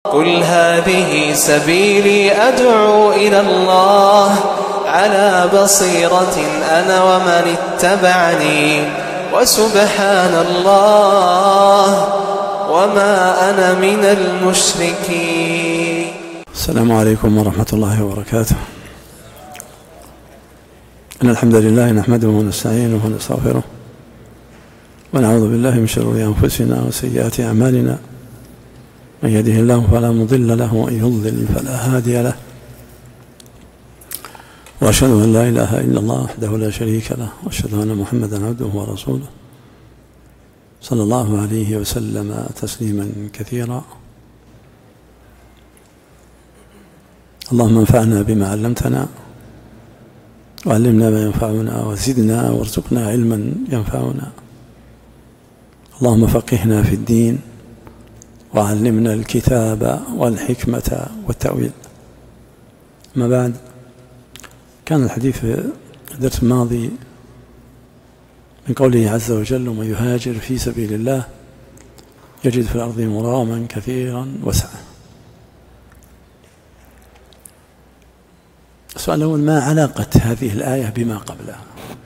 قل هذه سبيلي أدعو إلى الله على بصيرة أنا ومن اتبعني وسبحان الله وما أنا من المشركين. السلام عليكم ورحمة الله وبركاته. إن الحمد لله نحمده ونستعينه ونستغفره ونعوذ بالله من شرور أنفسنا وسيئات أعمالنا، من يهده الله فلا مضل له ومن يضلل فلا هادي له، وأشهد أن لا إله إلا الله وحده لا شريك له، وأشهد أن محمدا عبده ورسوله صلى الله عليه وسلم تسليما كثيرا. اللهم انفعنا بما علمتنا وعلمنا ما ينفعنا وزدنا وارزقنا علما ينفعنا. اللهم فقهنا في الدين وعلمنا الكتاب والحكمة والتأويل. ما بعد، كان الحديث في الدرس الماضي من قوله عز وجل: ومن يهاجر في سبيل الله يجد في الأرض مراغما كثيرا وسعة. السؤال الأول: ما علاقة هذه الآية بما قبلها؟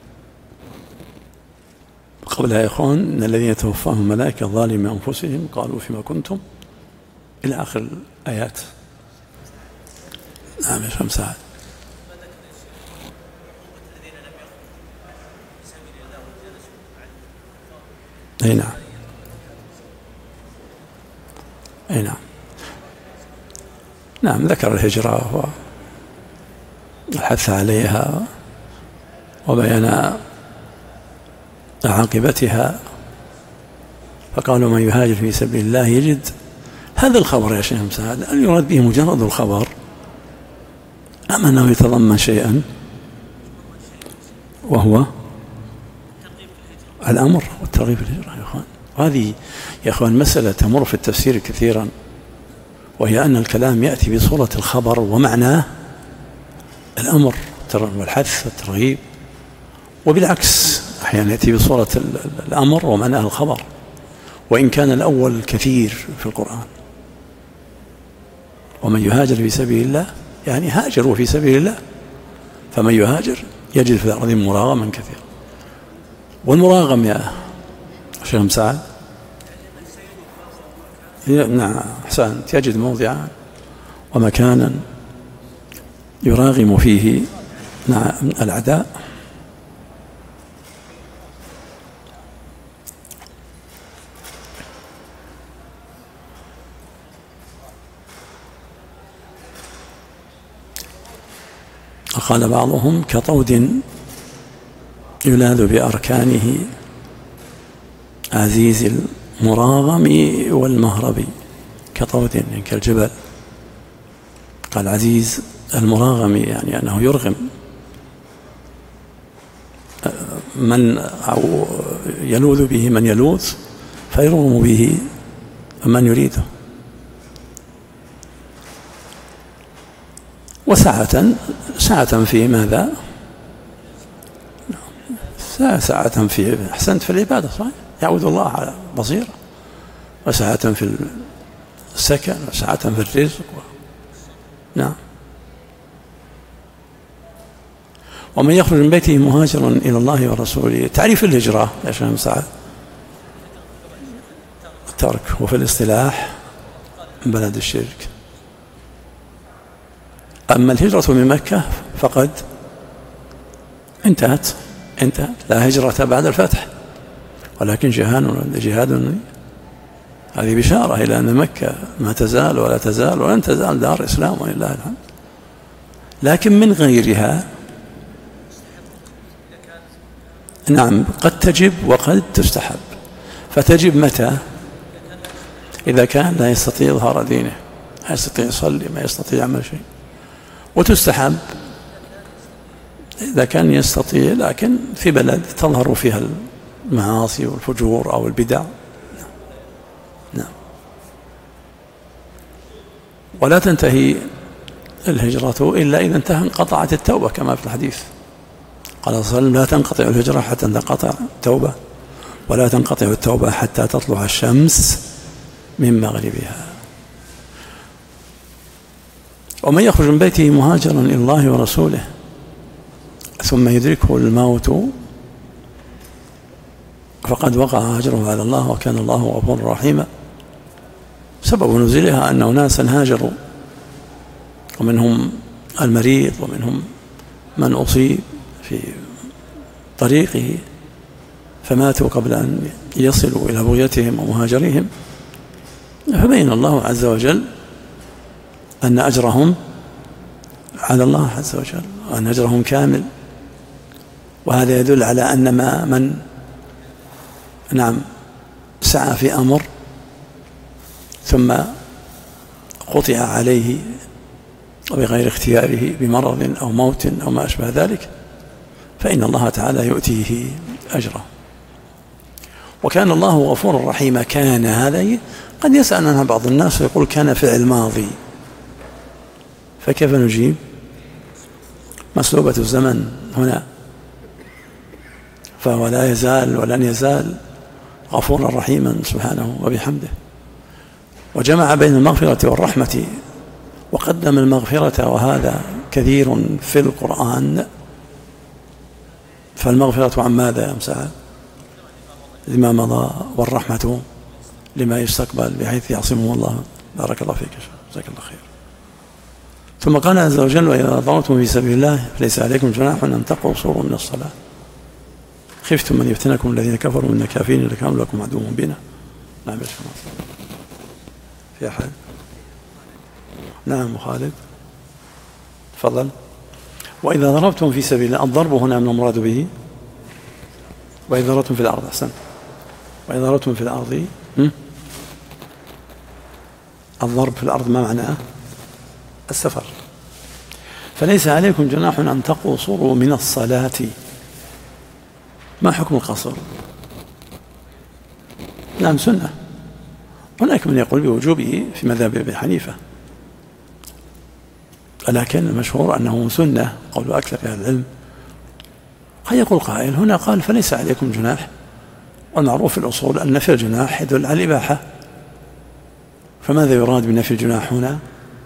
قبلها يا إخوان: إن الذين توفاهم ملائكة ظالمي أنفسهم قالوا فيما كنتم، إلى آخر الآيات. نعم يا شيخ سعد. أي نعم، أي نعم، نعم، ذكر الهجرة والحث عليها وبيان عاقبتها، فقالوا من يهاجر في سبيل الله يجد. هذا الخبر يا شيخ مساعد أن يراد به مجرد الخبر أم أنه يتضمن شيئا وهو الأمر والترغيب في الهجرة يا أخوان؟ وهذه يا أخوان مسألة تمر في التفسير كثيرا، وهي أن الكلام يأتي بصورة الخبر ومعناه الأمر والحث والترغيب، وبالعكس أحيانا يأتي بصورة الأمر ومعناه الخبر، وإن كان الأول كثير في القرآن. ومن يهاجر في سبيل الله يعني هاجروا في سبيل الله، فمن يهاجر يجد في الأرض مراغما كثيرا. والمراغم يا شيخ مسعد، نعم أحسنت، يجد موضعا ومكانا يراغم فيه الأعداء. قال بعضهم: كطود يلاذ بأركانه عزيز المراغم والمهرب. كطود يعني كالجبل. قال عزيز المراغم يعني أنه يرغم من أو يلوذ به من يلوذ، فيرغم به من يريده. وسعة في ماذا؟ سعة في أحسنت في العبادة، صحيح، يعود الله على بصيرة. وسعة في السكن، وسعة في الرزق. نعم. ومن يخرج من بيته مهاجرا إلى الله ورسوله. تعريف الهجرة يا شيخ مسعد: الترك، وفي الاصطلاح من بلد الشرك. أما الهجرة من مكة فقد انتهت، لا هجرة بعد الفتح، ولكن جهاد. هذه بشارة إلى أن مكة ما تزال ولا تزال ولن تزال دار إسلام ولله الحمد. لكن من غيرها نعم قد تجب وقد تستحب. فتجب متى؟ إذا كان لا يستطيع إظهار دينه، لا يستطيع يصلي، ما يستطيع يعمل شيء. وتستحب إذا كان يستطيع لكن في بلد تظهر فيها المعاصي والفجور أو البدع. نعم. ولا تنتهي الهجرة إلا إذا انقطعت التوبة، كما في الحديث قال صلى الله عليه وسلم: لا تنقطع الهجرة حتى تنقطع التوبة، ولا تنقطع التوبة حتى تطلع الشمس من مغربها. ومن يخرج من بيته مهاجرا إلى الله ورسوله ثم يدركه الموت فقد وقع أجره على الله وكان الله غفورا رحيما. سبب نزولها أن أناسا هاجروا، ومنهم المريض ومنهم من أصيب في طريقه فماتوا قبل أن يصلوا إلى بغيتهم ومهاجرهم، فبين الله عز وجل أن أجرهم على الله عز وجل وأن أجرهم كامل. وهذا يدل على أن من سعى في أمر ثم قطع عليه وبغير اختياره بمرض أو موت أو ما أشبه ذلك فإن الله تعالى يؤتيه أجره. وكان الله غفورا رحيما. كان هذا قد يسأل عنها بعض الناس ويقول كان فعل ماضي، فكيف نجيب؟ مسلوبة الزمن هنا، فهو لا يزال ولن يزال غفورا رحيما سبحانه وبحمده. وجمع بين المغفرة والرحمة وقدم المغفرة، وهذا كثير في القرآن. فالمغفرة عن ماذا يا مساعد؟ لما مضى، والرحمة لما يستقبل بحيث يعصمه الله. بارك الله فيك، جزاك الله خير. ثم قال عز وجل وإذا ضربتم في سبيل الله فليس عليكم جناح أن تقصروا من الصلاة خفتم من يفتنكم الذين كفروا من الكافرين لكانوا لكم عدو مبين. نعم يا شيخ، في أحد؟ نعم خالد تفضل. وإذا ضربتم في سبيل الله، الضرب هنا من المراد به وإذا ضربتم في الأرض. أحسن. وإذا ضربتم في الأرض، الضرب في الأرض ما معناه؟ السفر. فليس عليكم جناح أن تقصروا من الصلاة. ما حكم القصر؟ نعم سنة. هناك من يقول بوجوبه في مذهب أبي حنيفة، لكن المشهور أنه سنة قول أكثر أهل العلم. قد يقول قائل هنا قال فليس عليكم جناح، والمعروف في الأصول أن نفي الجناح يدل على الإباحة، فماذا يراد بنفي الجناح هنا؟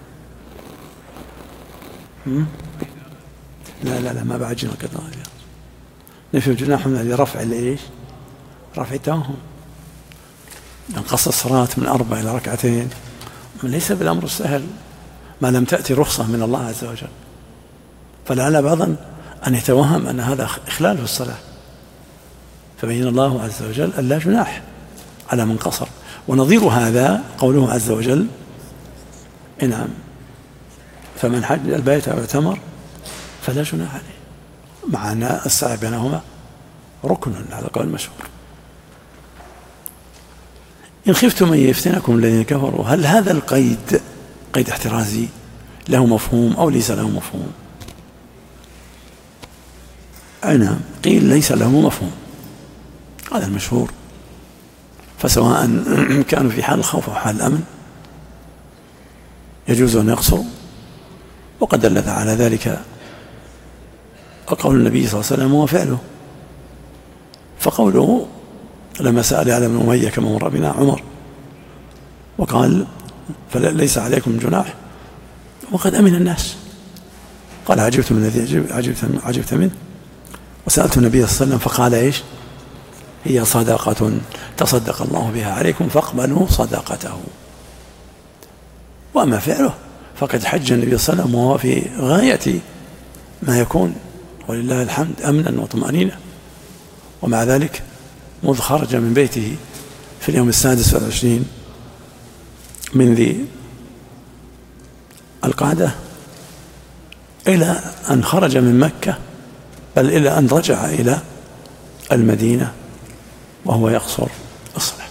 لا ما بعد جناح كذا. نفي الجناح هنا لرفع الإيش؟ رفع التوهم. ينقص الصلاة من 4 إلى 2 ليس بالأمر السهل ما لم تأتي رخصة من الله عز وجل، فلعل بعضا أن يتوهم أن هذا إخلال في الصلاة، فبين الله عز وجل أن لا جناح على من قصر. ونظير هذا قوله عز وجل نعم فمن حج البيت أو اعتمر فلا جناح عليه، مع أن السعي بينهما ركن على قول المشهور. إن خفتم أن يفتنكم الذين كفروا، هل هذا القيد قيد احترازي له مفهوم أو ليس له مفهوم؟ نعم قيل ليس له مفهوم، هذا المشهور. فسواء كانوا في حال الخوف أو حال الأمن يجوز أن يقصروا، وقد دل على ذلك قول النبي صلى الله عليه وسلم وفعله. فقوله لما سأل على ابن أمية كما مر بنا عمر وقال فليس عليكم جناح وقد أمن الناس، قال عجبت من الذي عجبت منه. وسألت النبي صلى الله عليه وسلم فقال إيش؟ هي صدقة تصدق الله بها عليكم فاقبلوا صدقته. وأما فعله فقد حج النبي صلى الله عليه وسلم وهو في غاية ما يكون ولله الحمد أمنا وطمأنينة، ومع ذلك مذ خرج من بيته في اليوم 26 من ذي القعدة إلى أن خرج من مكة، بل إلى أن رجع إلى المدينة وهو يقصر الصلاة.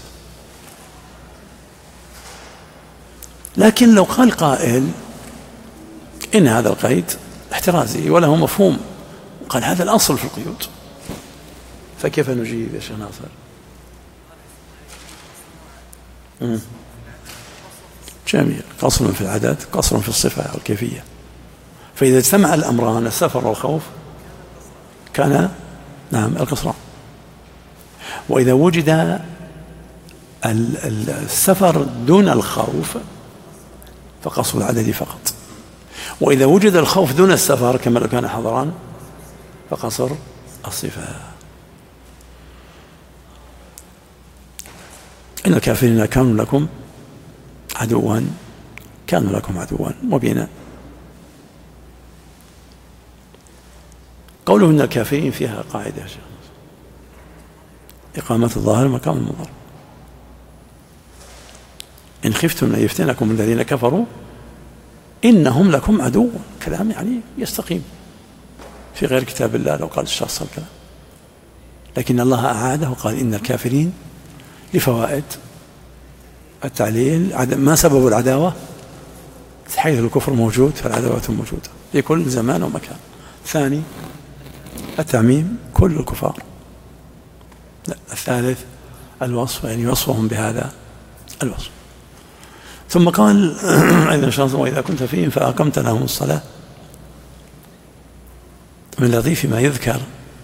لكن لو قال قائل إن هذا القيد احترازي وله مفهوم، قال هذا الأصل في القيود، فكيف نجيب يا شيخ ناصر؟ جميل. قصر في العدد، قصر في الصفة والكيفية. فإذا اجتمع الأمران السفر والخوف كان نعم القصران. وإذا وجد السفر دون الخوف فقصر العدد فقط. وإذا وجد الخوف دون السفر كما لو كان حضران فقصر الصفة. إن الكافرين كانوا لكم عدوا مبينا. قوله إن الكافرين فيها قاعدة إقامة الظاهر مقام المضر. إن خفتم أن يفتنكم الذين كفروا إنهم لكم عدو، كلام يعني يستقيم في غير كتاب الله لو قال الشخص الكلام، لكن الله أعاده وقال إن الكافرين لفوائد التعليل. ما سبب العداوة؟ حيث الكفر موجود فالعداوة موجودة في كل زمان ومكان. ثاني التعميم كل الكفار. لا. الثالث الوصف، يعني وصفهم بهذا الوصف. ثم قال أيضا وإذا كنت فيهم فأقمت لهم الصلاة. من لطيف ما يذكر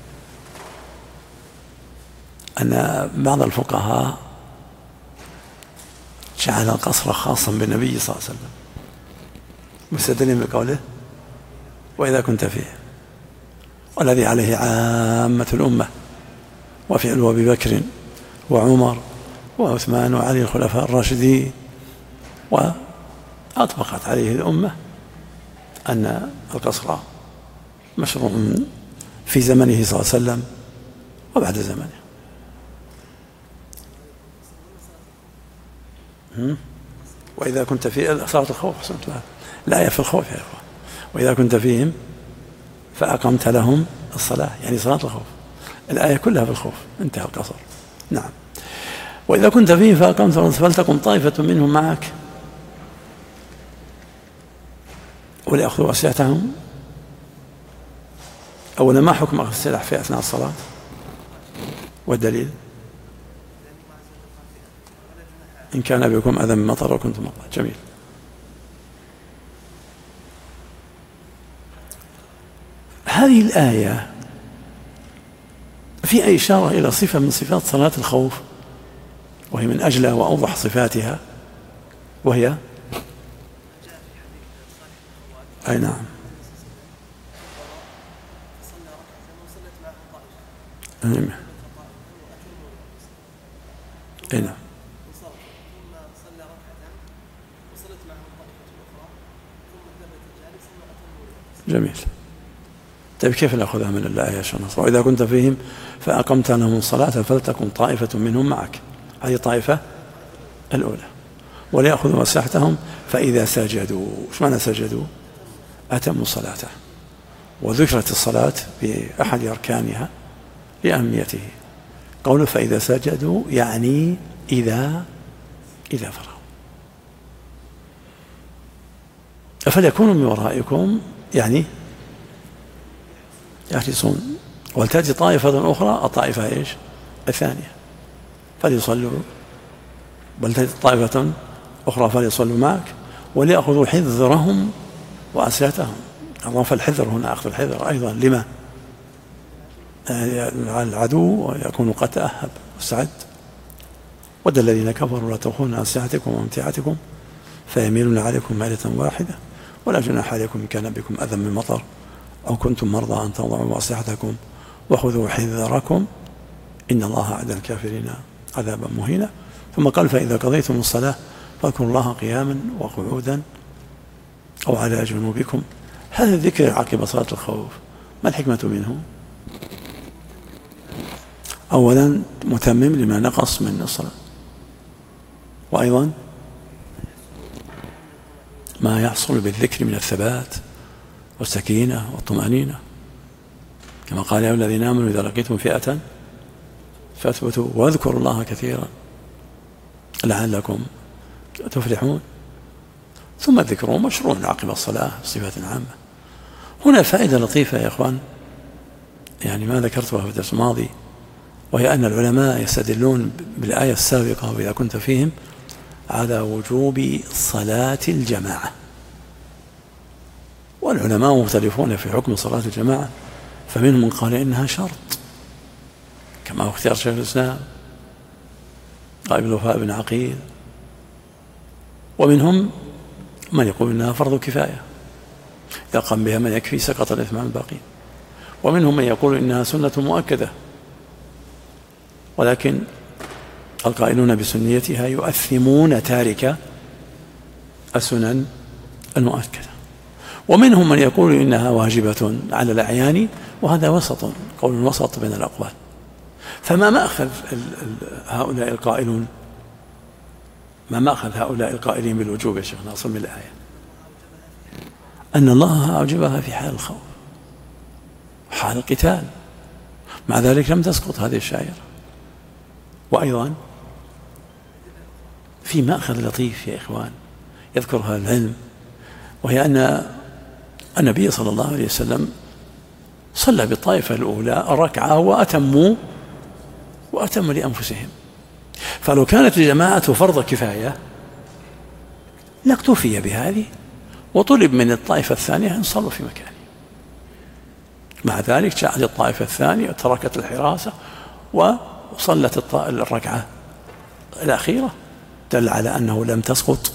أن بعض الفقهاء جعل القصر خاصا بالنبي صلى الله عليه وسلم مستدلين بقوله وإذا كنت فيه، والذي عليه عامة الأمة وفعل أبي بكر وعمر وعثمان وعلي الخلفاء الراشدين، وأطبقت عليه الأمة أن القصر مشروع في زمنه صلى الله عليه وسلم وبعد زمنه. وإذا كنت في صلاة الخوف، الآية في الخوف يا إخوة، وإذا كنت فيهم فأقمت لهم الصلاة، يعني صلاة الخوف. الآية كلها في الخوف، انتهى القصر. نعم. وإذا كنت فيهم فأقمت لهم فلتكن طائفة منهم معك وليأخذوا أسلحتهم. أولا ما حكم أخذ السلاح في أثناء الصلاة؟ والدليل إن كان بكم أذى من مطر وكنتم مرضى. جميل. هذه الآية في إشارة إلى صفة من صفات صلاة الخوف، وهي من أجلى وأوضح صفاتها، وهي أي نعم أي نعم. جميل. طيب كيف نأخذها من الآية يا شيخ؟ وإذا كنت فيهم فأقمت لهم الصلاة فلتكن طائفة منهم معك، هذه الطائفة الأولى. وليأخذوا أسلحتهم فإذا سجدوا، ايش معنى سجدوا؟ أتموا صلاته. وذكرت الصلاة بأحد أركانها لأهميته. قوله فإذا سجدوا يعني إذا فرغوا. فليكونوا من ورائكم يعني يحرصون. ولتأتي طائفة أخرى، الطائفة إيش؟ الثانية، فليصلوا. بل تأتي طائفة أخرى فليصلوا معك وليأخذوا حذرهم وأسلحتهم. أضاف الحذر هنا، أخذ الحذر أيضا لما؟ العدو يكون قد تأهب واستعد. ود الذين كفروا لا تأخذون أسلحتكم وأمتعتكم فيميلون عليكم ميلة واحدة ولا جناح عليكم إن كان بكم أذى من مطر أو كنتم مرضى أن تضعوا أسلحتكم وخذوا حذركم إن الله أعد الكافرين عذابا مهينا. ثم قال فإذا قضيتم الصلاة فاذكروا الله قياما وقعودا أو على جنوبكم. هذا الذكر عقب صلاة الخوف ما الحكمة منه؟ أولا متمم لما نقص من الصلاة، وأيضا ما يحصل بالذكر من الثبات والسكينة والطمأنينة، كما قال يا الذين آمنوا إذا لقيتم فئة فاثبتوا واذكروا الله كثيرا لعلكم تفلحون. ثم الذكر مشروع عقب الصلاة بصفة عامة. هنا فائدة لطيفة يا إخوان، يعني ما ذكرتها في الدرس الماضي، وهي أن العلماء يستدلون بالآية السابقة وإذا كنت فيهم على وجوب صلاة الجماعة. والعلماء مختلفون في حكم صلاة الجماعة، فمنهم من قال إنها شرط كما هو اختيار شيخ الإسلام قائد الوفاء بن عقيل، ومنهم من يقول إنها فرض كفاية إذا قام بها من يكفي سقط الإثم عن الباقين. ومنهم من يقول إنها سنة مؤكدة، ولكن القائلون بسنيتها يؤثمون تارك السنن المؤكدة. ومنهم من يقول إنها واجبة على الأعيان، وهذا وسط، قول وسط بين الأقوال. فما مأخذ هؤلاء القائلين بالوجوب يا شيخ ناصر من الآية؟ أن الله أوجبها في حال الخوف، حال القتال، مع ذلك لم تسقط هذه الشعيرة. وأيضا في مأخذ لطيف يا إخوان يذكرها العلم، وهي أن النبي صلى الله عليه وسلم صلى بالطائفة الأولى الركعة وأتموا لأنفسهم، فلو كانت الجماعة فرض كفاية لاكتفي بهذه وطلب من الطائفة الثانية أن يصلوا في مكانه. مع ذلك جاءت الطائفة الثانية وتركت الحراسة وصلت الركعة الأخيرة، دل على أنه لم تسقط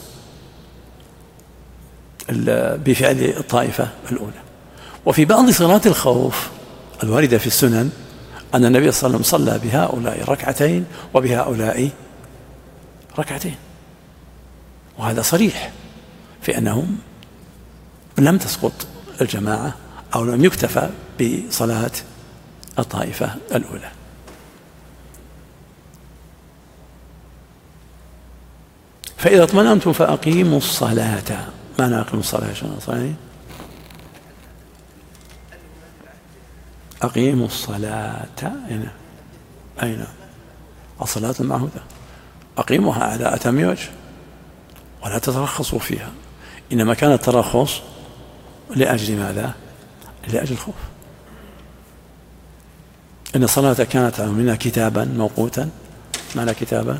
بفعل الطائفة الأولى. وفي بعض صلاة الخوف الواردة في السنن أن النبي صلى الله عليه وسلم صلى بهؤلاء ركعتين وبهؤلاء ركعتين، وهذا صريح في أنهم لم تسقط الجماعة أو لم يكتفى بصلاة الطائفة الأولى. فإذا اطمأنتم فأقيموا الصلاة. معنى أقيموا الصلاة يا شيخ؟ أقيموا الصلاة أين الصلاة المعهودة، أقيموها على أتم وجه ولا تترخصوا فيها، إنما كان الترخص لأجل ماذا؟ لأجل الخوف. إن الصلاة كانت علينا كتابا موقوتا. معنى كتابا؟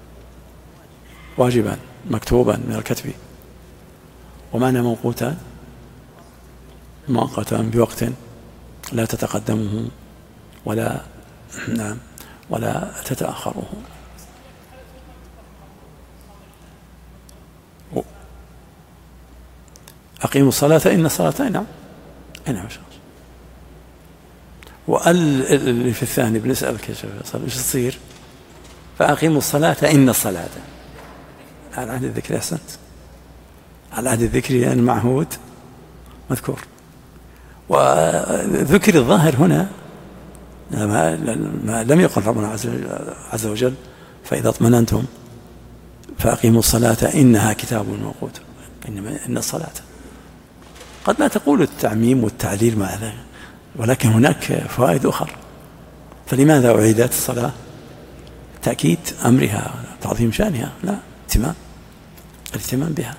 واجبا مكتوبا من الكتب. ومعنى موقوتا؟ مؤقتا بوقت لا تتقدمه ولا تتأخره. أقيموا الصلاة إن الصلاة نعم اللي في الثاني بنسألك يا شيخ ايش تصير؟ فأقيموا الصلاة إن الصلاة على عهد الذكر. أحسنت، على عهد الذكر لأن المعهود مذكور، وذكر الظاهر هنا ما لم يقل ربنا عز وجل فإذا اطمننتم فأقيموا الصلاة إنها كتاب موقوت. إن الصلاة قد لا تقول التعميم والتعليل مع ذلك، ولكن هناك فوائد أخرى. فلماذا أعيدت الصلاة؟ تأكيد أمرها، تعظيم شأنها، لا، الاهتمام بها.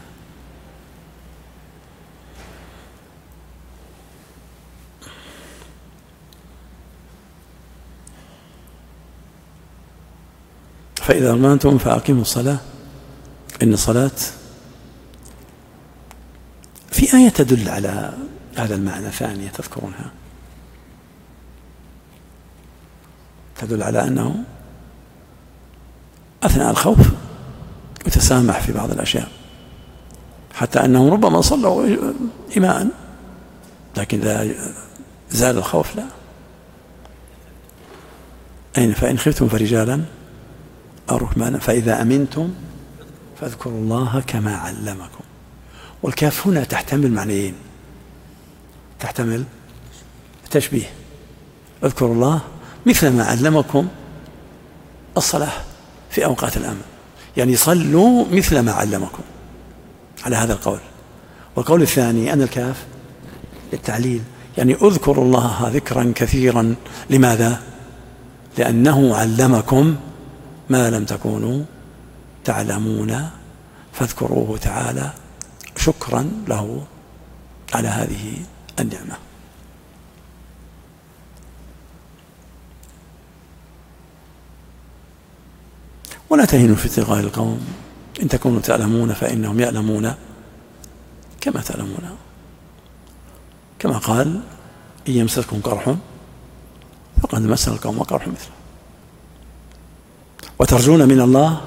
فإذا أمنتم فأقيموا الصلاة إن الصلاة في آية تدل على هذا المعنى ثانية تذكرونها، تدل على أنه أثناء الخوف يتسامح في بعض الأشياء، حتى أنهم ربما صلوا إيماء لكن لا زال الخوف لا. فإن خفتم فرجالا أو ركبانا فإذا أمنتم فاذكروا الله كما علمكم. والكاف هنا تحتمل معنيين، تحتمل تشبيه، اذكروا الله مثل ما علمكم الصلاة في أوقات الأمن، يعني صلوا مثل ما علمكم على هذا القول. والقول الثاني أن الكاف للتعليل، يعني اذكروا الله ذكرا كثيرا. لماذا؟ لأنه علمكم ما لم تكونوا تعلمون فاذكروه تعالى شكرا له على هذه النعمة. ولا تهنوا في ابتغاء القوم إن تكونوا تعلمون فإنهم يعلمون كما تعلمون، كما قال إن يمسسكم قرح فقد مس القوم قرح مثله. وترجون من الله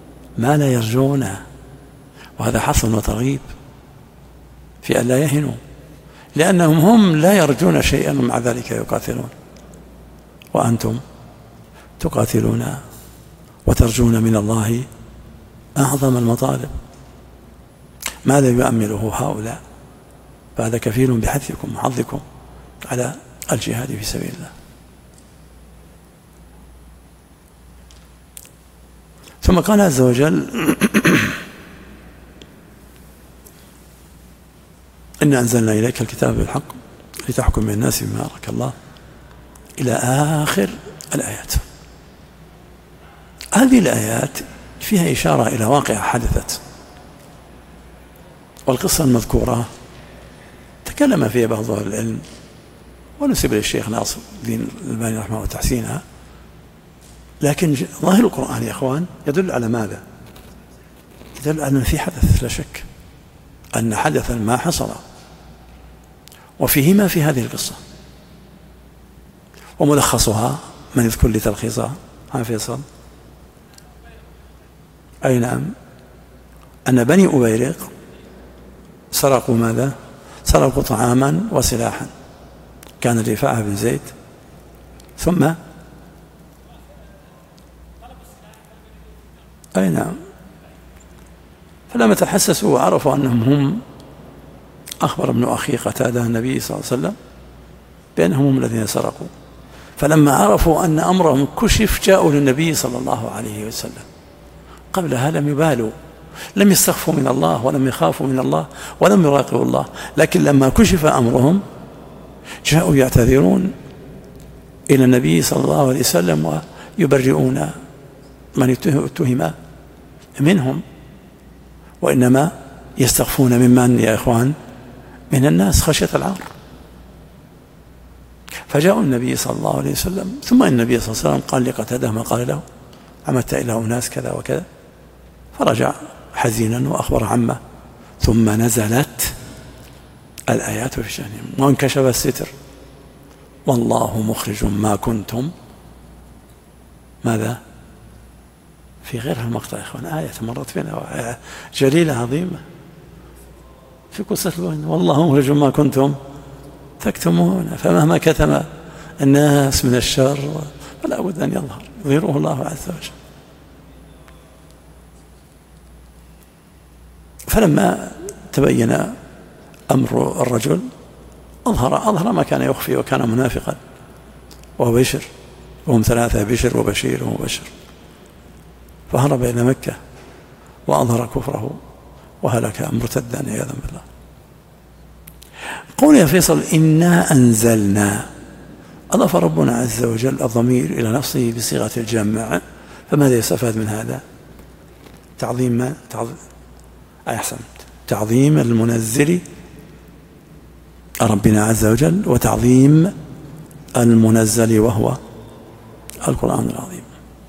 ما لا يرجون، وهذا حث وترغيب في أن لا يهنوا لأنهم هم لا يرجون شيئا ومع ذلك يقاتلون، وأنتم تقاتلون وترجون من الله أعظم المطالب. ماذا يؤمله هؤلاء؟ فهذا كفيل بحثكم وحظكم على الجهاد في سبيل الله. ثم قال عز وجل: إنا أنزلنا إليك الكتاب بالحق لتحكم بين الناس بما أراك الله، إلى آخر الآيات. هذه الآيات فيها إشارة إلى واقعة حدثت، والقصة المذكورة تكلم فيها بعض أهل العلم ونسب للشيخ ناصر الدين الألباني رحمه الله تحسينها، لكن ظاهر القرآن يا أخوان يدل على ماذا؟ يدل على أن في حدث، لا شك أن حدثا ما حصل، وفيه ما في هذه القصة، وملخصها من يذكر لي تلخيصها؟ ها فيصل؟ أي نعم، أن بني أبيرق سرقوا ماذا؟ سرقوا طعاما وسلاحا، كان رفاعة بن زيد، ثم أي نعم، فلما تحسسوا وعرفوا أنهم هم، أخبر ابن أخي قتادة النبي صلى الله عليه وسلم بأنهم هم الذين سرقوا، فلما عرفوا أن أمرهم كشف جاءوا للنبي صلى الله عليه وسلم. قبلها لم يبالوا، لم يستخفوا من الله ولم يخافوا من الله ولم يراقبوا الله، لكن لما كشف أمرهم جاءوا يعتذرون إلى النبي صلى الله عليه وسلم ويبرئون من اتهم منهم، وإنما يستخفون ممن يا إخوان؟ من الناس خشية العار. فجاءوا النبي صلى الله عليه وسلم، ثم النبي صلى الله عليه وسلم قال لقتادة ما قال له: عمدت إلى أناس كذا وكذا، فرجع حزينا وأخبر عمه، ثم نزلت الآيات في شأنهم وانكشف الستر، والله مخرج ما كنتم ماذا؟ في غير المقطع يا إخوان آية مرت بنا جليلة عظيمة في قصة الوهن: والله مخرج ما كنتم تكتمون، فمهما كتم الناس من الشر فلا بد أن يظهره الله عز وجل. فلما تبين أمر الرجل أظهر ما كان يخفي وكان منافقا، وهو بشر، وهم ثلاثة: بشر وبشير ومبشر، فهرب إلى مكة وأظهر كفره وهلك مرتدا عياذا بالله. قول يا فيصل: إنا أنزلنا، أضاف ربنا عز وجل الضمير إلى نفسه بصيغة الجمع، فماذا يستفاد من هذا؟ تعظيم أحسن، تعظيم المنزل ربنا عز وجل، وتعظيم المنزل وهو القرآن العظيم.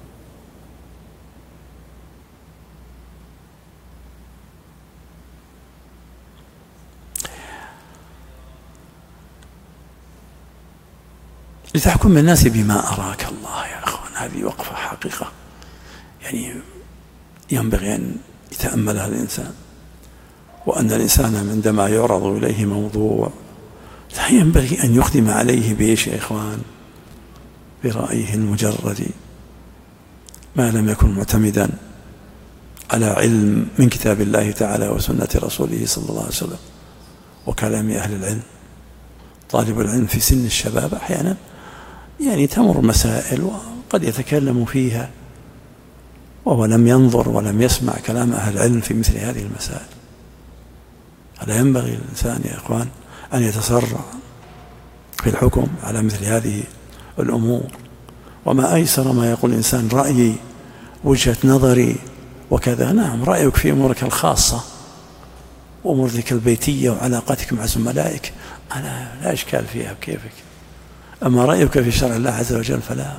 لتحكم الناس بما أراك الله. يا أخوان هذه وقفة حقيقة يعني ينبغي أن يتأملها الإنسان، وأن الإنسان عندما يعرض إليه موضوع لا ينبغي أن يقدم عليه بإيش يا إخوان؟ برأيه المجرد، ما لم يكن معتمدا على علم من كتاب الله تعالى وسنة رسوله صلى الله عليه وسلم وكلام أهل العلم. طالب العلم في سن الشباب أحيانا يعني تمر مسائل وقد يتكلم فيها وهو لم ينظر ولم يسمع كلام أهل العلم في مثل هذه المسائل. هذا ينبغي الإنسان يا إخوان أن يتسرع في الحكم على مثل هذه الأمور، وما أيسر ما يقول الإنسان: رأيي، وجهة نظري وكذا. نعم، رأيك في أمورك الخاصة وأمورك البيتية وعلاقتك مع زملائك أنا لا إشكال فيها بكيفك، أما رأيك في شرع الله عز وجل فلا.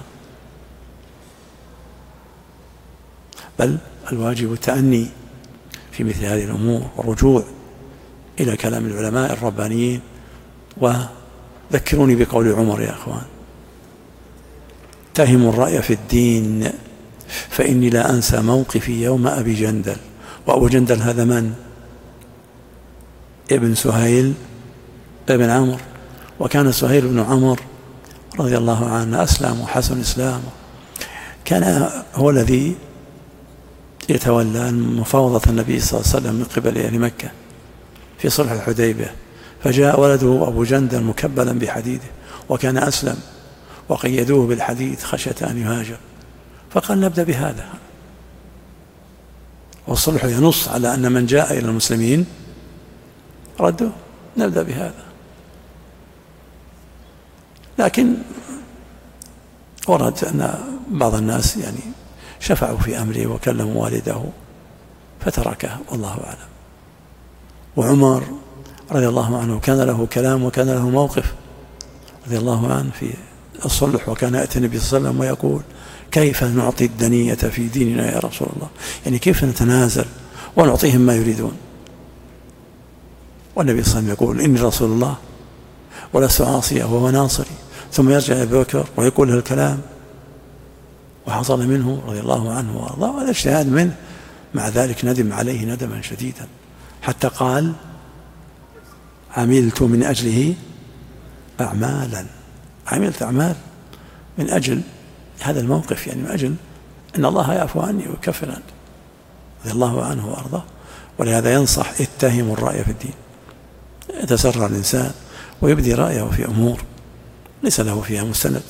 بل الواجب التأني في مثل هذه الأمور والرجوع إلى كلام العلماء الربانيين. وذكروني بقول عمر يا أخوان: اتهموا الرأي في الدين فإني لا أنسى موقفي يوم أبي جندل. وأبو جندل هذا من؟ ابن سهيل ابن عمرو، وكان سهيل بن عمرو رضي الله عنه أسلم وحسن إسلامه، كان هو الذي يتولى مفاوضة النبي صلى الله عليه وسلم من قبل أهل مكة في صلح الحديبية، فجاء ولده أبو جندل مكبلا بحديده، وكان أسلم وقيدوه بالحديد خشية أن يهاجر، فقال نبدأ بهذا، والصلح ينص على أن من جاء إلى المسلمين ردوا، نبدأ بهذا. لكن ورد أن بعض الناس يعني شفعوا في أمره وكلموا والده فتركه، والله أعلم. وعمر رضي الله عنه كان له كلام وكان له موقف رضي الله عنه في الصلح، وكان يأتي النبي صلى الله عليه وسلم ويقول كيف نعطي الدنية في ديننا يا رسول الله، يعني كيف نتنازل ونعطيهم ما يريدون. والنبي صلى الله عليه وسلم يقول إني رسول الله ولست عاصيه وهو ناصري، ثم يرجع أبو بكر ويقول له الكلام، وحصل منه رضي الله عنه وارضاه، وهذا اجتهاد منه، مع ذلك ندم عليه ندما شديدا، حتى قال عملت من أجله أعمالا، عملت أعمال من أجل هذا الموقف، يعني من أجل أن الله يعفو عني ويكفر عني، رضي الله عنه وارضاه. ولهذا ينصح اتهموا الرأي في الدين، يتسرع الإنسان ويبدي رأيه في أمور ليس له فيها مستند.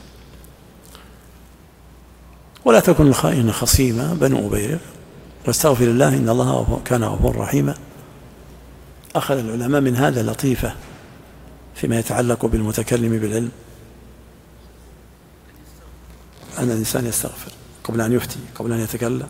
ولا تكن الخائن خصيما بنو أبيرق، واستغفر الله إن الله كان غفورا رحيما. أخذ العلماء من هذا لطيفة فيما يتعلق بالمتكلم بالعلم، أن الإنسان يستغفر قبل أن يفتي، قبل أن يتكلم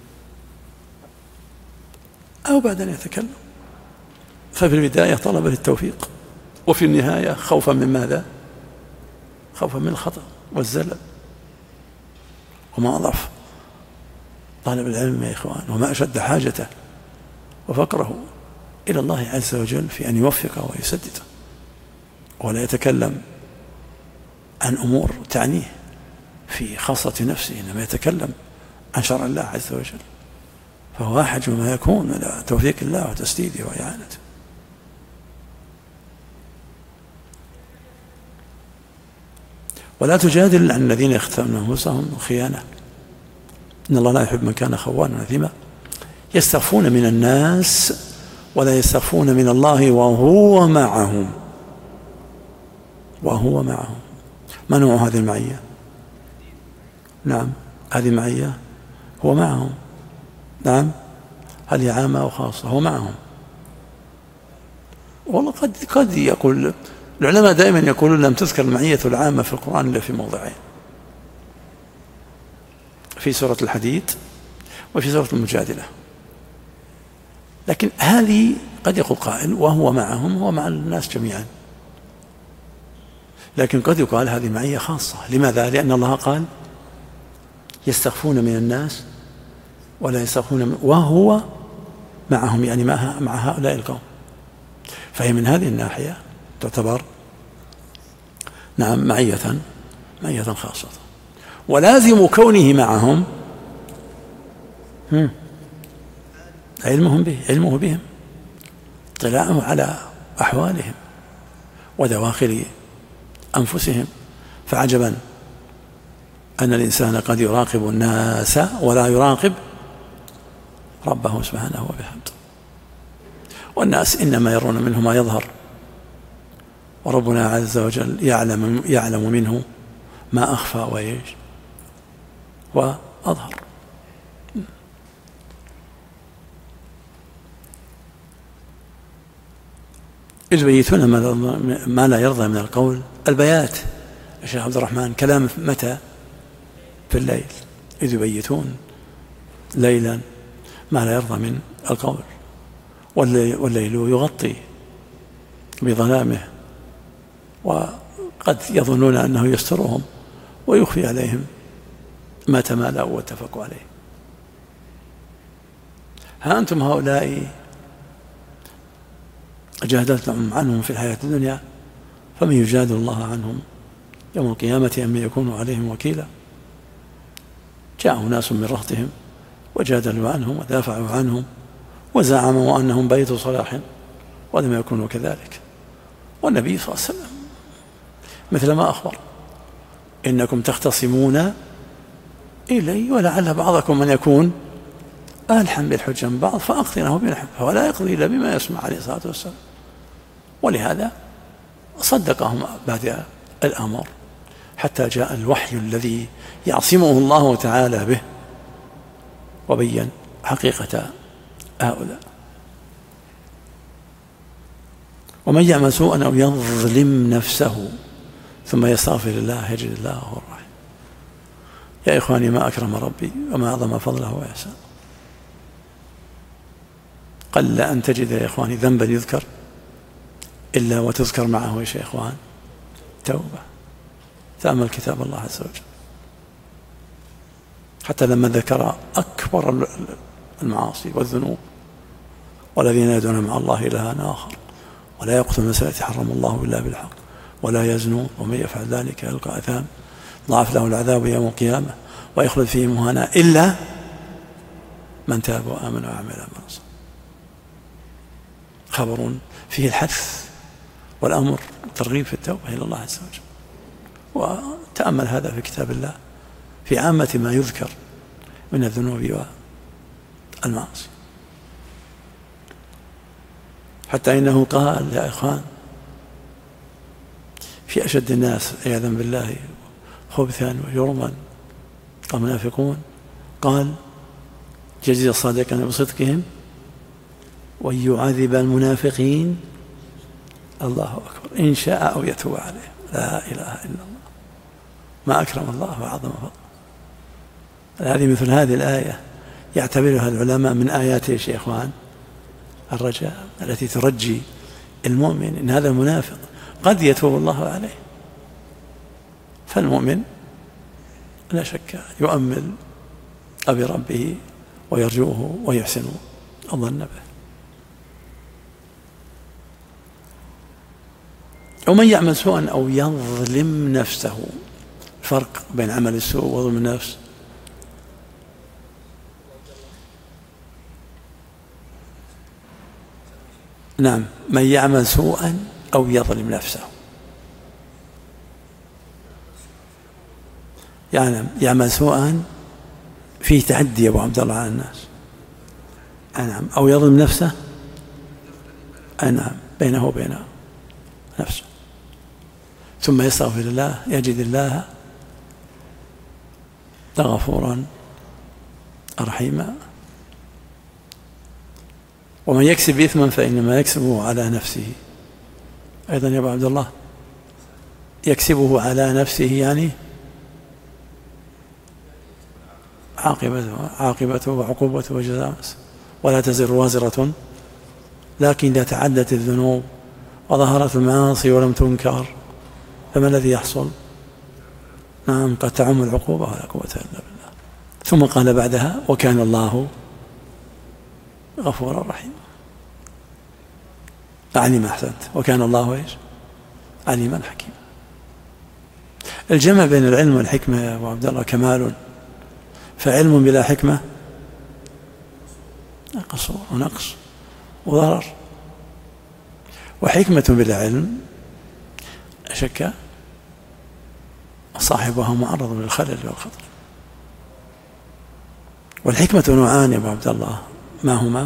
أو بعد أن يتكلم. ففي البداية طلب للتوفيق، وفي النهاية خوفا من ماذا؟ خوفا من الخطأ والزلل. وما أضعف طالب العلم يا إخوان، وما أشد حاجته وفقره إلى الله عز وجل في أن يوفقه ويسدده، ولا يتكلم عن أمور تعنيه في خاصة نفسه، إنما يتكلم عن شرع الله عز وجل، فهو أحج ما يكون إلى توفيق الله وتسديده وإعانته. ولا تجادل عن الذين يختارون أنفسهم خيانة، إن الله لا يحب من كان خوانا أثيما. يستخفون من الناس ولا يستخفون من الله وهو معهم، وهو معهم. ما نوع هذه المعية؟ نعم، هذه معية هو معهم. نعم، هل هي عامة أو خاصة؟ هو معهم. والله قد يقول العلماء دائما يقولون لم تذكر المعية العامة في القرآن إلا في موضعين، في سورة الحديد وفي سورة المجادلة. لكن هذه قد يقول قائل وهو معهم، هو مع الناس جميعا، لكن قد يقال هذه معية خاصة. لماذا؟ لأن الله قال يستخفون من الناس ولا يستخفون وهو معهم، يعني مع هؤلاء القوم، فهي من هذه الناحية تعتبر نعم معية خاصة. ولازم كونه معهم علمه بهم، اطلاعه على أحوالهم ودواخل أنفسهم. فعجبا أن الإنسان قد يراقب الناس ولا يراقب ربه سبحانه وبحمده. والناس إنما يرون منه ما يظهر، وربنا عز وجل يعلم منه ما أخفى وأظهر. إذ يبيتون ما لا يرضى من القول. البيات الشيخ عبد الرحمن كلام متى؟ في الليل. إذ يبيتون ليلا ما لا يرضى من القول، والليل يغطي بظلامه، وقد يظنون أنه يسترهم ويخفي عليهم ما تمالأوا واتفقوا عليه. ها أنتم هؤلاء جادلتم عنهم في الحياة الدنيا، فمن يجادل الله عنهم يوم القيامة أم يكون عليهم وكيلا. جاءوا ناس من رهطهم وجادلوا عنهم ودافعوا عنهم وزعموا أنهم بيت صلاح ولم يكونوا كذلك، والنبي صلى الله عليه وسلم مثل ما أخبر: إنكم تختصمون إلي ولعل بعضكم أن يكون ألحن بالحجة من بعض فأقضي له بالحجة، فلا يقضي إلا بما يسمع عليه الصلاة والسلام. ولهذا صدقهم بعد الأمر حتى جاء الوحي الذي يعصمه الله تعالى به وبين حقيقة هؤلاء. ومن يعمل سوءا أو يظلم نفسه ثم يستغفر الله يجد الله غفورا رحيما. يا إخواني، ما أكرم ربي وما أعظم فضله وإحسانه. قل أن تجد يا إخواني ذنبا يذكر إلا وتذكر معه يا إخوان توبة. تأمل كتاب الله عز وجل، حتى لما ذكر أكبر المعاصي والذنوب: والذين يدعون مع الله إلها آخر ولا يقتلون النفس التي حرم الله إلا بالحق ولا يزنون ومن يفعل ذلك يلقى أثاما ضاعف له العذاب يوم القيامة ويخلد فيه مهانا إلا من تاب وآمن وعمل عملا صالحا. خبر فيه الحث والأمر والترغيب في التوبة إلى الله عز وجل. وتأمل هذا في كتاب الله في عامة ما يذكر من الذنوب والمعاصي، حتى إنه قال يا إخوان في أشد الناس عياذا بالله خبثا وجرما المنافقون، قال: جزي الصادقين بصدقهم ويعذب المنافقين الله أكبر إن شاء أو يتوب عليهم. لا إله إلا الله، ما أكرم الله وعظم فضله. هذه مثل هذه الآية يعتبرها العلماء من آيات يا إخوان الرجاء التي ترجي المؤمن إن هذا المنافق قد يتوب الله عليه. فالمؤمن لا شك يؤمل بربه ويرجوه ويحسن الظن به. ومن يعمل سوءا أو يظلم نفسه، فرق بين عمل السوء وظلم النفس. نعم، من يعمل سوءا أو يظلم نفسه، يعني يعمل سوءا فيه تعدي يا أبو عبد الله على الناس، نعم، أو يظلم نفسه، نعم، بينه وبين نفسه، ثم يستغفر الله يجد الله غفورا رحيما. ومن يكسب إثما فإنما يكسبه على نفسه. أيضا يا أبو عبد الله، يكسبه على نفسه يعني عاقبته وعقوبته وجزاء، ولا تزر وازرة. لكن إذا تعدت الذنوب وظهرت المعاصي ولم تنكر فما الذي يحصل؟ نعم، قد تعم العقوبة ولا قوة إلا بالله. ثم قال بعدها: وكان الله غفورا رحيما. علم، أحسنت، وكان الله إيش؟ عليما حكيما. الجمع بين العلم والحكمة يا أبو عبد الله كمال، فعلم بلا حكمة قصور ونقص وضرر، وحكمة بلا علم شك صاحبها معرض للخلل والخطر. والحكمة نوعان يا أبو عبد الله، ما هما؟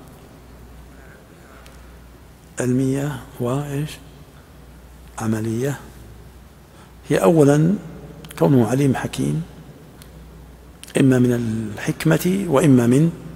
علمية وإيش؟ عملية. هي أولا كونه عليم حكيم، إما من الحكمة وإما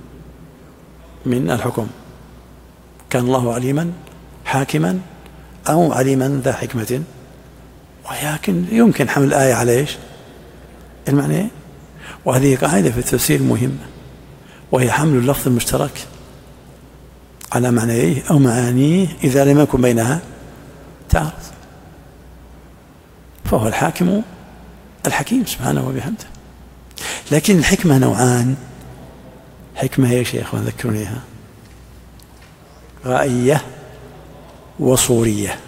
من الحكم. كان الله عليما حاكما أو عليما ذا حكمة، ولكن يمكن حمل الآية على إيش؟ المعنى. وهذه قاعدة في التفسير مهمة، وهي حمل اللفظ المشترك على معنيه أو معانيه إذا لم يكن بينها تعارض. فهو الحاكم الحكيم سبحانه وبحمده. لكن الحكمة نوعان. حكمة يا شيخ ذكرونيها: غائية وصورية.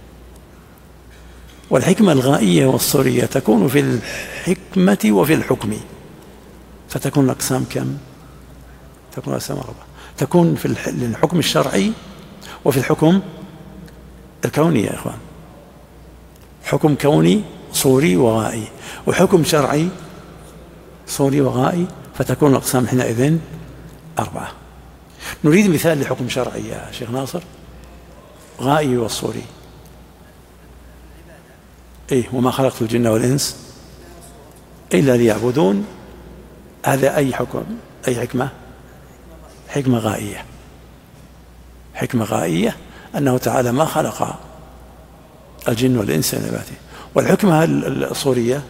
والحكمة الغائية والصورية تكون في الحكمة وفي الحكم، فتكون الأقسام كم؟ تكون أقسام أربعة. تكون في الحكم الشرعي وفي الحكم الكونية يا إخوان، حكم كوني صوري وغائي، وحكم شرعي صوري وغائي، فتكون الأقسام حينئذ 4. نريد مثال لحكم شرعي يا شيخ ناصر، غائي والصوري. وما خلقت الجن والإنس إلا ليعبدون، هذا أي حكم، أي حكمة؟ حكمة غائية. حكمة غائية أنه تعالى ما خلق الجن والإنس لعباده. والحكمة الصورية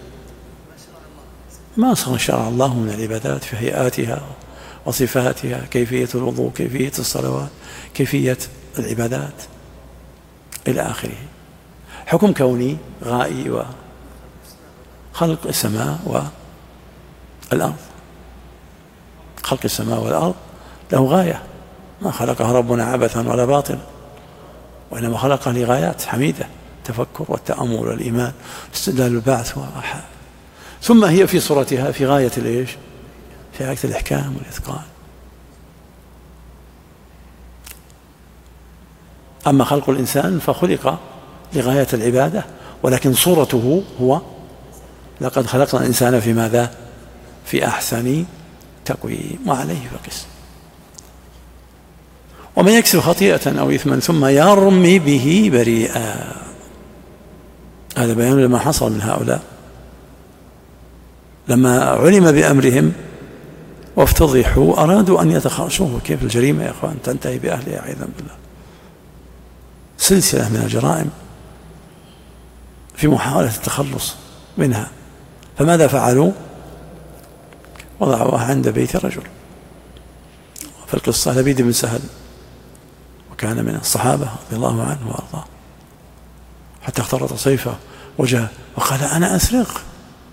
ما شرع الله من العبادات في هيئاتها وصفاتها، كيفية الوضوء، كيفية الصلوات، كيفية العبادات إلى آخره. حكم كوني غائي، وخلق السماء والأرض. خلق السماء والأرض له غاية، ما خلقها ربنا عبثا ولا باطلا، وإنما خلقها لغايات حميدة، التفكر والتأمل والإيمان واستدلال البعث ثم هي في صورتها في غاية الإيش؟ في غاية الإحكام والإتقان. أما خلق الإنسان فخلق لغاية العبادة، ولكن صورته هو لقد خلقنا الإنسان في ماذا؟ في أحسن تقويم، وعليه فقس. ومن يكسب خطيئة أو إثما ثم يرمي به بريئا، هذا بيان لما حصل من هؤلاء لما علم بأمرهم وافتضحوا، أرادوا أن يتخرجوا. كيف الجريمة يا أخوان تنتهي بأهلها عياذا بالله، سلسلة من الجرائم في محاولة التخلص منها. فماذا فعلوا؟ وضعوها عند بيت رجل. في القصة لبيد بن سهل، وكان من الصحابة رضي الله عنه وأرضاه، حتى اخترط سيفه وجاء وقال أنا أسرق،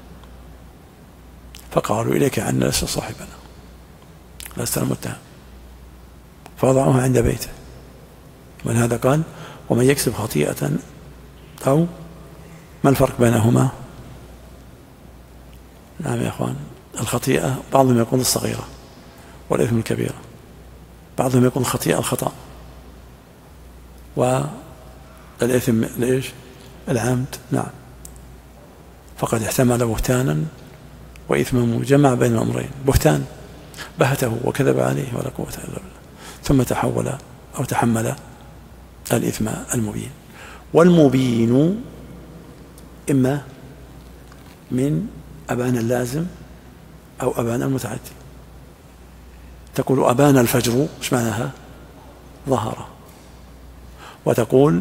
فقالوا إليك عنا لست صاحبنا، لست المتهم، فوضعوها عند بيته. من هذا قال ومن يكسب خطيئة أو ما الفرق بينهما؟ نعم يا أخوان، الخطيئة بعضهم يقول الصغيرة والإثم الكبيرة، بعضهم يقول الخطيئة الخطأ، والإثم ليش؟ العمد. نعم، فقد احتمل بهتانا وإثما، جمع بين الأمرين، بهتان بهته وكذب عليه ولا قوة إلا بالله، ثم تحول أو تحمل الإثم المبين. والمبين إما من أبان اللازم أو أبان المتعدي. تقول أبان الفجر، ايش معناها؟ ظهر. وتقول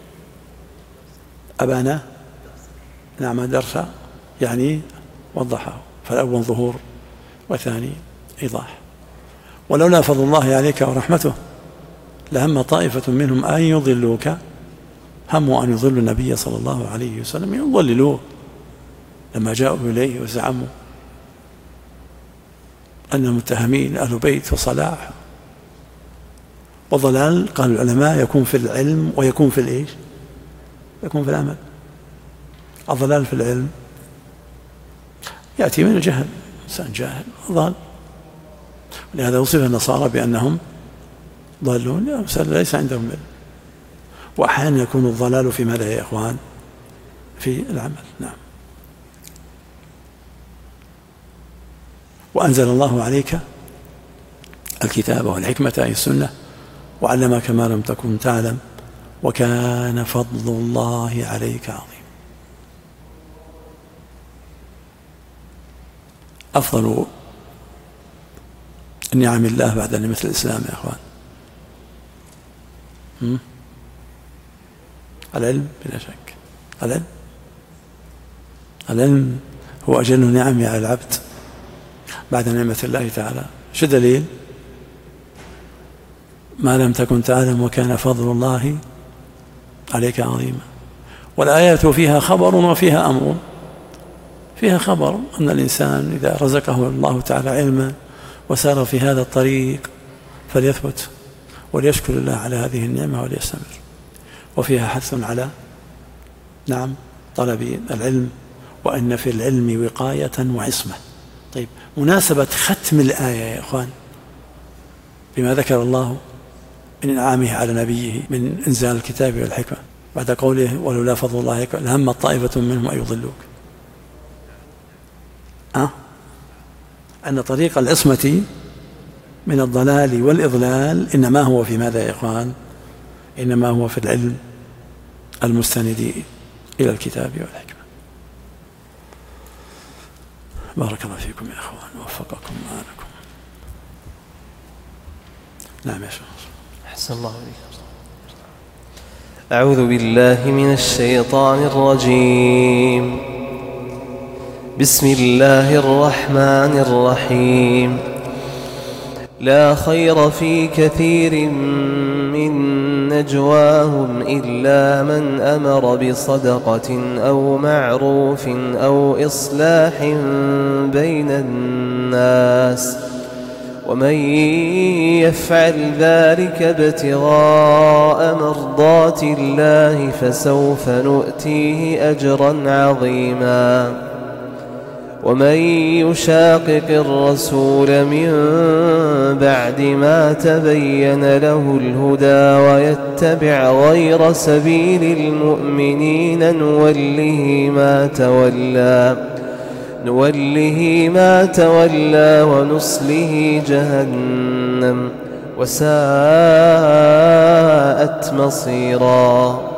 أبان نعم درس، يعني وضحه، فالأول ظهور والثاني إيضاح. ولولا فضل الله عليك ورحمته لهم طائفة منهم أن يضلوك، هموا أن يضلوا النبي صلى الله عليه وسلم، يضللوه لما جاءوا إليه وزعموا أنهم متهمين أهل بيت وصلاح. والضلال قال العلماء يكون في العلم ويكون في الإيش؟ يكون في العمل. الضلال في العلم يأتي من الجهل، إنسان جاهل ضال، لهذا وصف النصارى بأنهم ضالون، ليس عندهم علم. وأحيانا يكون الضلال في ماذا يا إخوان؟ في العمل. نعم. وأنزل الله عليك الكتاب والحكمة أي السنة، وعلمك ما لم تكن تعلم، وكان فضل الله عليك عظيم. أفضل نعم الله بعد نعمة الإسلام يا أخوان العلم، بلا شك. العلم هو أجل نعم على العبد بعد نعمة الله تعالى. شو دليل؟ ما لم تكن تعلم وكان فضل الله عليك عظيما. والآيات فيها خبر وفيها أمر. فيها خبر أن الإنسان إذا رزقه الله تعالى علما وسار في هذا الطريق فليثبت وليشكر الله على هذه النعمة وليستمر. وفيها حث على نعم طلب العلم، وأن في العلم وقاية وعصمة. طيب، مناسبة ختم الآية يا إخوان بما ذكر الله من إنعامه على نبيه من إنزال الكتاب والحكمة، بعد قوله ولولا فضل الله لهم طائفة منهم أن يضلوك. أن طريق العصمة من الضلال والإضلال إنما هو في ماذا يا إخوان؟ إنما هو في العلم المستند إلى الكتاب والحكمة. بارك الله فيكم يا إخوان ووفقكم وأعانكم. نعم يا شيخ. أحسن الله إليك. أعوذ بالله من الشيطان الرجيم. بسم الله الرحمن الرحيم. لا خير في كثير من نجواهم إلا من أمر بصدقة أو معروف أو إصلاح بين الناس ومن يفعل ذلك ابتغاء مرضات الله فسوف نؤتيه أجرا عظيما ومن يشاقق الرسول من بعد ما تبين له الهدى ويتبع غير سبيل المؤمنين نوله ما تولى ونصله جهنم وساءت مصيرا.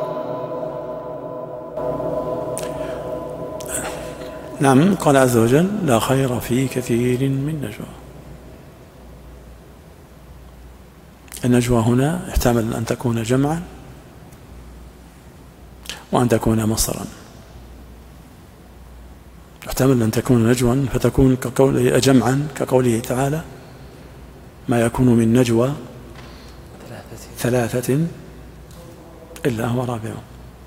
نعم. قال عز وجل لا خير في كثير من نجوى. النجوى هنا يحتمل أن تكون جمعا وأن تكون مصرا. يحتمل أن تكون نجوا فتكون كقوله جمعا كقوله تعالى ما يكون من نجوى ثلاثة إلا هو رابعهم.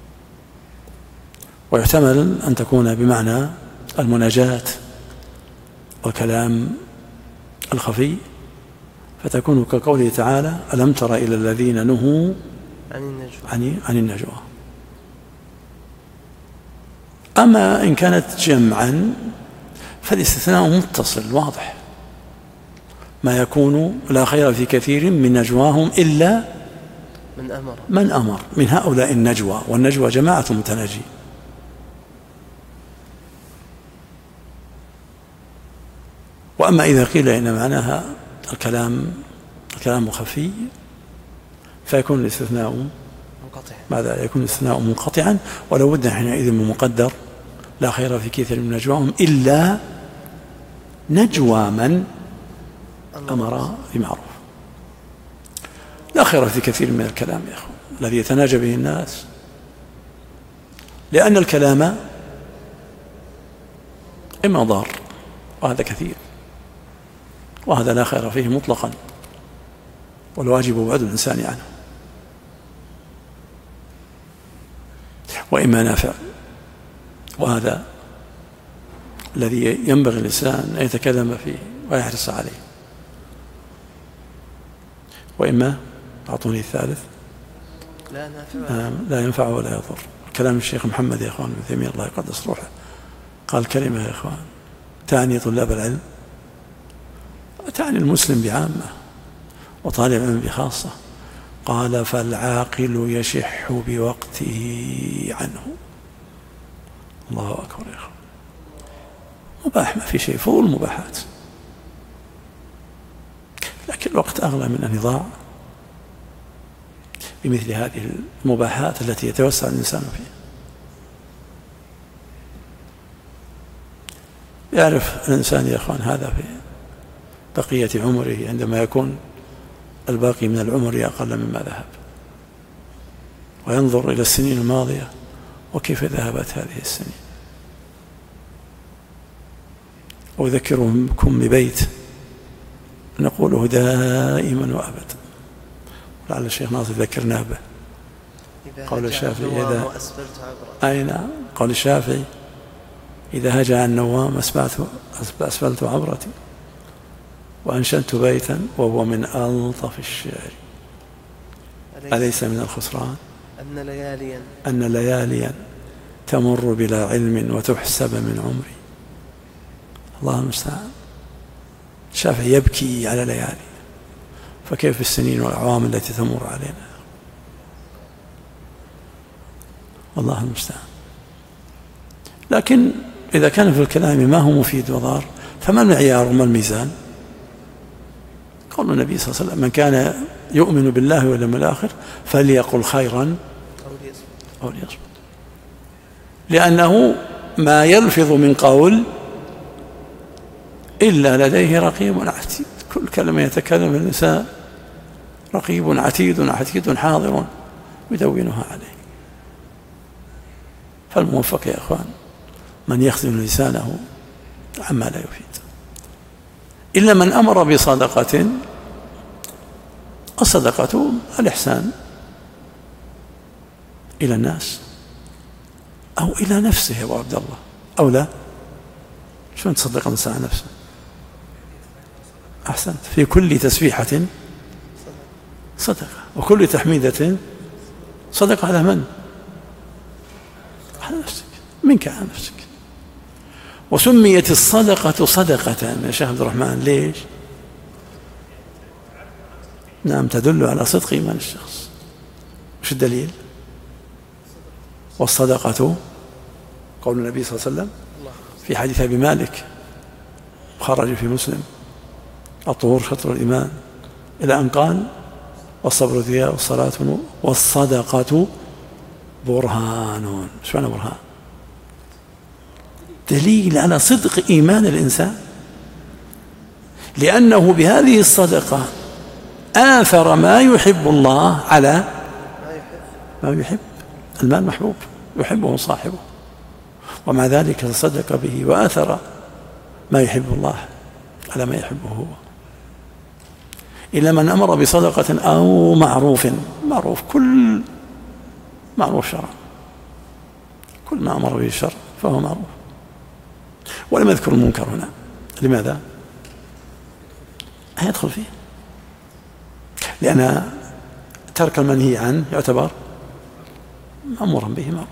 ويحتمل أن تكون بمعنى المناجاة والكلام الخفي فتكون كقوله تعالى ألم تر إلى الذين نهوا عن النجوى. أما إن كانت جمعا فالاستثناء متصل واضح. ما يكون لا خير في كثير من نجواهم إلا من أمر من هؤلاء النجوى، والنجوى جماعة متناجي. وأما إذا قيل إن معناها الكلام خفي فيكون الاستثناء منقطع. ماذا يكون الاستثناء منقطعا ولو بد حينئذ من مقدر لا خير في كثير من نجواهم إلا نجوى من أمر بمعروف. لا خير في كثير من الكلام يا أخوان الذي يتناجى به الناس، لأن الكلام إما ضار وهذا كثير وهذا لا خير فيه مطلقا والواجب بعد الإنسان عنه، وإما نافع وهذا الذي ينبغي الإنسان أن يتكلم فيه ويحرص عليه، وإما أعطوني الثالث لا ينفع ولا يضر. كلام الشيخ محمد يا إخوان ابن تيمية الله يقدس روحه قال كلمة يا إخوان تعني طلاب العلم، تعني المسلم بعامة وطالب العلم بخاصة. قال فالعاقل يشح بوقته عنه. الله أكبر يا أخوان. مباح ما في شيء فوق المباحات، لكن الوقت أغلى من أن يضاع بمثل هذه المباحات التي يتوسع الإنسان فيها. يعرف الإنسان يا أخوان هذا في بقية عمره عندما يكون الباقي من العمر أقل مما ذهب، وينظر إلى السنين الماضية وكيف ذهبت هذه السنين. وأذكركم ببيت نقوله دائما وأبدا لعل الشيخ ناصر ذكرنا به. قول الشافعي قول الشافعي إذا هجع النوام أسفلت عبرتي وأنشأت بيتا وهو من ألطف الشعر. أليس من الخسران أن لياليا تمر بلا علم وتحسب من عمري. الله المستعان. الشافعي يبكي على ليالي، فكيف السنين والأعوام التي تمر علينا. والله المستعان. لكن إذا كان في الكلام ما هو مفيد وضار فما المعيار وما الميزان؟ قول النبي صلى الله عليه وسلم: من كان يؤمن بالله واليوم الآخر فليقل خيرا أو ليصمت. لأنه ما يلفظ من قول إلا لديه رقيب عتيد، كل كلمة يتكلم الإنسان رقيب عتيد حاضر يدونها عليه. فالموفق يا أخوان من يخزن لسانه عما لا يفيد. إلا من أمر بصدقة، الصدقة الإحسان إلى الناس أو إلى نفسه يا أبو عبد الله، أو لا؟ شلون تصدق الإنسان على نفسه؟ أحسنت. في كل تسبيحة صدقة، وكل تحميدة صدقة. على من؟ على نفسك، منك على نفسك. وسميت الصدقة صدقة يا شيخ عبد الرحمن، ليش؟ نعم، تدل على صدق إيمان الشخص. وش الدليل؟ والصدقة قول النبي صلى الله عليه وسلم في حديث أبي مالك خرج في مسلم: الطهور شطر الإيمان، إلى أن قال: والصبر ضياء والصلاة نور والصدقة برهان. ايش معنى برهان؟ دليل على صدق إيمان الإنسان، لأنه بهذه الصدقة آثر ما يحب الله على ما يحب. المال محبوب يحبه صاحبه، ومع ذلك تصدق به وآثر ما يحب الله على ما يحبه هو. إلا من أمر بصدقة أو معروف، كل معروف شرعا، كل ما أمر به الشرع فهو معروف. ولم يذكر المنكر هنا، لماذا؟ هيدخل فيه، لأن ترك المنهي عنه يعتبر مأمورا به معروف.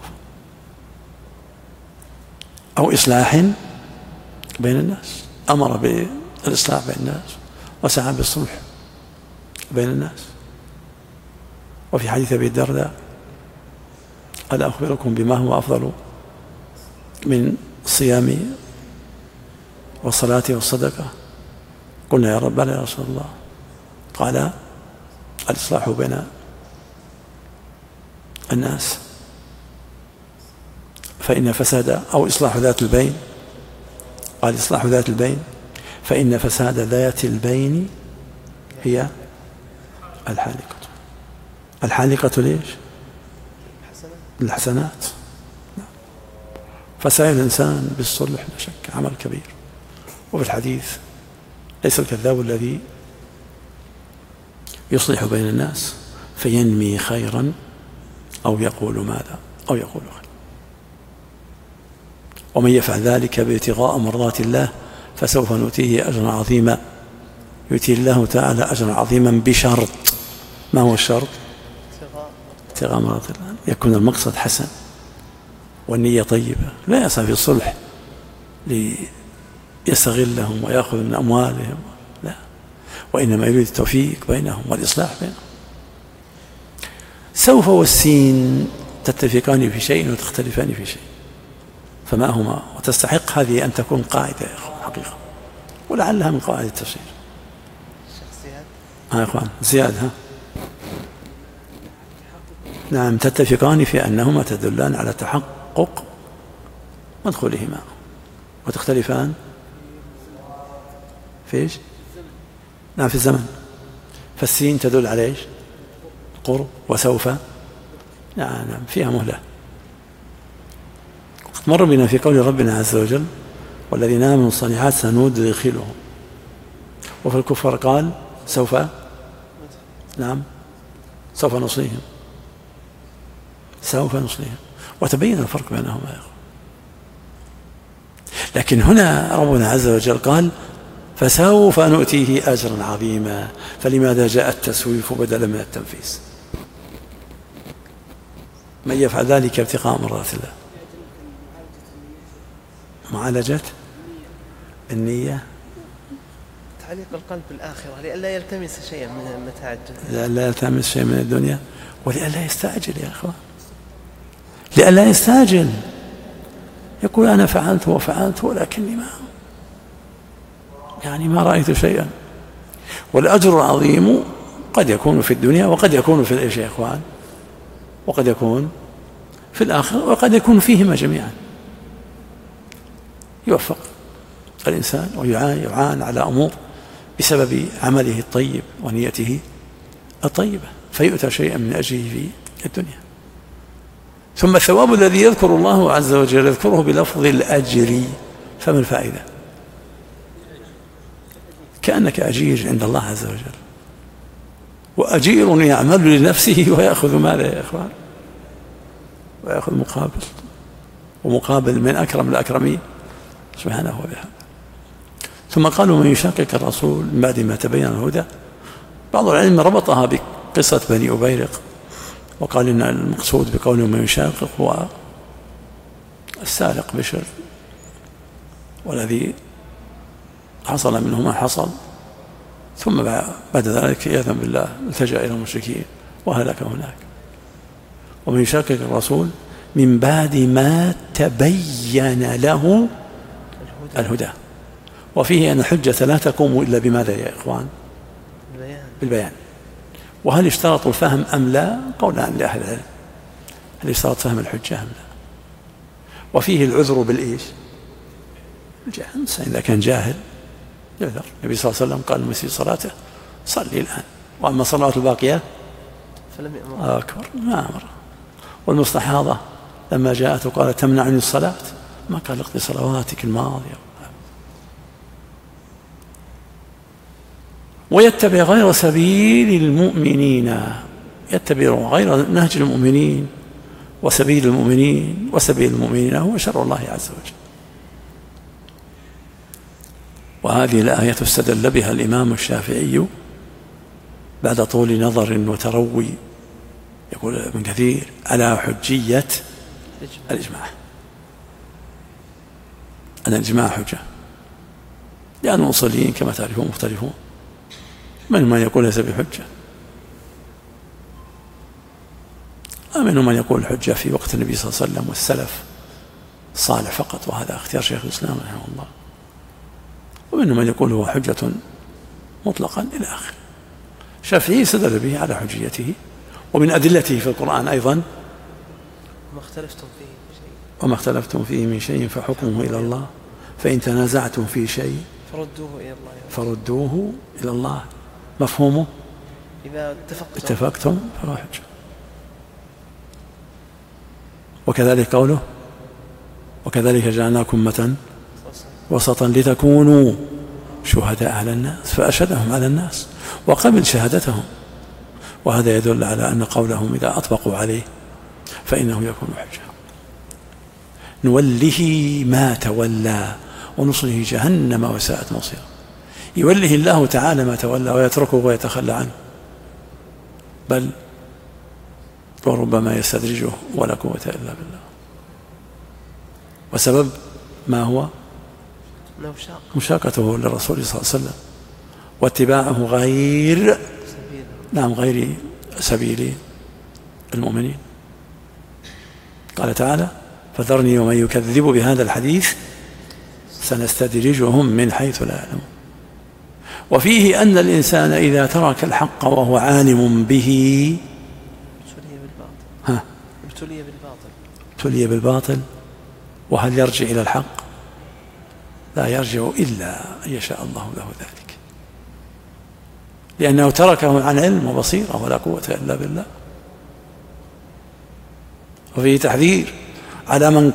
أو إصلاح بين الناس، أمر بالإصلاح بين الناس وسعى بالصلح بين الناس. وفي حديث أبي الدرداء: ألا أخبركم بما هو أفضل من الصيام والصلاة والصدقة؟ قلنا: يا رب، يا رسول الله. قال: الإصلاح بين الناس، فإن فساد أو إصلاح ذات البين. قال: إصلاح ذات البين، فإن فساد ذات البين هي الحالقة ليش؟ الحسنات. فسعي الإنسان بالصلح لا شك عمل كبير. وفي الحديث: ليس الكذاب الذي يصلح بين الناس فينمي خيرا أو يقول ماذا أو يقول خير. ومن يفعل ذلك ابتغاء مرضات الله فسوف نؤتيه أجرا عظيما. يؤتي الله تعالى أجرا عظيما بشرط. ما هو الشرط؟ ابتغاء مرضات الله، يكون المقصد حسن والنية طيبة، لا يسعى في الصلح ليستغلهم ويأخذ من أموالهم، لا، وإنما يريد التوفيق بينهم والإصلاح بينهم. سوف والسين تتفقان في شيء وتختلفان في شيء، فما هما؟ وتستحق هذه أن تكون قاعدة حقيقة، ولعلها من قواعد التفسير. يا إخوان زياد، ها؟ نعم، تتفقان في أنهما تدلان على تحقق مدخولهما، وتختلفان في إيش؟ نعم، في الزمن. فالسين تدل على إيش؟ قرب. وسوف نعم فيها مهلة. مر بنا في قول ربنا عز وجل: والذين آمنوا الصالحات سندخلهم. وفي الكفار قال: سوف نعم سوف نصليهم، سوف نصليهم. وتبين الفرق بينهما. لكن هنا ربنا عز وجل قال: فسوف نؤتيه أجرا عظيما. فلماذا جاء التسويف بدلا من التنفيس؟ من يفعل ذلك ابتغاء مرضات الله. معالجة النية، تعليق القلب بالآخرة لئلا يلتمس شيئا من متاع الدنيا، لئلا يلتمس شيئا من الدنيا، ولئلا يستعجل يا أخوان. لئلا يستعجل، يقول أنا فعلت وفعلت ولكني ما رأيت شيئا. والأجر العظيم قد يكون في الدنيا وقد يكون في الإيش يا إخوان، وقد يكون في الآخرة، وقد يكون فيهما جميعا. يوفق الإنسان ويعان على أمور بسبب عمله الطيب ونيته الطيبة، فيؤتى شيئا من أجله في الدنيا. ثم الثواب الذي يذكر الله عز وجل يذكره بلفظ الأجر، فما الفائدة؟ كأنك أجير عند الله عز وجل، وأجير يعمل لنفسه ويأخذ ماذا يا إخوان؟ ويأخذ مقابل، ومقابل من أكرم الأكرمين سبحانه وبحمده. ثم قالوا من يشاقق الرسول من بعد ما تبين الهدى. بعض العلم ربطها بقصة بني أبيرق، وقال إن المقصود بقوله من يشاقق هو السارق بشر، والذي حصل منه ما حصل، ثم بعد ذلك يأذن بالله التجأ إلى المشركين وهلك هناك. ومن يشاقق الرسول من بعد ما تبين له الهدى. وفيه أن الحجة لا تقوم إلا بماذا يا إخوان؟ بالبيان. وهل اشترط الفهم أم لا؟ قولان لأهل العلم، هل اشترط فهم الحجة أم لا؟ وفيه العذر بالإيش؟ الجهل. إذا كان جاهل يعذر. النبي صلى الله عليه وسلم قال المسيء صلاته صلي الآن، وأما صلاة الباقية فلم يأمر أكبر ما أمر. والمستحاضة لما جاءت وقالت تمنعني الصلاة ما قال اقضي صلواتك الماضية. ويتبع غير سبيل المؤمنين، يتبع غير نهج المؤمنين وسبيل المؤمنين، وسبيل المؤمنين هو شرع الله عز وجل. وهذه الآية استدل بها الإمام الشافعي بعد طول نظر وتروي، يقول ابن كثير على حجية الإجماع، أن الإجماع حجة، لأن المصلين كما تعرفون مختلفون، منهم من يقول ليس بحجة، ومنهم من يقول الحجة في وقت النبي صلى الله عليه وسلم والسلف الصالح فقط، وهذا اختيار شيخ الإسلام رحمه الله. ومنهم من يقول هو حجة مطلقا إلى آخره. الشافعي استدل به على حجيته، ومن أدلته في القرآن أيضا وما اختلفتم فيه من شيء فحكمه إلى الله، فإن تنازعتم في شيء فردوه إلى الله. مفهومه إذا اتفقتم فهو حجة. وكذلك قوله وكذلك جعلناكم أمة وسطا لتكونوا شهداء على الناس، فأشهدهم على الناس وقبل شهادتهم. وهذا يدل على أن قولهم إذا أطبقوا عليه فإنه يكون حجة. نوله ما تولى ونصله جهنم وساءت مصيرا. يوله الله تعالى ما تولى ويتركه ويتخلى عنه، بل وربما يستدرجه ولا قوة إلا بالله. وسبب ما هو مشاقته للرسول صلى الله عليه وسلم، واتباعه غير سبيل المؤمنين. قال تعالى فذرني ومن يكذب بهذا الحديث سنستدرجهم من حيث لا يعلمون. وفيه أن الإنسان إذا ترك الحق وهو عالم به ابتلي بالباطل. وهل يرجع إلى الحق؟ لا يرجع إلا أن يشاء الله له ذلك، لأنه تركه عن علم وبصيرة ولا قوة إلا بالله. وفيه تحذير على من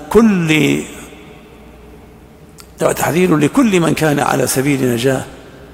تحذير لكل من كان على سبيل نجاة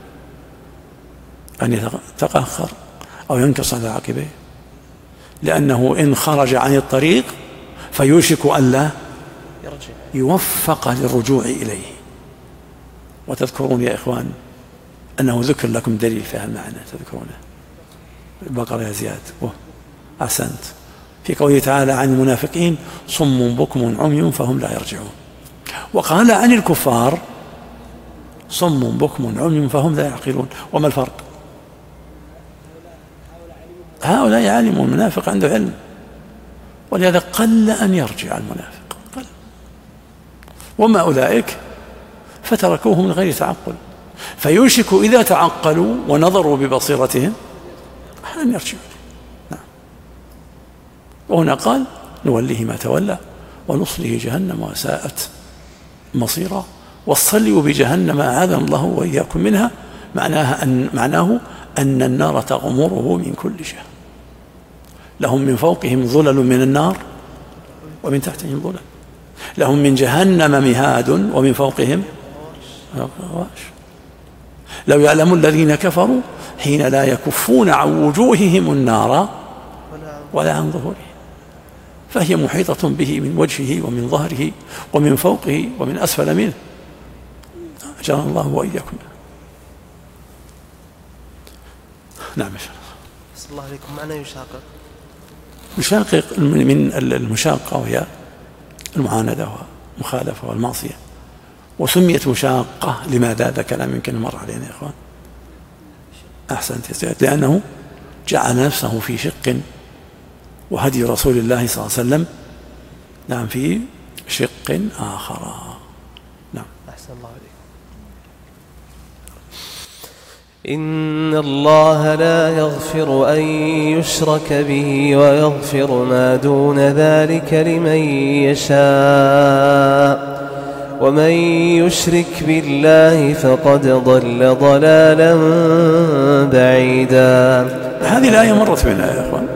أن يتقهقر أو ينكص على عقبيه، لأنه إن خرج عن الطريق فيوشك أن لا يوفق للرجوع إليه. وتذكرون يا إخوان أنه ذكر لكم دليل في هذا المعنى، تذكرونه البقرة يا زياد. أحسنت. في قوله تعالى عن المنافقين صم بكم عمي فهم لا يرجعون. وقال عن الكفار صم بكم عمي فهم لا يعقلون. وما الفرق؟ هؤلاء علموا، المنافق عنده علم ولهذا قل أن يرجع المنافق، قل. وما أولئك فتركوه من غير تعقل، فيوشك إذا تعقلوا ونظروا ببصيرتهم أن يرجعوا. نعم. وهنا قال نوليه ما تولى ونصله جهنم وساءت مصيرا. والصلي بجهنم أعاذنا الله وإياكم منها معناه أن النار تغمره من كل جهة، لهم من فوقهم ظلل من النار ومن تحتهم ظلل، لهم من جهنم مهاد ومن فوقهم غواش. لو يعلم الذين كفروا حين لا يكفون عن وجوههم النار ولا عن ظهورهم، فهي محيطة به من وجهه ومن ظهره ومن فوقه ومن أسفل منه، أجرنا الله وإياكم. نعم. بسم الله عليكم. معنى يشاقق؟ يشاقق من المشاقة وهي المعاندة والمخالفة والمعصية، وسميت مشاقة لماذا؟ هذا كلام يمكن مر علينا يا إخوان. أحسنت. لأنه جعل نفسه في شق، وهدي رسول الله صلى الله عليه وسلم نعم في شق آخر. نعم. أحسن الله عليكم. إن الله لا يغفر أن يشرك به ويغفر ما دون ذلك لمن يشاء، ومن يشرك بالله فقد ضل ضلالا بعيدا. هذه الآية مرت بنا يا أخوان،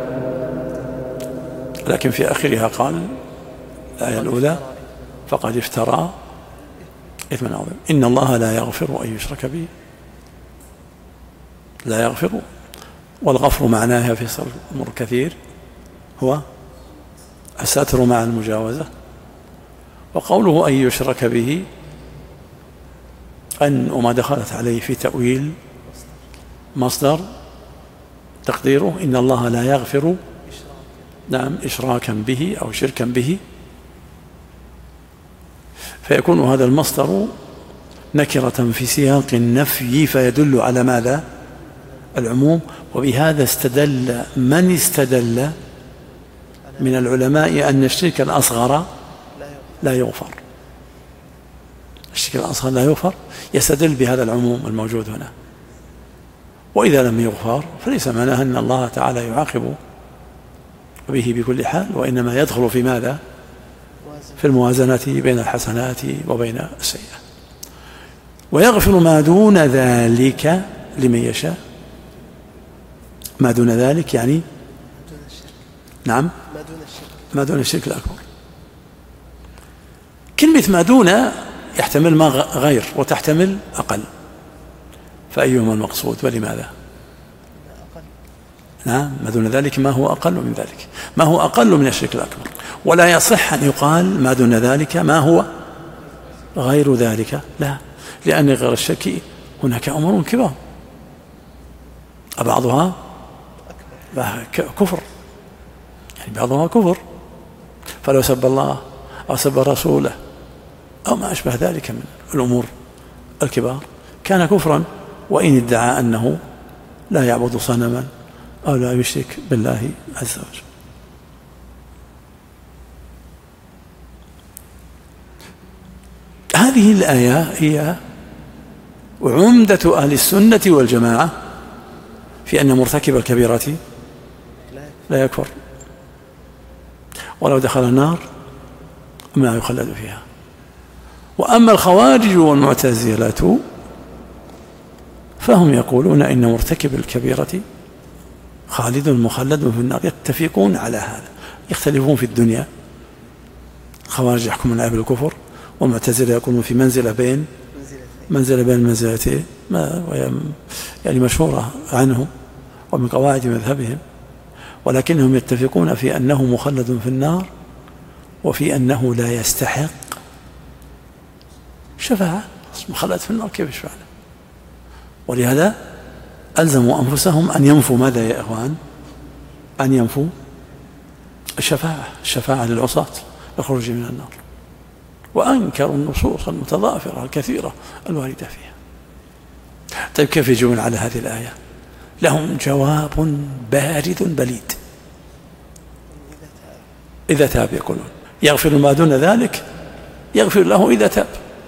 لكن في آخرها قال الآية الأولى فقد افترى إثما عظيما. إن الله لا يغفر أن يشرك به، لا يغفر. والغفر معناها في صرف أمور كثير هو الستر مع المجاوزة. وقوله أن يشرك به أن وما دخلت عليه في تأويل مصدر تقديره إن الله لا يغفر نعم إشراكا به أو شركا به، فيكون هذا المصدر نكرة في سياق النفي فيدل على ماذا؟ العموم. وبهذا استدل من استدل من العلماء أن الشرك الأصغر لا يغفر، الشرك الأصغر لا يغفر، يستدل بهذا العموم الموجود هنا. وإذا لم يغفر فليس معناه أن الله تعالى يعاقب به بكل حال، وإنما يدخل في ماذا؟ في الموازنة بين الحسنات وبين السيئات. ويغفر ما دون ذلك لمن يشاء. ما دون ذلك يعني نعم ما دون الشرك الأكبر. كلمة ما دون يحتمل ما غير وتحتمل أقل، فأيهما المقصود ولماذا؟ نعم ما دون ذلك ما هو أقل من ذلك، ما هو أقل من الشرك الأكبر. ولا يصح أن يقال ما دون ذلك ما هو غير ذلك، لا، لأن غير الشرك هناك أمور كبار بعضها كفر، يعني بعضها كفر، فلو سب الله أو سب رسوله أو ما أشبه ذلك من الأمور الكبار كان كفرا، وإن ادعى أنه لا يعبد صنما أو لا يشرك بالله عز وجل. هذه الآية هي عمدة أهل السنة والجماعة في أن مرتكب الكبيرة لا يكفر ولو دخل النار ما يخلد فيها. وأما الخوارج والمعتزلة فهم يقولون إن مرتكب الكبيرة خالد مخلد في النار، يتفقون على هذا، يختلفون في الدنيا. الخوارج يحكمون على الكفر، والمعتزلة يكونون في منزلة بين المنزلتين، يعني مشهورة عنهم ومن قواعد مذهبهم، ولكنهم يتفقون في أنه مخلد في النار وفي أنه لا يستحق شفاعة. مخلد في النار كيف يشفع له؟ ولهذا ألزموا أنفسهم أن ينفوا ماذا يا إخوان؟ أن ينفوا الشفاعة للعصاة للخروج من النار، وأنكروا النصوص المتضافرة الكثيرة الواردة فيها. طيب كيف يجيبون على هذه الآية؟ لهم جواب بارد بليد. إذا تاب يقولون يغفر ما دون ذلك يغفر له إذا تاب.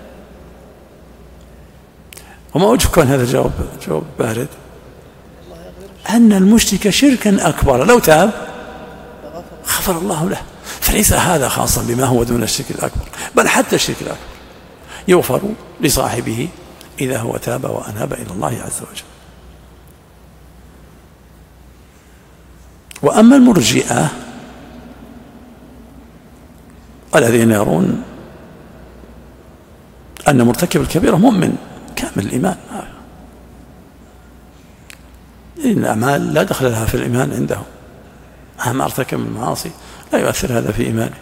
وما وجه كون هذا جواب بارد؟ أن المشرك شركا أكبر لو تاب غفر الله له، فليس هذا خاصا بما هو دون الشرك الأكبر، بل حتى الشرك الأكبر يغفر لصاحبه إذا هو تاب وأناب إلى الله عز وجل. وأما المرجئة الذين يرون أن مرتكب الكبيرة مؤمن كامل الإيمان، إن الأعمال لا دخل لها في الإيمان عندهم، مهما ارتكب من المعاصي لا يؤثر هذا في إيمانه،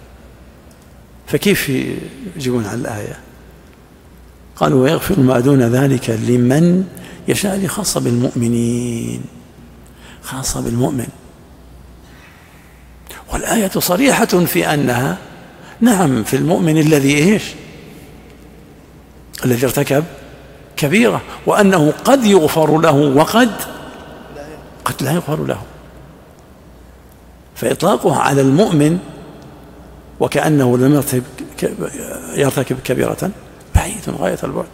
فكيف يجيبون على الآية؟ قالوا ويغفر ما دون ذلك لمن يشاء، خاصة بالمؤمنين، خاصة بالمؤمن. والآية صريحة في أنها نعم في المؤمن الذي إيش؟ الذي ارتكب كبيرة، وأنه قد يغفر له وقد لا يغفر له، فإطلاقها على المؤمن وكأنه لم يرتكب كبيرة بعيد غاية البعد.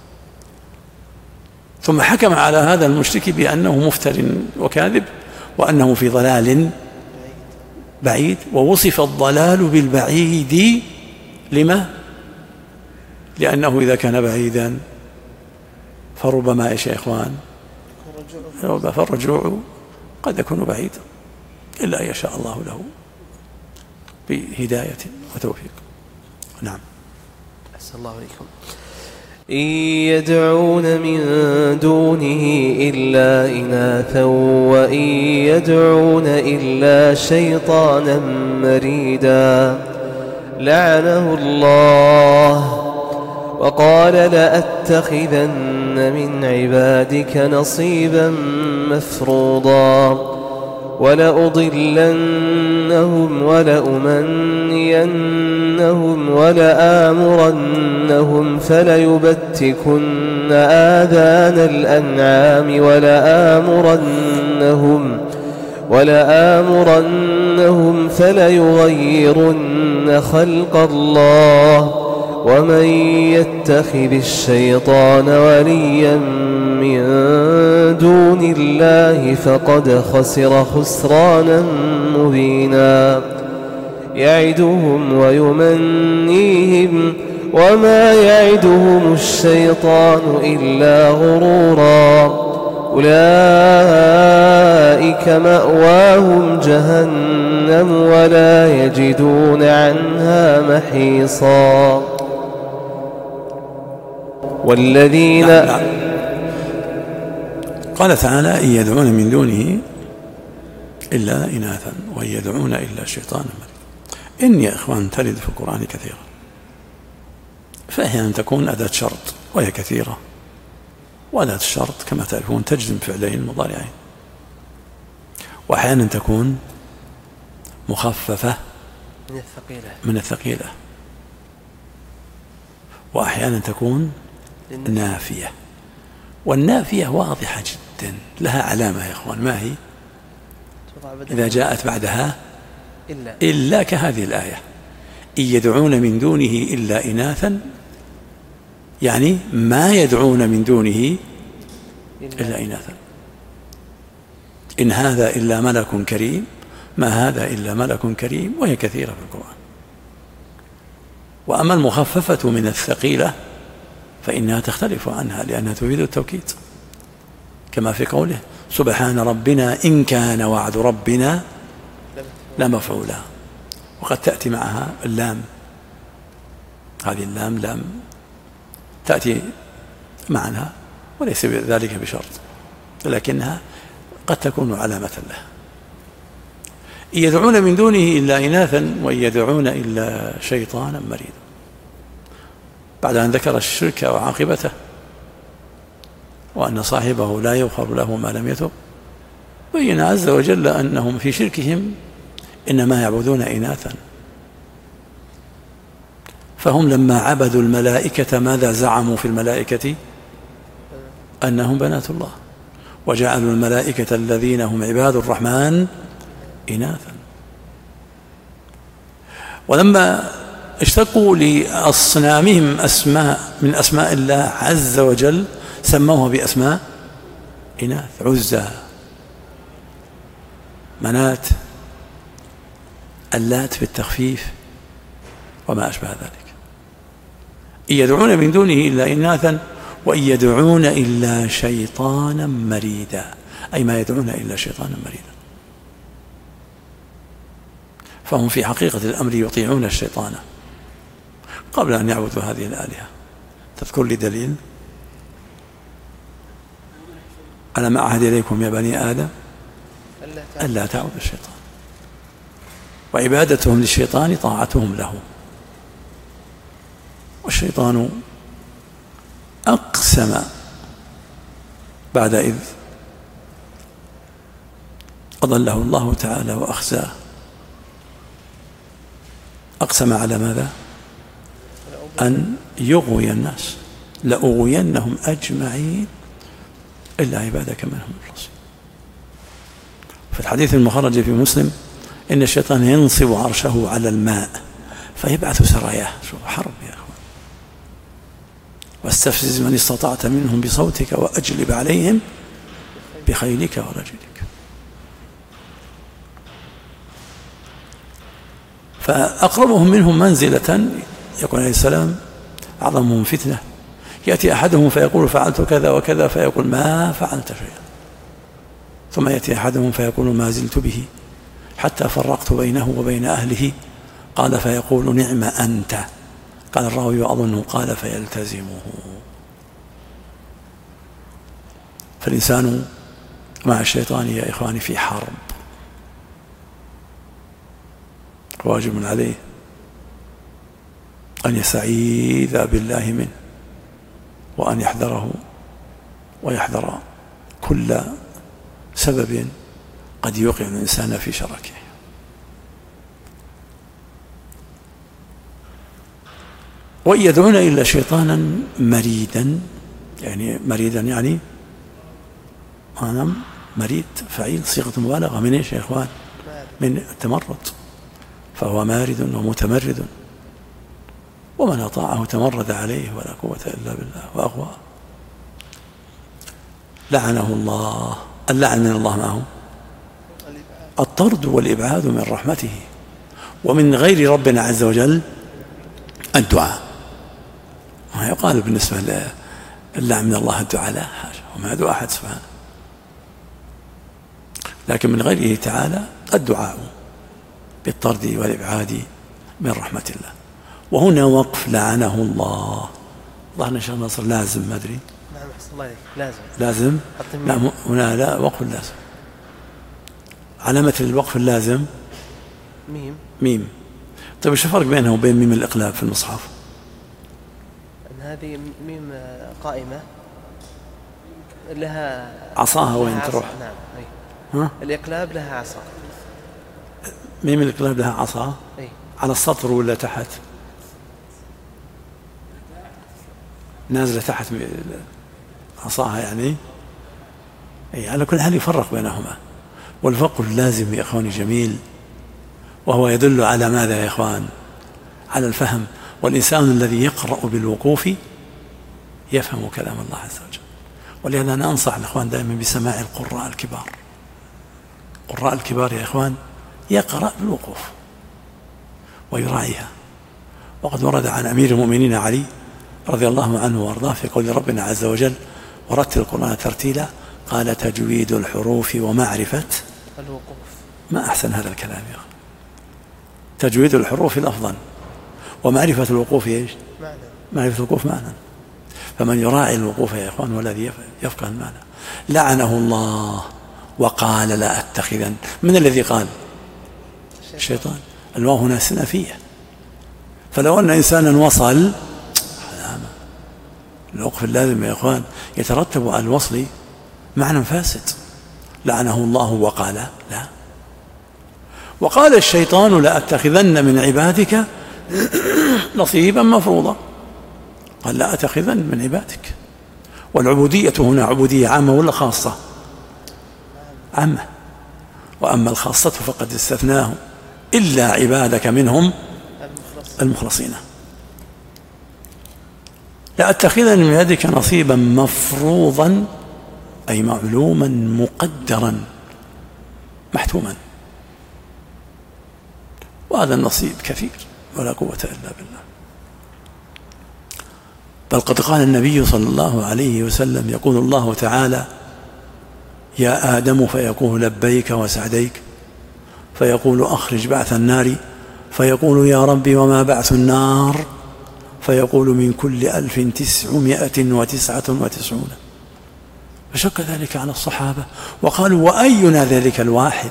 ثم حكم على هذا المشرك بأنه مفتر وكاذب وأنه في ضلال بعيد، ووصف الضلال بالبعيد لما؟ لأنه إذا كان بعيدا فربما يا إخوان فالرجوع قد يكون بعيدا إلا أن يشاء الله له بهداية وتوفيق. نعم. أحسن الله عليكم. إن يدعون من دونه إلا إناثا وإن يدعون إلا شيطانا مريدا لعنه الله وقال لأتخذن من عبادك نصيبا مفروضا ولأضلنهم ولأمنينهم ولآمرنهم فليبتكن آذان الأنعام ولآمرنهم فليغيرن خلق الله ومن يتخذ الشيطان وليا من دون الله فقد خسر خسرانا مبينا يعدهم ويمنيهم وما يعدهم الشيطان إلا غرورا أولئك مأواهم جهنم ولا يجدون عنها محيصا. والذين قال تعالى إن يدعون من دونه إلا إناثا وإن يدعون إلا شيطانا مريدا. إن يا إخوان ترد في القرآن كثيرا، فأحيانا تكون أداة شرط وهي كثيرة، وأداة الشرط كما تعرفون تجزم فعلين مضارعين، وأحيانا تكون مخففة من الثقيلة وأحيانا تكون نافية. والنافية واضحة جدا لها علامة يا إخوان، ما هي؟ إذا جاءت بعدها إلا كهذه الآية إن يدعون من دونه إلا إناثا، يعني ما يدعون من دونه إلا إناثا، إن هذا إلا ملك كريم، ما هذا إلا ملك كريم، وهي كثيرة في القرآن. وأما المخففة من الثقيلة فإنها تختلف عنها لأنها تفيد التوكيد، كما في قوله سبحان ربنا إن كان وعد ربنا لمفعولا، وقد تأتي معها اللام، هذه اللام لام تأتي معنا وليس ذلك بشرط، لكنها قد تكون علامة له. إن يدعون من دونه إلا إناثا وإن يدعون إلا شيطانا مريدا، بعد أن ذكر الشرك وعاقبته وأن صاحبه لا يغفر له ما لم يتب، بين عز وجل أنهم في شركهم إنما يعبدون إناثا، فهم لما عبدوا الملائكة ماذا زعموا في الملائكة؟ أنهم بنات الله، وجعلوا الملائكة الذين هم عباد الرحمن إناثا، ولما اشتقوا لأصنامهم أسماء من أسماء الله عز وجل سموها بأسماء إناث: عزى، منات، اللات بالتخفيف، وما أشبه ذلك. إن يدعون من دونه إلا إناثا وإن يدعون إلا شيطانا مريدا، أي ما يدعون إلا شيطانا مريدا. فهم في حقيقة الأمر يطيعون الشيطان قبل أن يعبدوا هذه الآلهة. تذكر لي دليل؟ ألم أعهد إليكم يا بني آدم ألا تعبدوا الشيطان، وعبادتهم للشيطان طاعتهم له. والشيطان أقسم بعد إذ أضله الله تعالى وأخزاه، أقسم على ماذا؟ أن يغوي الناس: لأغوينهم أجمعين إلا عبادك منهم المخلصين. في الحديث المخرج في مسلم: إن الشيطان ينصب عرشه على الماء فيبعث سراياه. شوف حرب يا أخوان. واستفزز من استطعت منهم بصوتك وأجلب عليهم بخيلك ورجلك. فأقربهم منهم منزلة يكون عليه السلام أعظمهم فتنة. يأتي أحدهم فيقول فعلت كذا وكذا، فيقول ما فعلت شيئا. ثم يأتي أحدهم فيقول ما زلت به حتى فرقت بينه وبين أهله، قال فيقول نعم أنت، قال الراوي أظنه قال فيلتزمه. فالإنسان مع الشيطان يا إخواني في حرب، واجب عليه أن يستعيذ بالله منه، وأن يحذره ويحذر كل سبب قد يوقع الإنسان في شركه. وإن يدعون إلا شيطانا مريدا، يعني مريدا يعني مريد فعيل صيغة مبالغة من إيش يا إخوان؟ من التمرد، فهو مارد ومتمرد، ومن أطاعه تمرد عليه ولا قوة إلا بالله وأغوى. لعنه الله. اللعن من الله معه الطرد والإبعاد من رحمته، ومن غير ربنا عز وجل الدعاء. ما يقال بالنسبة للعن من الله الدعاء، لا حاجة، وما يدعو أحد سبحانه. لكن من غيره تعالى الدعاء بالطرد والإبعاد من رحمة الله. وهنا وقف لعنه الله. ظهرنا إن شاء الله صار لازم، ما أدري. نعم أحسن الله عليك. لازم. نعم هنا لا وقف لازم. علامة الوقف اللازم ميم. طيب ايش الفرق بينها وبين ميم الإقلاب في المصحف؟ أن هذه ميم قائمة لها عصاها وين تروح؟ نعم. ها؟ الإقلاب لها عصا. ميم الإقلاب لها عصا؟ أي. على السطر ولا تحت؟ نازلة تحت عصاها يعني. أي على كل حال يفرق بينهما. والفرق اللازم يا إخواني جميل، وهو يدل على ماذا يا إخوان؟ على الفهم. والإنسان الذي يقرأ بالوقوف يفهم كلام الله عز وجل. ولهذا أنا أنصح الإخوان دائما بسماع القراء الكبار. القراء الكبار يا إخوان يقرأ بالوقوف ويراعيها. وقد ورد عن أمير المؤمنين علي رضي الله عنه وارضاه في قول ربنا عز وجل ورتل القرآن ترتيلا، قال تجويد الحروف ومعرفة الوقوف. ما أحسن هذا الكلام يا أخي. تجويد الحروف لفظا ومعرفة الوقوف ايش؟ معنى. معرفة الوقوف معنى. فمن يراعي الوقوف يا إخوان والذي يفقه المعنى. لعنه الله وقال لا أتخذن. من الذي قال؟ الشيطان. الواو هنا استئنافية. فلو أن إنسانا وصل الوقف اللازم يا إخوان يترتب على الوصل معنى فاسد. لعنه الله وقال لا. وقال الشيطان لا أتخذن من عبادك نصيبا مفروضا. قال لا أتخذن من عبادك. والعبودية هنا عبودية عامة ولا خاصة؟ عامة. وأما الخاصة فقد استثناه إلا عبادك منهم المخلصين. لأتخذن من يدك نصيبا مفروضا أي معلوما مقدرا محتوما، وهذا النصيب كثير ولا قوة إلا بالله. بل قد قال النبي صلى الله عليه وسلم: يقول الله تعالى: يا آدم، فيقول لبيك وسعديك، فيقول: أخرج بعث النار، فيقول: يا ربي وما بعث النار؟ فيقول: من كل 1999. فشك ذلك على الصحابة وقالوا: وأينا ذلك الواحد؟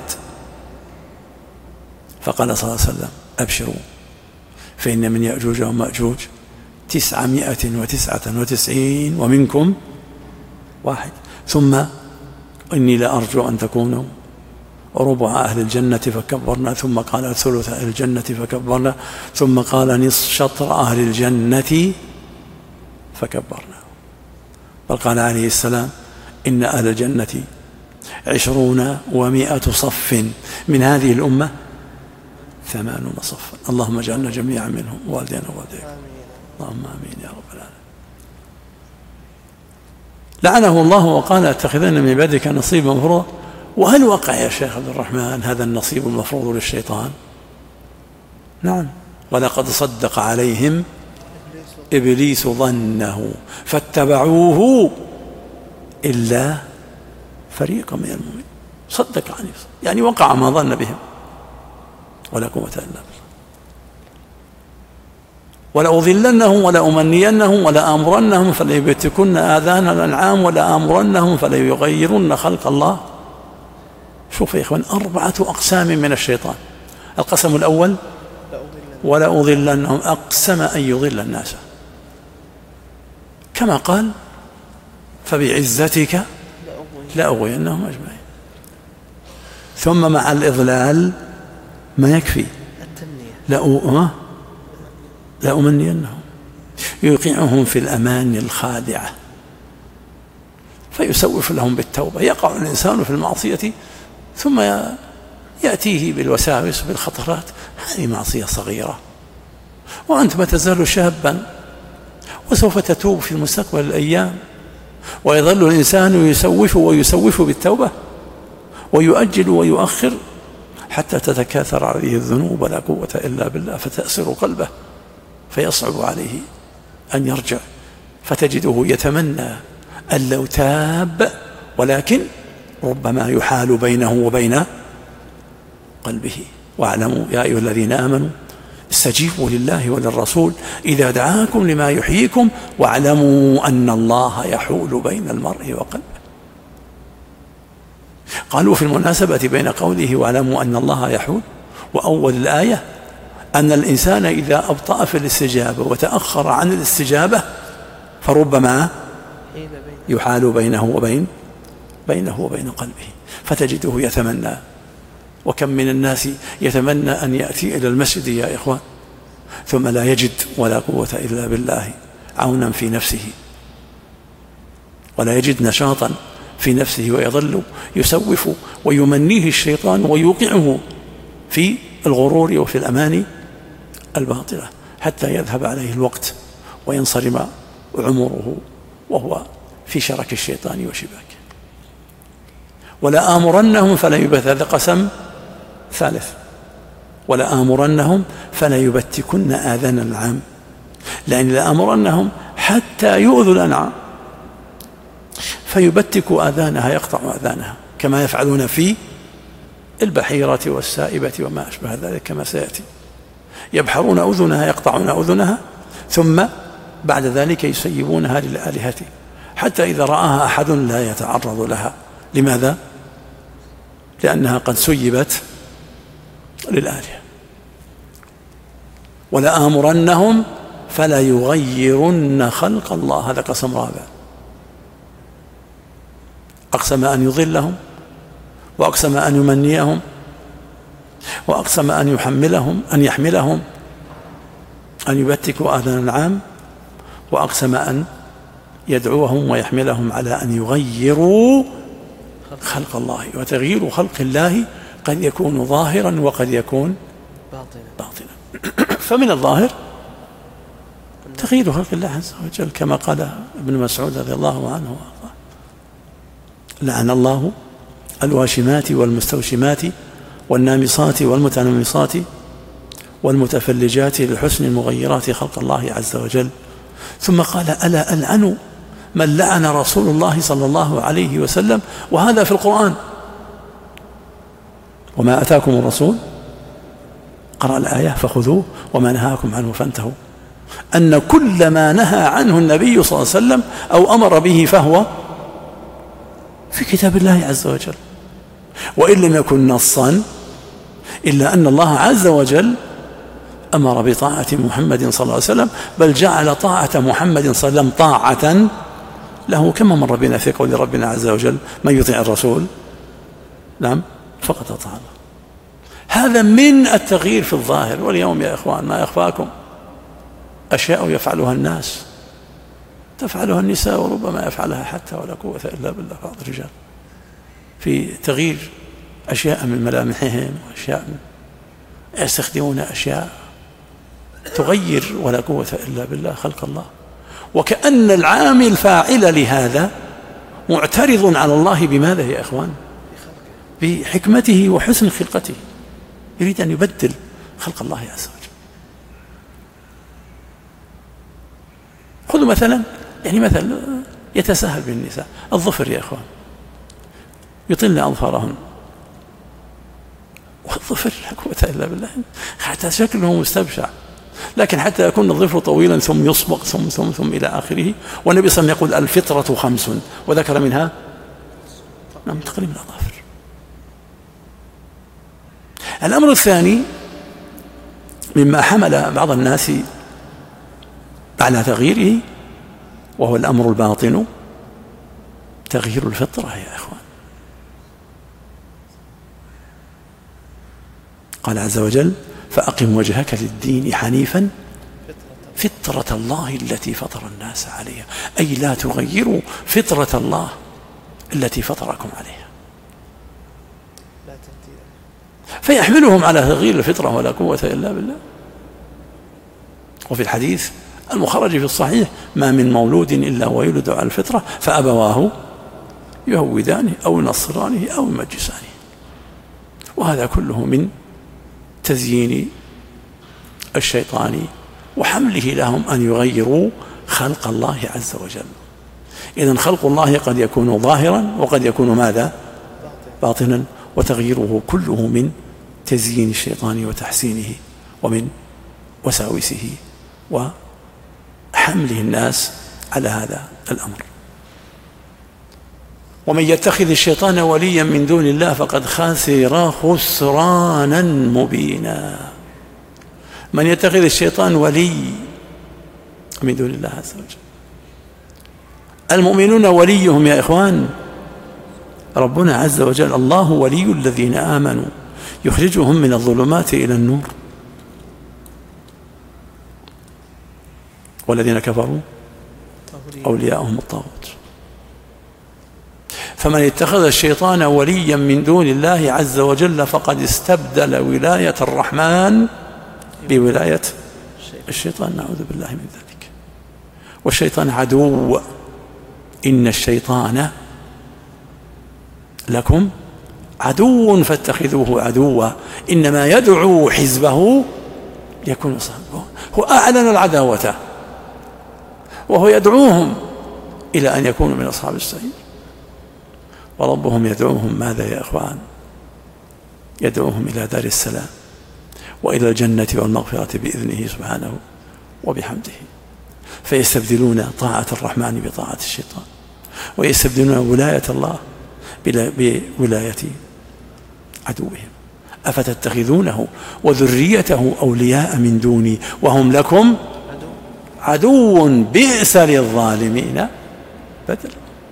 فقال صلى الله عليه وسلم: أبشروا، فإن من يأجوج ومأجوج 999 ومنكم واحد. ثم إني لأرجو أن تكونوا ربع أهل الجنة فكبرنا، ثم قال ثلث أهل الجنة فكبرنا، ثم قال نصف شطر أهل الجنة فكبرنا. بل قال عليه السلام: إن أهل الجنة 20 و100 صف، من هذه الأمة 80 صفا. اللهم اجعلنا جميعا منهم، والدينا ووالديك، اللهم آمين يا رب العالمين. لعنه الله وقال: اتخذن من عبادك نصيبا مفروضا. وهل وقع يا شيخ عبد الرحمن هذا النصيب المفروض للشيطان؟ نعم. ولقد صدق عليهم إبليس ظنه فاتبعوه إلا فريقا من المؤمنين. صدق عليه، يعني وقع ما ظن بهم، ولا قوة إلا بالله. ولأضلنهم ولأمنينهم ولآمرنهم فليبتكن آذان الأنعام ولآمرنهم فليغيرن خلق الله. شوف يا إخوان، 4 أقسام من الشيطان. القسم الأول: ولأضلنهم، أقسم أن يضل الناس، كما قال: فبعزتك لأغوينهم أجمعين. ثم مع الإضلال ما يكفي، لأمنينهم، يوقعهم في الأمان الخادعة، فيسوف لهم بالتوبة. يقع الإنسان في المعصية ثم يأتيه بالوساوس بالخطرات، هذه معصية صغيرة، وأنت ما تزال شابا وسوف تتوب في المستقبل الأيام. ويظل الإنسان يسوف بالتوبة ويؤجل ويؤخر حتى تتكاثر عليه الذنوب، ولا قوة إلا بالله، فتأسر قلبه، فيصعب عليه أن يرجع، فتجده يتمنى أن لو تاب، ولكن ربما يحال بينه وبين قلبه. واعلموا يا أيها الذين آمنوا استجيبوا لله وللرسول إذا دعاكم لما يحييكم واعلموا أن الله يحول بين المرء وقلبه. قالوا في المناسبة بين قوله واعلموا أن الله يحول وأول الآية أن الإنسان إذا أبطأ في الاستجابة وتأخر عن الاستجابة فربما يحال بينه وبين قلبه، فتجده يتمنى. وكم من الناس يتمنى أن يأتي إلى المسجد يا إخوان ثم لا يجد ولا قوة إلا بالله عونا في نفسه، ولا يجد نشاطا في نفسه، ويظل يسوف ويمنيه الشيطان ويوقعه في الغرور وفي الأماني الباطلة حتى يذهب عليه الوقت وينصرم عمره وهو في شرك الشيطان وشباكه. ولا آمرنهم فلا يبت، هذا قسم ثالث. ولا آمرنهم فلا يبتكن آذان الأنعام، لأن لا آمرنهم حتى يؤذوا الأنعام فيبتك آذانها، يقطع آذانها، كما يفعلون في البحيرة والسائبة وما أشبه ذلك كما سيأتي. يبحرون أذنها، يقطعون أذنها، ثم بعد ذلك يسيبونها للآلهة حتى إذا رآها أحد لا يتعرض لها. لماذا؟ لأنها قد سيبت للآلهة. ولا آمرنهم فلا يغيرن خلق الله، هذا قسم رابع. أقسم أن يضلهم، وأقسم أن يمنيهم، وأقسم أن يحملهم أن يبتكوا آذان الأنعام، وأقسم أن يدعوهم ويحملهم على أن يغيروا خلق الله. وتغيير خلق الله قد يكون ظاهرا وقد يكون باطنا. فمن الظاهر تغيير خلق الله عز وجل كما قال ابن مسعود رضي الله عنه وارضاه: لعن الله الواشمات والمستوشمات والنامصات والمتنمصات والمتفلجات للحسن المغيرات خلق الله عز وجل. ثم قال: ألا ألعن من لعن رسول الله صلى الله عليه وسلم، وهذا في القرآن. وما أتاكم الرسول، قرأ الآية، فخذوه وما نهاكم عنه فانتهوا. أن كل ما نهى عنه النبي صلى الله عليه وسلم أو أمر به فهو في كتاب الله عز وجل، وإن لم يكن نصا، إلا أن الله عز وجل أمر بطاعة محمد صلى الله عليه وسلم، بل جعل طاعة محمد صلى الله عليه وسلم طاعة له، كما مر بنا في قول ربنا عز وجل: من يطيع الرسول نعم فقد أطاع الله. هذا من التغيير في الظاهر. واليوم يا إخوان ما يخفاكم أشياء يفعلها الناس، تفعلها النساء، وربما يفعلها حتى ولا قوة إلا بالله بعض الرجال، في تغيير أشياء من ملامحهم، وأشياء يستخدمون أشياء تغير ولا قوة إلا بالله خلق الله، وكأن العامل الفاعل لهذا معترض على الله بماذا يا إخوان؟ بحكمته وحسن خلقته، يريد أن يبدل خلق الله عز وجل. خذوا مثلا، يعني مثل يتساهل بالنساء، الظفر يا إخوان، يطلن أظفارهن، والظفر لا قوة إلا بالله، حتى شكله مستبشع، لكن حتى يكون الظفر طويلا ثم يصبغ ثم إلى آخره. والنبي صلى الله عليه وسلم يقول: الفطرة 5، وذكر منها نعم تقريب الأظافر. الأمر الثاني مما حمل بعض الناس على تغييره، وهو الأمر الباطن، تغيير الفطرة يا إخوان. قال عز وجل: فأقم وجهك للدين حنيفا فطرة الله التي فطر الناس عليها، أي لا تغيروا فطرة الله التي فطركم عليها. فيحملهم على تغيير الفطرة ولا قوة إلا بالله. وفي الحديث المخرج في الصحيح: ما من مولود إلا ويولد على الفطرة فأبواه يهودانه أو ينصرانه أو يمجسانه. وهذا كله من تزيين الشيطان وحمله لهم أن يغيروا خلق الله عز وجل. إذن خلق الله قد يكون ظاهرا وقد يكون ماذا؟ باطنا. وتغييره كله من تزيين الشيطان وتحسينه ومن وساوسه وحمله الناس على هذا الأمر. ومن يتخذ الشيطان وليا من دون الله فقد خسر خسرانا مبينا. من يتخذ الشيطان ولي من دون الله عز وجل. المؤمنون وليهم يا إخوان ربنا عز وجل: الله ولي الذين آمنوا يخرجهم من الظلمات إلى النور والذين كفروا أولياءهم الطاغوت. فمن اتخذ الشيطان وليا من دون الله عز وجل فقد استبدل ولاية الرحمن بولاية الشيطان، نعوذ بالله من ذلك. والشيطان عدو، إن الشيطان لكم عدو فاتخذوه عدوا إنما يدعو حزبه يكون صاحبه. هو أعلن العداوة وهو يدعوهم إلى أن يكونوا من أصحاب السعير. وربهم يدعوهم ماذا يا إخوان؟ يدعوهم إلى دار السلام وإلى الجنة والمغفرة بإذنه سبحانه وبحمده. فيستبدلون طاعة الرحمن بطاعة الشيطان، ويستبدلون ولاية الله بولاية عدوهم. أفتتخذونه وذريته أولياء من دوني وهم لكم عدو بئس للظالمين بدلا.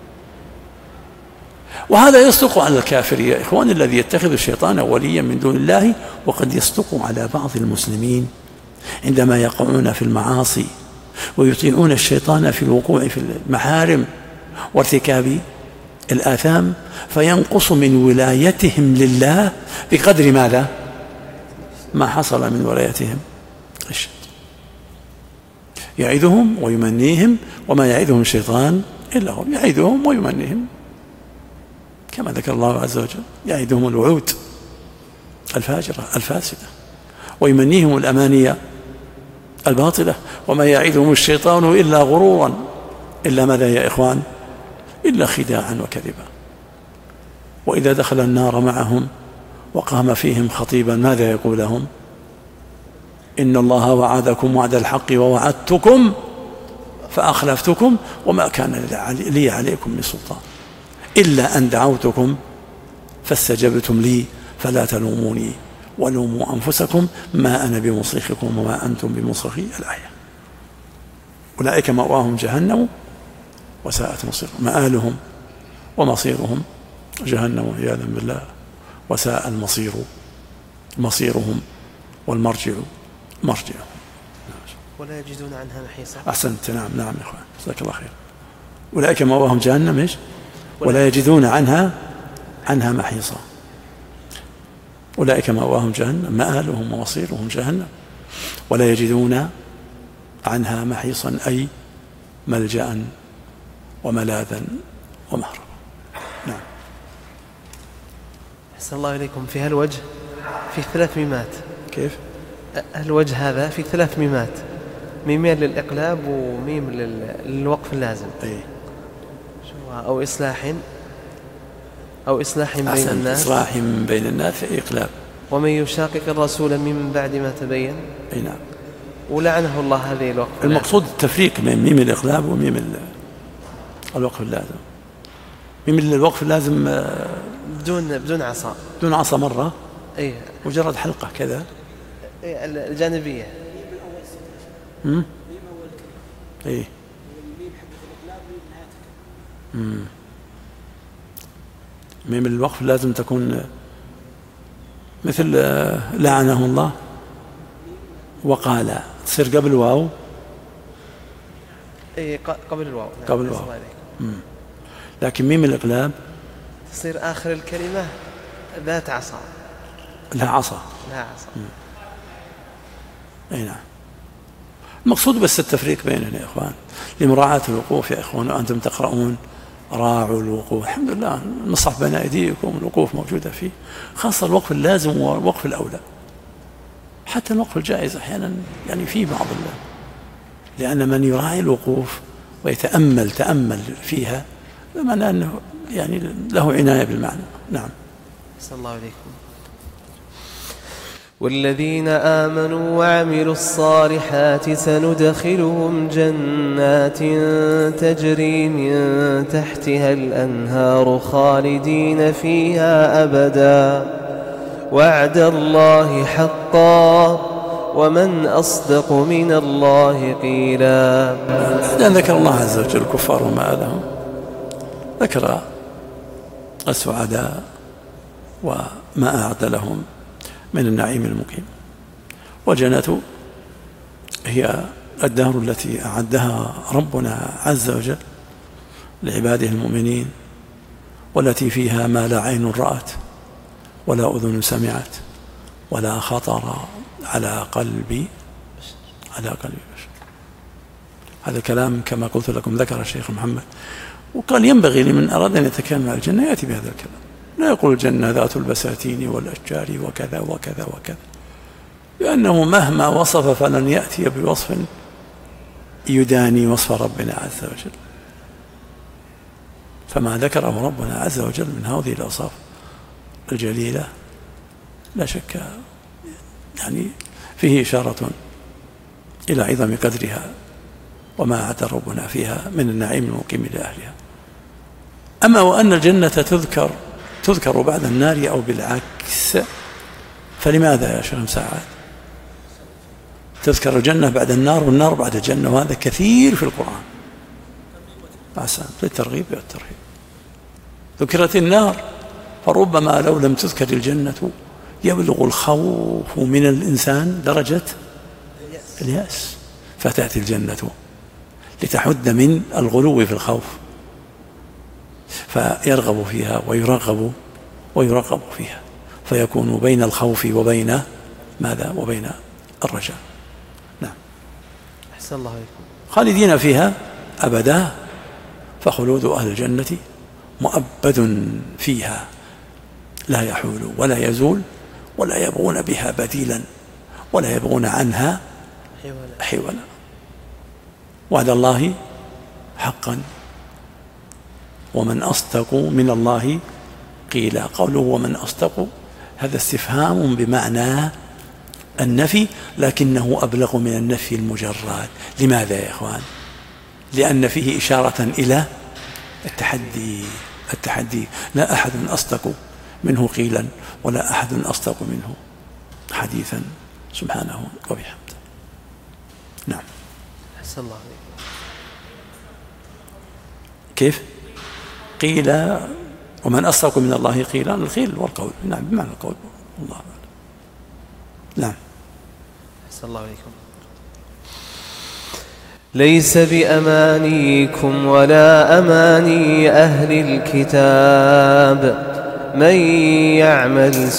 وهذا يصدق على الكافر يا إخوان الذي يتخذ الشيطان وليا من دون الله، وقد يصدق على بعض المسلمين عندما يقعون في المعاصي ويطيعون الشيطان في الوقوع في المحارم وارتكاب الآثام، فينقص من ولايتهم لله بقدر ماذا؟ ما حصل من ولايتهم الشيء. يعدهم ويمنيهم وما يعدهم الشيطان إلا هو. يعدهم ويمنيهم كما ذكر الله عز وجل، يعدهم الوعود الفاجرة الفاسدة ويمنيهم الأمانية الباطلة، وما يعدهم الشيطان إلا غرورا، إلا ماذا يا إخوان؟ إلا خداعا وكذبا. وإذا دخل النار معهم وقام فيهم خطيبا ماذا يقول لهم؟ إن الله وعدكم وعد الحق ووعدتكم فأخلفتكم وما كان لي عليكم من سلطان إلا أن دعوتكم فاستجبتم لي فلا تلوموني ولوموا أنفسكم ما أنا بمصرخكم وما أنتم بمصرخي. الآية. أولئك مأواهم جهنم وساءت مصيرهم، مآلهم ومصيرهم جهنم عياذا بالله، وساء المصير مصيرهم والمرجع مرجعهم. ولا يجدون عنها محيصا. أحسنت. نعم يا إخوان، جزاك الله خير. أولئك مأواهم جهنم إيش؟ ولا يجدون عنها محيصا. أولئك مأواهم جهنم، مآلهم ومصيرهم جهنم، ولا يجدون عنها محيصا أي ملجأ وملاذا ومهربا. نعم. أحسن الله إليكم. في هالوجه في 3 ميمات. كيف؟ الوجه هذا في 3 ميمات، ميمين للإقلاب وميم للوقف اللازم. أو إصلاح بين الناس. إصلاح بين الناس في إقلاب. ومن يشاقق الرسول من بعد ما تبين. أي نعم. ولعنه الله. هذه الوقف. المقصود التفريق بين ميم الإقلاب وميم الوقف اللازم. ميم الوقف اللازم بدون عصا. بدون عصا مرة. أي. مجرد حلقة كذا. الجانبية. إيه. ميم الوقف لازم تكون مثل لعنه الله وقال، تصير قبل واو. إيه قبل الواو. قبل الواو. لكن ميم الإقلاب تصير آخر الكلمة ذات عصا. لا عصا. أي نعم. المقصود بس التفريق بيننا يا إخوان لمراعاة الوقوف. يا إخوان وأنتم تقرؤون راعوا الوقوف. الحمد لله المصحف بين أيديكم، الوقوف موجودة فيه، خاصة الوقف اللازم والوقف الأولى. حتى الوقف الجائز أحيانا يعني في بعض لأن من يراعي الوقوف ويتأمل فيها بمعنى أنه يعني له عناية بالمعنى. نعم. صلى الله عليكم. والذين آمنوا وعملوا الصالحات سندخلهم جنات تجري من تحتها الأنهار خالدين فيها أبدا وعد الله حقا ومن أصدق من الله قيلا. لأن ذكر الله عز وجل الكفار وما لهم، ذكر السعداء وما أعد لهم من النعيم المقيم. والجنة هي الدار التي أعدها ربنا عز وجل لعباده المؤمنين، والتي فيها ما لا عين رأت ولا أذن سمعت ولا خطر على قلب بشر. هذا كلام كما قلت لكم ذكر الشيخ محمد، وقال ينبغي لمن أراد أن يتكلم عن الجنة يأتي بهذا الكلام، لا يقول الجنة ذات البساتين والأشجار وكذا وكذا وكذا، لأنه مهما وصف فلن يأتي بوصف يداني وصف ربنا عز وجل. فما ذكره ربنا عز وجل من هذه الأوصاف الجليلة لا شك يعني فيه إشارة إلى عظم قدرها وما أعد ربنا فيها من النعيم المقيم لأهلها. أما وأن الجنة تذكر بعد النار أو بالعكس، فلماذا يا شيخ مساعد تذكر الجنة بعد النار والنار بعد الجنة؟ وهذا كثير في القرآن. أحسن، للترغيب والترهيب. ذكرت النار فربما لو لم تذكر الجنة يبلغ الخوف من الإنسان درجة اليأس، فتأتي الجنة لتحد من الغلو في الخوف، فيرغب فيها ويرغب فيها، فيكون بين الخوف وبين ماذا وبين الرجاء. نعم. أحسن الله عليكم. خالدين فيها أبدا، فخلود أهل الجنة مؤبد فيها لا يحول ولا يزول، ولا يبغون بها بديلا ولا يبغون عنها حولا. وعد الله حقا، ومن أصدق من الله قيلا. قوله ومن أصدق هذا استفهام بمعنى النفي، لكنه أبلغ من النفي المجرد. لماذا يا إخوان؟ لأن فيه إشارة إلى التحدي. لا أحد أصدق منه قيلا، ولا أحد أصدق منه حديثا سبحانه وبحمده. نعم. أحسن الله عليكم. كيف؟ قيل ومن أصدق من الله قيلا، القيل والقول. نعم، بمعنى القول. الله أعلم. نعم. أحسن الله عليكم. ليس بأمانيكم ولا أماني أهل الكتاب، من يعمل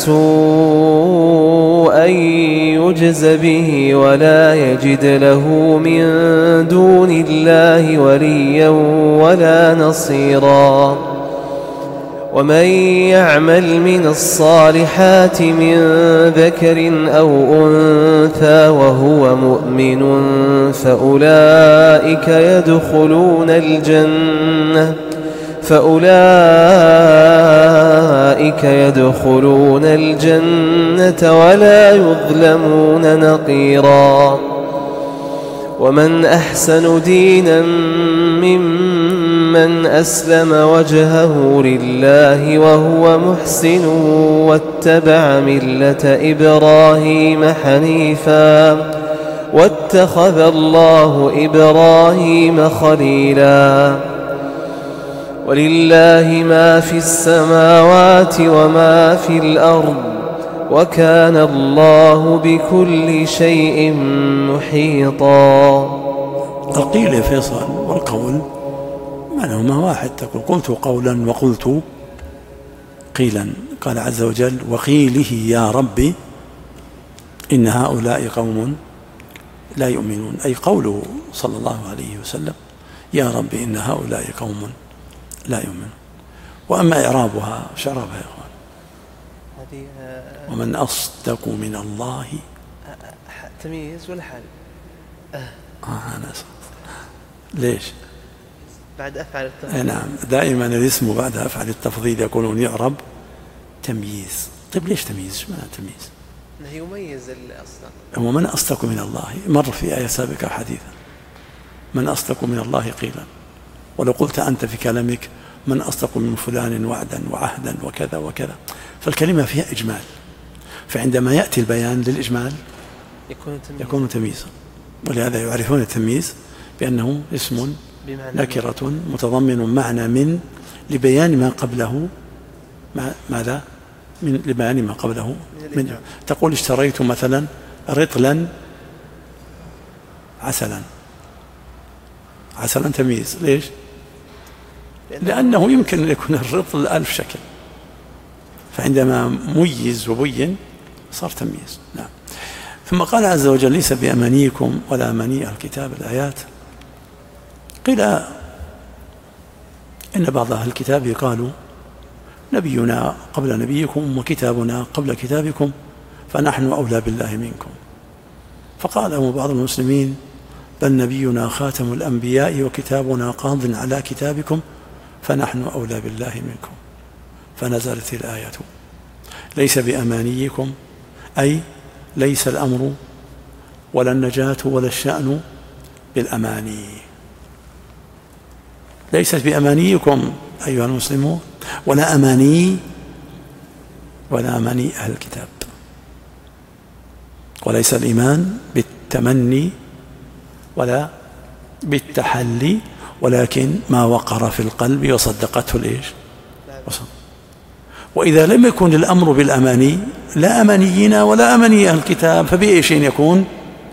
سوءا يجز به ولا يجد له من دون الله وليا ولا نصيرا. ومن يعمل من الصالحات من ذكر أو أنثى وهو مؤمن فأولئك يدخلون الجنة ولا يظلمون نقيرا. ومن أحسن دينا ممن أسلم وجهه لله وهو محسن واتبع ملة إبراهيم حنيفا واتخذ الله إبراهيم خليلا. ولله ما في السماوات وما في الأرض وكان الله بكل شيء محيطا. القيل يا فيصل والقول معناهما واحد. تقول قلت قولا وقلت قيلا. قال عز وجل وقيله يا ربي إن هؤلاء قوم لا يؤمنون، أي قوله صلى الله عليه وسلم يا ربي إن هؤلاء قوم لا يؤمنون. وأما إعرابها شربها يا إخوان، ومن أصدق من الله تمييز ولا حال؟ أنا ليش؟ بعد أفعل التفضيل. نعم، دائما الاسم بعد أفعل التفضيل يكون يعرب تمييز. طيب ليش تمييز؟ ايش معنى تمييز؟ انه يميز الأصدق. ومن أصدق من الله مر في آية سابقة حديثا من أصدق من الله قيلا. ولو قلت أنت في كلامك من أصدق من فلان وعدا وعهدا وكذا وكذا، فالكلمة فيها إجمال، فعندما يأتي البيان للإجمال يكون تمييزا. ولهذا يعرفون التمييز بأنه اسم نكرة متضمن معنى من لبيان ما قبله. ماذا؟ لبيان ما قبله من. تقول اشتريت مثلا رطلا عسلا تمييز. ليش؟ لأنه يمكن أن يكون الرطل 1000 شكل، فعندما ميز وبين صار تمييز. نعم. ثم قال عز وجل ليس بأمانيكم ولا أماني أهل الكتاب. الآيات قيل إن بعض أهل الكتاب قالوا نبينا قبل نبيكم وكتابنا قبل كتابكم فنحن أولى بالله منكم. فقال بعض المسلمين بل نبينا خاتم الأنبياء وكتابنا قاض على كتابكم فنحن أولى بالله منكم. فنزلت الآية ليس بأمانيكم، أي ليس الأمر ولا النجاة ولا الشأن بالأماني. ليست بأمانيكم أيها المسلمون ولا أماني أهل الكتاب. وليس الإيمان بالتمني ولا بالتحلي، ولكن ما وقر في القلب وصدقته الإيش؟ وإذا لم يكن الأمر بالأماني لا أمانينا ولا أماني أهل الكتاب فبأي شيء يكون؟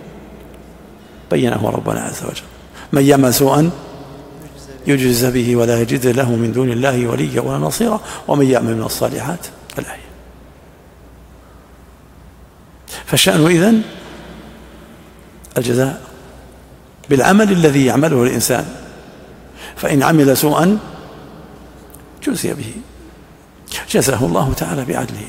بينه ربنا عز وجل من يعمل سوءا يجز به ولا يجد له من دون الله وليا ولا نصيرا ومن يعمل من الصالحات الآية. فالشأن إذن الجزاء بالعمل الذي يعمله الإنسان، فإن عمل سوءا جزي به جزاه الله تعالى بعدله،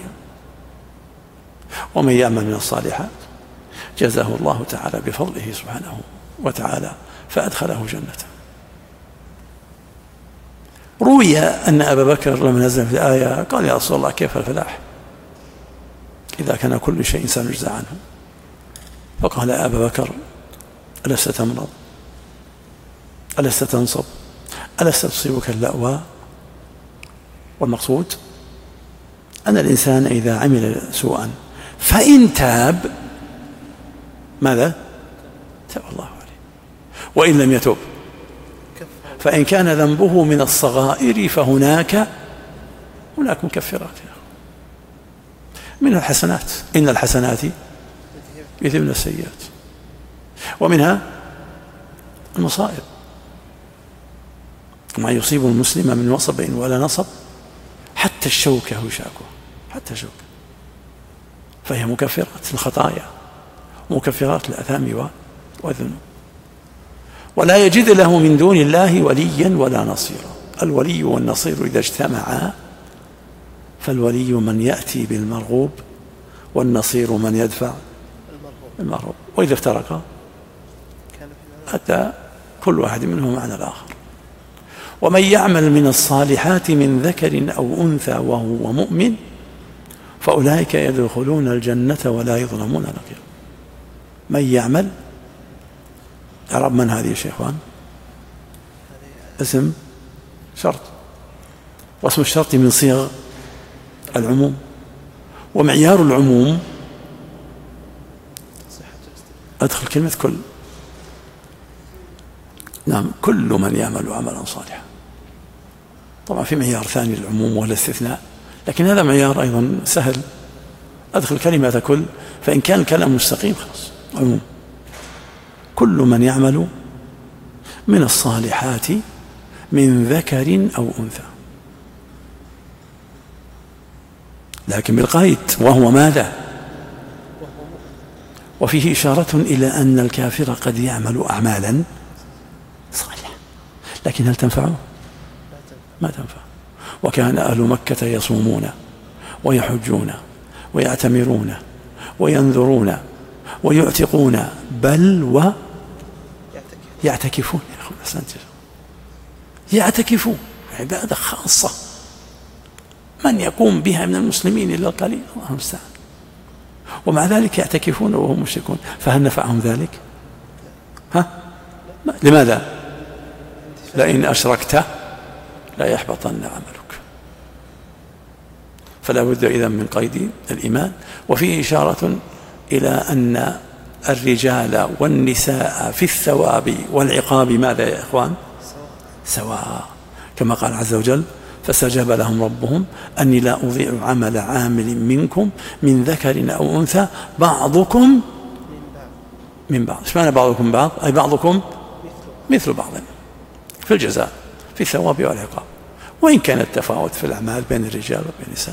ومن يعمل من الصالحات جزاه الله تعالى بفضله سبحانه وتعالى فأدخله جنته. روي أن أبا بكر لما نزل في الآية قال يا رسول الله كيف الفلاح إذا كان كل شيء سنجزى عنه؟ فقال يا أبا بكر ألست تمرض؟ ألست تنصب؟ ألست تصيبك اللأواء؟ والمقصود أن الإنسان إذا عمل سوءا فإن تاب ماذا؟ تاب الله عليه. وإن لم يتب فإن كان ذنبه من الصغائر فهناك مكفرات من الحسنات، إن الحسنات يذهبن السيئات، ومنها المصائب ما يصيب المسلم من وصب ولا نصب حتى الشوكة وشاكه، حتى الشوكة، فهي مكفرات الخطايا ومكفرات الآثام والذنوب. ولا يجد له من دون الله وليا ولا نصيرا. الولي والنصير إذا اجتمعا فالولي من يأتي بالمرغوب والنصير من يدفع المرغوب، وإذا افترقا أتى كل واحد منهم عن الآخر. ومن يعمل من الصالحات من ذكر أو أنثى وهو مؤمن فأولئك يدخلون الجنة ولا يظلمون نقيرا. من يعمل، أعرب من هذه يا شيخوان؟ اسم شرط، واسم الشرط من صيغ العموم، ومعيار العموم أدخل كلمة كل. نعم، كل من يعمل عملا صالحا. طبعا في معيار ثاني للعموم وهو الاستثناء، لكن هذا معيار أيضا سهل، أدخل كلمة كل، فإن كان الكلام مستقيم خلاص عموم. كل من يعمل من الصالحات من ذكر أو أنثى، لكن بالقيد وهو ماذا؟ وفيه إشارة إلى أن الكافر قد يعمل أعمالا صالحة، لكن هل تنفعه؟ ما تنفع. وكان أهل مكة يصومون ويحجون ويعتمرون وينذرون ويعتقون بل ويعتكفون. يعتكفون عبادة خاصة من يقوم بها من المسلمين إلا القليل، الله المستعان، ومع ذلك يعتكفون وهم مشركون. فهل نفعهم ذلك؟ لماذا؟ لئن أشركت لا يحبطن عملك. فلا بد إذن من قيد الإيمان. وفيه إشارة إلى أن الرجال والنساء في الثواب والعقاب ماذا يا إخوان؟ سواء، كما قال عز وجل فاستجاب لهم ربهم أني لا أضيع عمل عامل منكم من ذكر أو أنثى بعضكم من بعض. ايش معنى بعضكم بعض؟ أي بعضكم مثل بعض في الجزاء في الثواب والعقاب، وإن كان التفاوت في الأعمال بين الرجال وبين النساء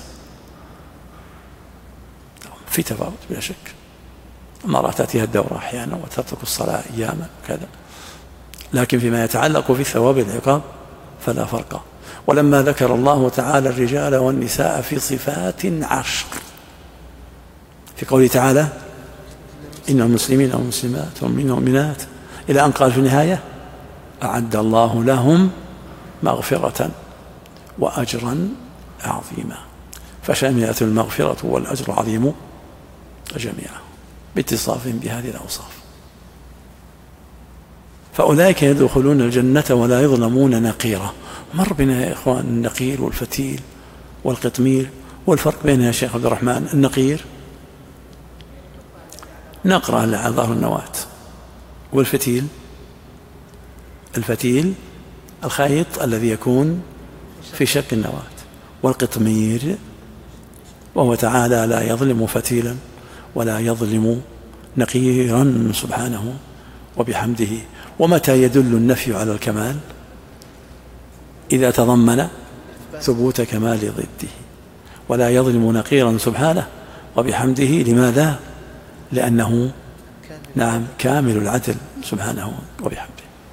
في تفاوت بلا شك. المرأة تأتيها الدورة أحيانا وتترك الصلاة أياما كذا، لكن فيما يتعلق في الثواب والعقاب فلا فرق. ولما ذكر الله تعالى الرجال والنساء في صفات 10 في قوله تعالى إن المسلمين والمسلمات والمؤمنات إلى أن قال في النهاية أعد الله لهم مغفرة وأجرا عظيما، فشملت المغفرة والأجر العظيم جميعا باتصاف بهذه الأوصاف. فأولئك يدخلون الجنة ولا يظلمون نقيرا. مر بنا يا إخوان النقير والفتيل والقطمير، والفرق بينها يا شيخ عبد الرحمن؟ النقير نقرة على ظهر النواة، والفتيل الخيط الذي يكون في شق النواة، والقطمير وهو تعالى لا يظلم فتيلا ولا يظلم نقيرا سبحانه وبحمده. ومتى يدل النفي على الكمال؟ إذا تضمن ثبوت كمال ضده. ولا يظلم نقيرا سبحانه وبحمده، لماذا؟ لأنه نعم كامل العدل سبحانه وبحمده،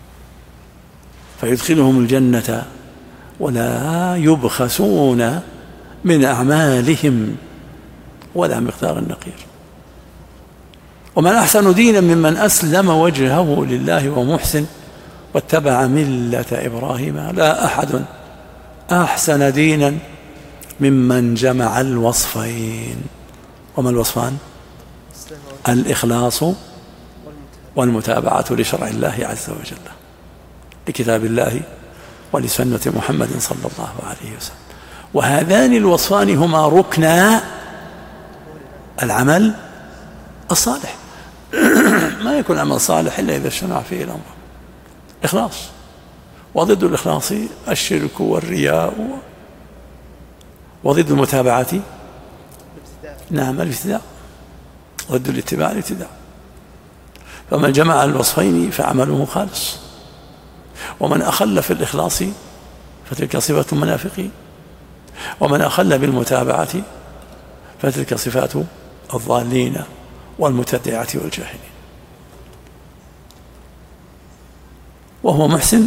فيدخلهم الجنة ولا يبخسون من أعمالهم ولا مقدار النقير. ومن أحسن دينا ممن أسلم وجهه لله ومحسن واتبع ملة إبراهيم. لا أحد أحسن دينا ممن جمع الوصفين. وما الوصفان؟ الإخلاص والمتابعة لشرع الله عز وجل، لكتاب الله ولسنة محمد صلى الله عليه وسلم. وهذان الوصفان هما ركنا العمل الصالح. ما يكون عمل صالح إلا إذا اجتمع فيه الأمر إخلاص، وضد الإخلاص الشرك والرياء، وضد المتابعة نعم الابتداع، ضد الاتباع الابتداع. فمن جمع الوصفين فعمله خالص، ومن أخل في الإخلاص فتلك صفة المنافقين، ومن أخل بالمتابعة فتلك صفات الضالين والمتدعة والجاهلين. وهو محسن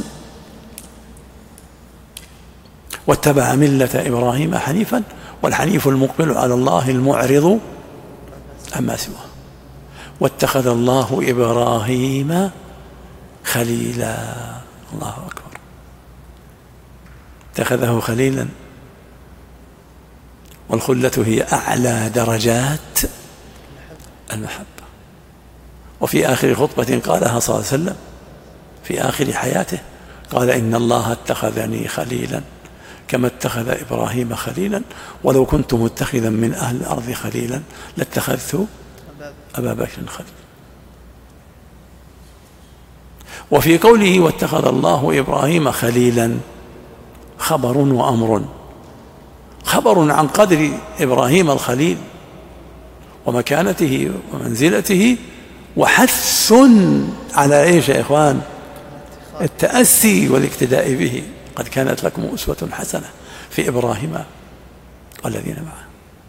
واتبع ملة إبراهيم حنيفا، والحنيف المقبل على الله المعرض عما سواه. واتخذ الله إبراهيم خليلا. الله أكبر، اتخذه خليلا. والخلة هي أعلى درجات المحبة. وفي آخر خطبة قالها صلى الله عليه وسلم في آخر حياته قال: إن الله اتخذني خليلا كما اتخذ إبراهيم خليلا، ولو كنت متخذا من أهل الأرض خليلا لاتخذت أبا بكر خليلا. وفي قوله واتخذ الله إبراهيم خليلا خبر وأمر. خبر عن قدر إبراهيم الخليل ومكانته ومنزلته، وحث على إيش يا إخوان؟ التأسي والاقتداء به. قد كانت لكم أسوة حسنة في إبراهيم والذين معه.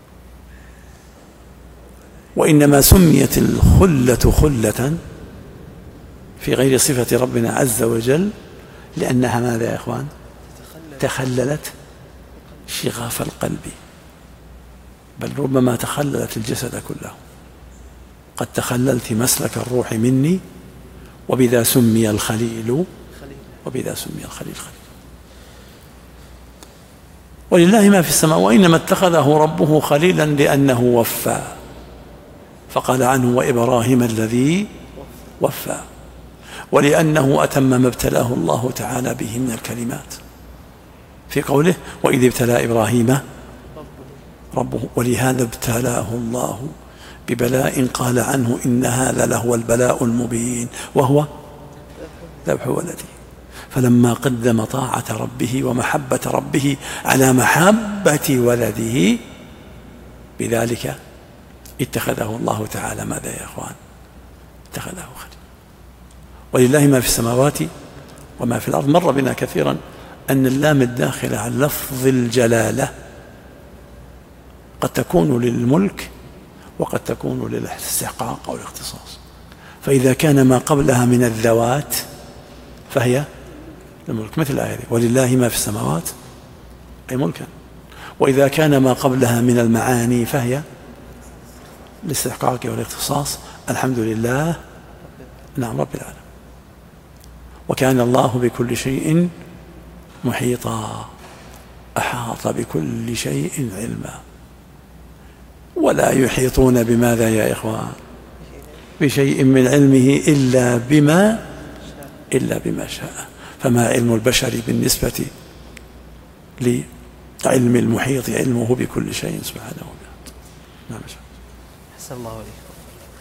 وإنما سميت الخلة خلة في غير صفة ربنا عز وجل لأنها ماذا يا إخوان؟ تخللت شغاف القلب، بل ربما تخللت الجسد كله. قد تخللت مسلك الروح مني، وبذا سمي الخليل خليل. ولله ما في السماء. وإنما اتخذه ربه خليلا لأنه وفى، فقال عنه وإبراهيم الذي وفى، ولأنه أتم ما ابتلاه الله تعالى به من الكلمات في قوله وإذ ابتلى إبراهيم ربه. ولهذا ابتلاه الله ببلاء قال عنه إن هذا لهو البلاء المبين، وهو ذبح ولده. فلما قدم طاعة ربه ومحبة ربه على محبة ولده بذلك اتخذه الله تعالى ماذا يا أخوان؟ اتخذه خليل. ولله ما في السماوات وما في الأرض. مر بنا كثيرا أن اللام الداخلة على لفظ الجلالة قد تكون للملك وقد تكون للاستحقاق أو الاختصاص. فإذا كان ما قبلها من الذوات فهي الملك، مثل الآية ولله ما في السماوات أي ملكا. وإذا كان ما قبلها من المعاني فهي الاستحقاق والاختصاص. الحمد لله نعم رب العالمين. وكان الله بكل شيء محيطا، أحاط بكل شيء علما. ولا يحيطون بماذا يا إخوان؟ بشيء من علمه إلا بما شاء. فما علم البشر بالنسبة لعلم المحيط علمه بكل شيء سبحانه وتعالى. نعم. أحسن الله عليكم.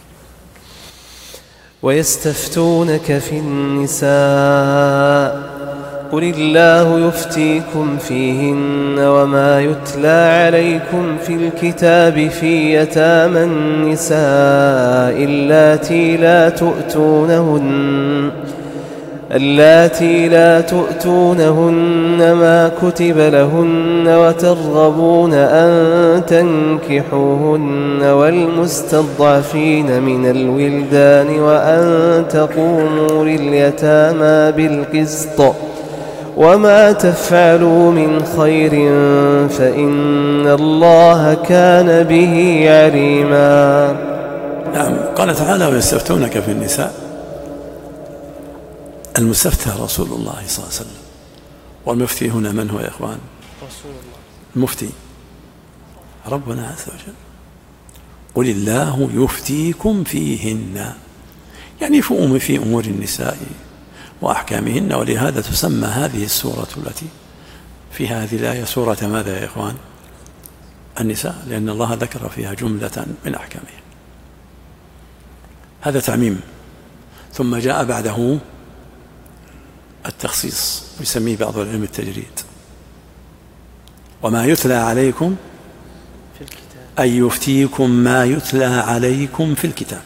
ويستفتونك في النساء قل الله يفتيكم فيهن وما يتلى عليكم في الكتاب في يتامى النساء اللاتي لا اللاتي لا تؤتونهن ما كتب لهن وترغبون أن تنكحوهن والمستضعفين من الولدان وأن تقوموا لليتامى بالقسط وما تفعلوا من خير فإن الله كان به عليما. نعم. قال تعالى ويستفتونك في النساء. المستفتى رسول الله صلى الله عليه وسلم. والمفتي هنا من هو يا إخوان؟ رسول الله. المفتي ربنا عز وجل. قل الله يفتيكم فيهن، يعني في أمور النساء وأحكامهن. ولهذا تسمى هذه السورة التي في هذه الآية سورة ماذا يا إخوان؟ النساء، لأن الله ذكر فيها جملة من أحكامها. هذا تعميم. ثم جاء بعده التخصيص، يسميه بعض العلم التجريد. وما يتلى عليكم في الكتاب، أي يفتيكم ما يتلى عليكم في الكتاب.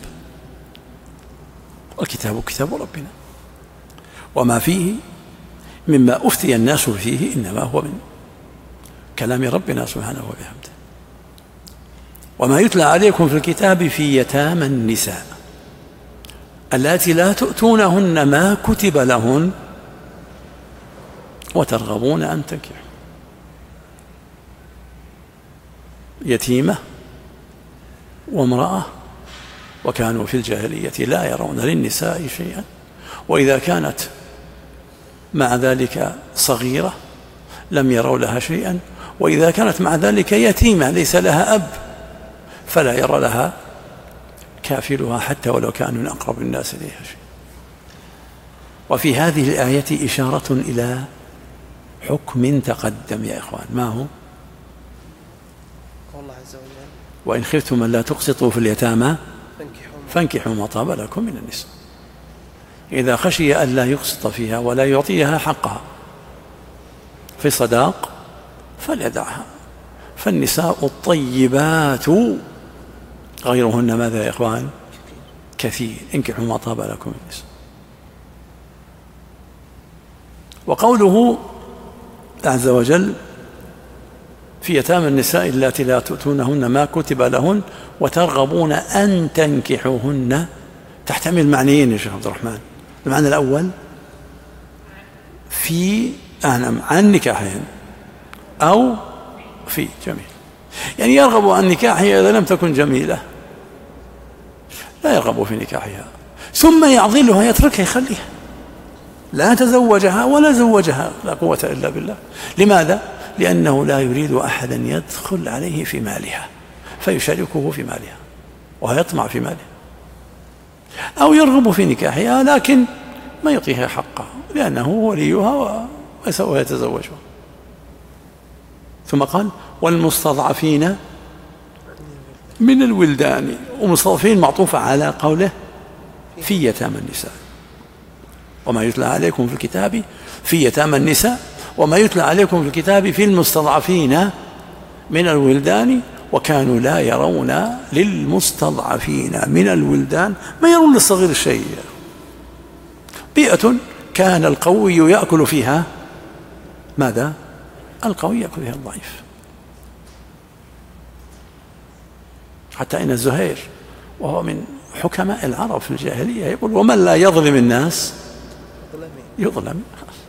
الكتاب كتاب ربنا، وما فيه مما أفتي الناس فيه إنما هو من كلام ربنا سبحانه وبحمده. وما يتلى عليكم في الكتاب في يتامى النساء اللاتي لا تؤتونهن ما كتب لهن وترغبون أن تنكحوا. يتيمة وامرأة، وكانوا في الجاهلية لا يرون للنساء شيئا، وإذا كانت مع ذلك صغيرة لم يروا لها شيئا، وإذا كانت مع ذلك يتيمة ليس لها أب فلا يرى لها كافلها حتى ولو كان من أقرب الناس إليها شيء. وفي هذه الآية إشارة إلى حكم تقدم يا إخوان. ما هو؟ الله عز وجل وإن خفتم أن لا تقسطوا في اليتامى فانكحوا ما طاب لكم من النساء. إذا خشي أن لا يقسط فيها ولا يعطيها حقها في صداق فليدعها. فالنساء الطيبات غيرهن ماذا يا إخوان؟ كثير. انكحوا ما طاب لكم من النساء. وقوله عز وجل في يتامى النساء اللاتي لا تؤتونهن ما كتب لهن وترغبون أن تنكحوهن تحتمل معنيين يا شيخ عبد الرحمن. المعنى الأول في عن نكاحهن، أو في جميل، يعني يرغب عن نكاحها إذا لم تكن جميلة لا يرغب في نكاحها، ثم يعضلها يتركها يخليها، لا تزوجها ولا زوجها، لا قوة إلا بالله. لماذا؟ لأنه لا يريد أحدا يدخل عليه في مالها فيشاركه في مالها ويطمع في مالها، أو يرغب في نكاحها لكن ما يعطيها حقها لأنه وليها ويتزوجها. ثم قال والمستضعفين من الولدان، ومستضعفين معطوفة على قوله في يتامى النساء. وما يتلى عليكم في الكتاب في يتامى النساء، وما يتلى عليكم في الكتاب في المستضعفين من الولدان، وكانوا لا يرون للمستضعفين من الولدان، ما يرون للصغير الشيء. بيئة كان القوي يأكل فيها ماذا؟ القوي يأكل فيها الضعيف. حتى إن الزهير وهو من حكماء العرب في الجاهلية يقول ومن لا يظلم الناس يظلم.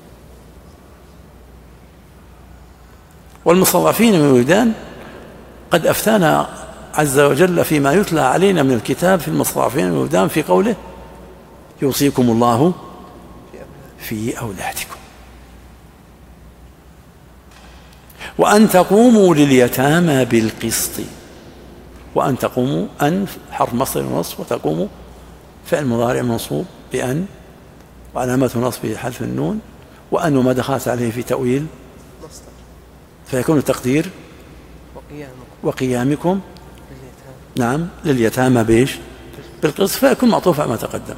والمستضعفين من الولدان قد أفتانا عز وجل فيما يتلى علينا من الكتاب في المستضعفين من الولدان في قوله يوصيكم الله في أولادكم وأن تقوموا لليتامى بالقسط. وأن تقوموا أن حرف مصدر ونصب، وتقوموا فعل مضارع منصوب بأن وعلامة نصبه حذف النون، وأن ما دخلت عليه في تأويل فيكون التقدير وقيامكم نعم لليتامى بيش بالقسط، فيكون معطوف على ما تقدم.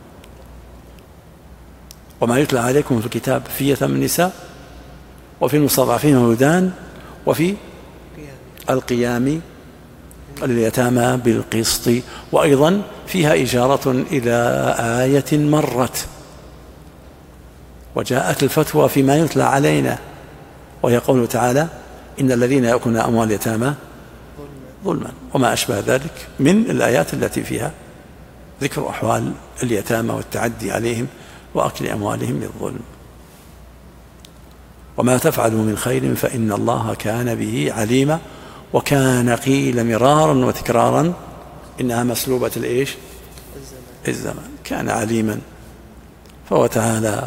وما يتلى عليكم في الكتاب في يتامى النساء وفي المستضعفين الولدان وفي القيام لليتامى بالقسط. وأيضا فيها إشارة إلى آية مرت وجاءت الفتوى فيما يتلى علينا، وهي قوله تعالى إن الذين يأكلون أموال اليتامى ظلما وما أشبه ذلك من الآيات التي فيها ذكر أحوال اليتامى والتعدي عليهم وأكل أموالهم بالظلم. وما تفعلوا من خير فإن الله كان به عليما. وكان قيل مرارا وتكرارا إنها مسلوبة الإيش؟ الزمان. كان عليما، فهو تعالى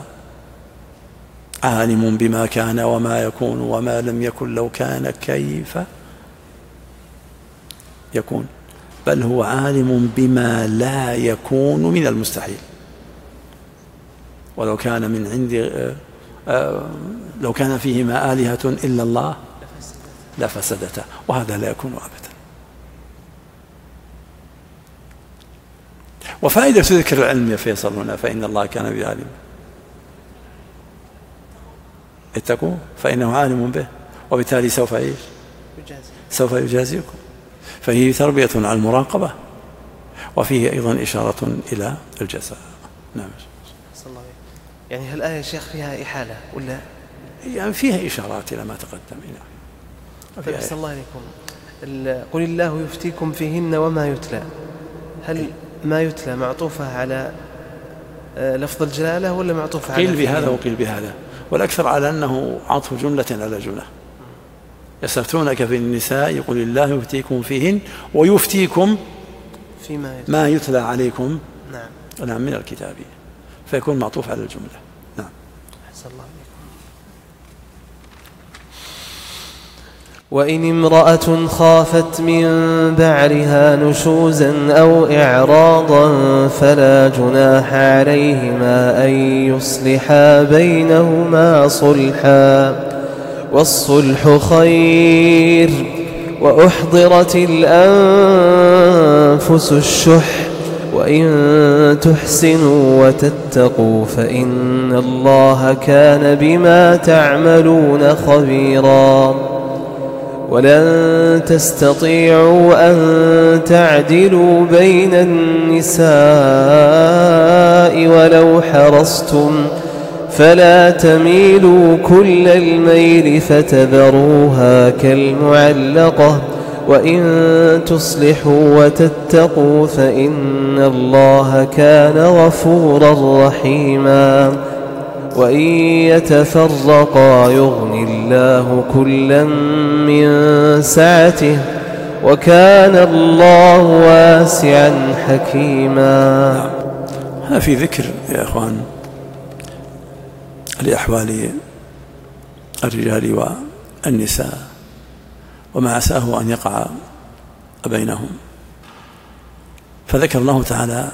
عالم بما كان وما يكون وما لم يكن لو كان كيف يكون، بل هو عالم بما لا يكون من المستحيل. ولو كان من عند لو كان فيهما آلهة إلا الله لفسدتا، وهذا لا يكون أبدا. وفائدة ذكر العلم يا فيصل هنا فإن الله كان به عليما. اتقوا فإنه عالم به، وبالتالي سوف يجازيكم. فهي تربية على المراقبة، وفيه أيضا إشارة إلى الجزاء. نعم. يعني هل الآية يا شيخ فيها إحالة ولا؟ يعني فيها إشارات إلى ما تقدم. طيب صلى الله عليكم. قل الله يفتيكم فيهن وما يتلى، هل ما يتلى معطوفة على لفظ الجلالة ولا معطوفة على؟ قيل بهذا وقيل بهذا، والأكثر على أنه عطف جملة على جملة. يستفتونك في النساء يقول الله يفتيكم فيهن ويفتيكم ما يتلى عليكم نعم من الكتاب، فيكون معطوف على الجملة. نعم. أحسن الله عليكم. وإن امرأة خافت من بعلها نشوزا أو إعراضا فلا جناح عليهما أن يصلحا بينهما صلحا، والصلح خير. وأحضرت الأنفس الشح وإن تحسنوا وتتقوا فإن الله كان بما تعملون خبيرا. ولن تستطيعوا أن تعدلوا بين النساء ولو حرصتم، فلا تميلوا كل الميل فتذروها كالمعلقة، وإن تصلحوا وتتقوا فإن الله كان غفورا رحيما. وإن يتفرقا يغني الله كلا من سعته، وكان الله واسعا حكيما. هذا في ذكر يا أخوان لأحوال الرجال والنساء وما عساه أن يقع بينهم. فذكر الله تعالى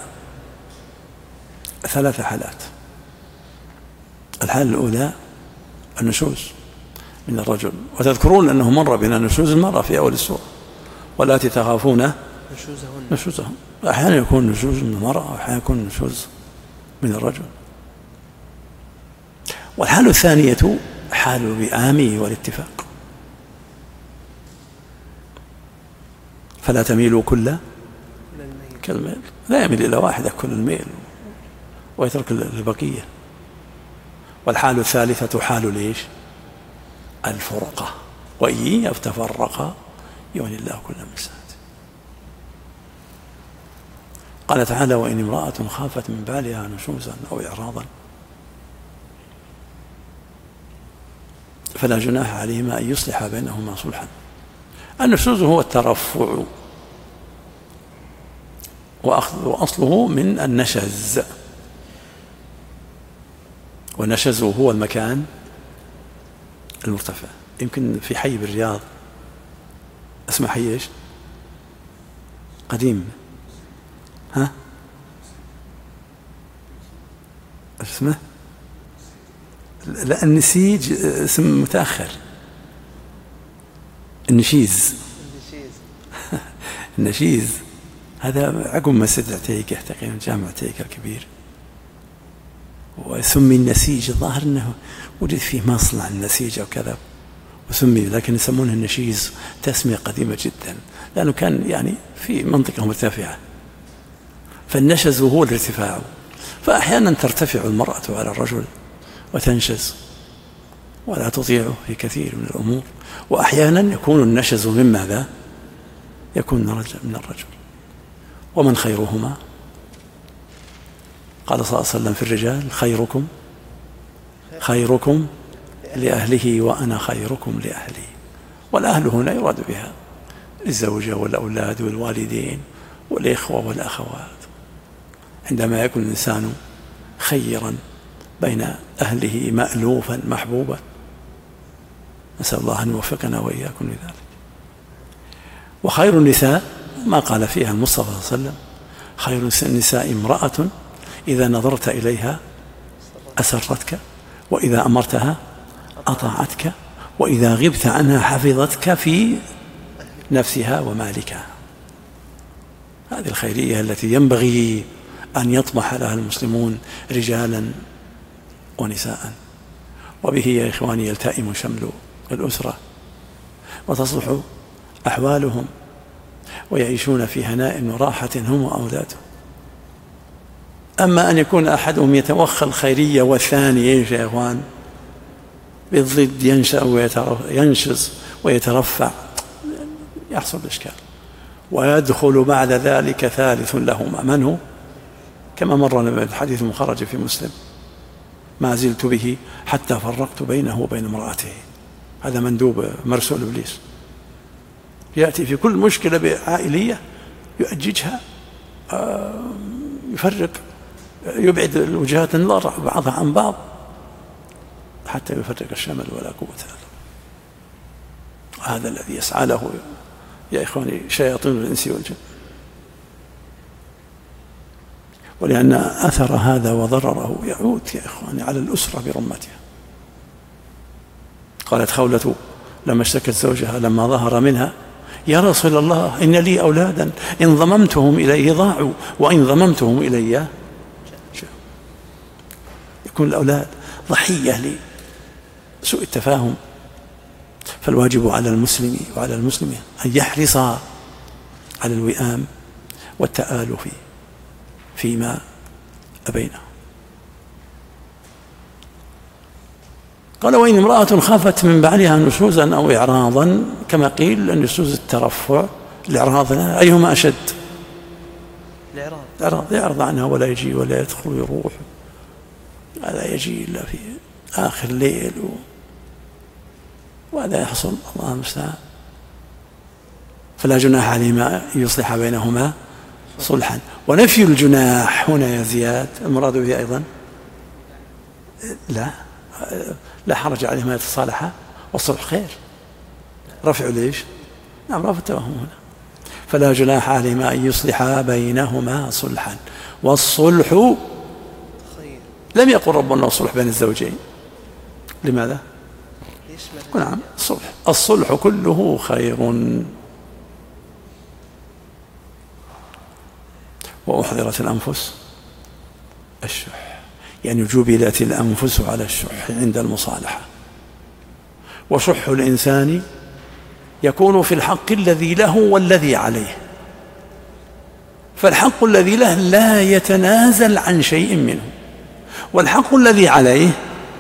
3 حالات. الحالة الأولى النشوز من الرجل، وتذكرون أنه مر بنا نشوز المرأة في أول السورة، واللاتي تخافون نشوزهم. أحيانا يكون نشوز من المرأة وأحيانا يكون نشوز من الرجل. والحالة الثانية حال الوئام والاتفاق، فلا تميلوا كل الميل، لا يميل إلى واحدة كل الميل ويترك البقية. والحال الثالثة حال ليش؟ الفرقة، وإن يتفرقا يغني الله كلا من سعته. قال تعالى وإن امرأة خافت من بعلها نشوزا أو إعراضا فلا جناح عليهما أن يصلح بينهما صلحا. النشوز هو الترفع، وأصله من النشز، والنشز هو المكان المرتفع. يمكن في حي بالرياض اسمه حي ايش؟ قديم، ها اسمه؟ لا النسيج اسم متأخر، النشيز. النشيز هذا عقب مسجد عتيقة تقريبا، جامع عتيقة الكبير، وسمي النسيج. الظاهر أنه وجد فيه مصنع النسيج أو كذا وسمي، لكن يسمونه النشيز تسمية قديمة جدا، لأنه كان يعني في منطقة مرتفعة. فالنشز هو الارتفاع، فأحيانا ترتفع المرأة على الرجل وتنشز ولا تطيعه في كثير من الأمور. وأحيانا يكون النشز من ماذا؟ يكون من الرجل. ومن خيرهما؟ قال صلى الله عليه وسلم في الرجال: خيركم لأهله وأنا خيركم لأهلي. والأهل هنا يراد بها الزوجة والأولاد والوالدين والإخوة والأخوات. عندما يكون الإنسان خيرا بين أهله مألوفا محبوبا، نسأل الله أن يوفقنا وإياكم لذلك. وخير النساء ما قال فيها المصطفى صلى الله عليه وسلم: خير النساء امرأة إذا نظرت إليها أسرتك، وإذا أمرتها أطاعتك، وإذا غبت عنها حفظتك في نفسها ومالكها. هذه الخيرية التي ينبغي أن يطمح لها المسلمون رجالا ونساء، وبه يا إخواني يلتئم شمل الأسرة وتصلح أحوالهم ويعيشون في هناء وراحة هم وأولادهم. أما أن يكون أحدهم يتوخى الخيرية والثاني يا إخوان بالضد ينشز ويترفع، يحصل الإشكال. ويدخل بعد ذلك ثالث لهما، من هو؟ كما مر الحديث المخرج في مسلم: ما زلت به حتى فرقت بينه وبين امرأته. هذا مندوب مرسول إبليس، يأتي في كل مشكلة عائلية يؤججها، يفرق، يبعد الوجهات النظر بعضها عن بعض حتى يفرق الشمل ولا قوة إلا بالله. هذا الذي يسعى له يا إخواني شياطين الإنس والجن. ولأن أثر هذا وضرره يعود يا إخواني على الأسرة برمتها. قالت خولة لما اشتكت زوجها لما ظهر منها: يا رسول الله إن لي أولادا إن ضممتهم إليه ضاعوا وإن ضممتهم إلي. يكون الأولاد ضحية لسوء التفاهم. فالواجب على المسلم وعلى المسلمة أن يحرص على الوئام والتآلف فيما بينهم. قال: وإن امرأة خافت من بعلها نشوزا أو إعراضا، كما قيل النشوز الترفع، الإعراض أيهما أشد؟ الإعراض يعرض عنها ولا يجي ولا يدخل ويروح، هذا يجي إلا في آخر الليل وهذا يحصل، الله المستعان. فلا جناح عليهما يصلح بينهما صلحا. ونفي الجناح هنا يا زياد المراد به أيضا لا حرج عليهما يتصالحا والصلح خير. رفع ليش؟ نعم، رفع التوهم هنا. فلا جناح عليهما أن يصلحا بينهما صلحا، والصلح خير. لم يقل ربنا الصلح بين الزوجين. لماذا؟ نعم، الصلح كله خير. وأحضرت الأنفس الشح، يعني جبلت الأنفس على الشح عند المصالحة. وشح الإنسان يكون في الحق الذي له والذي عليه، فالحق الذي له لا يتنازل عن شيء منه، والحق الذي عليه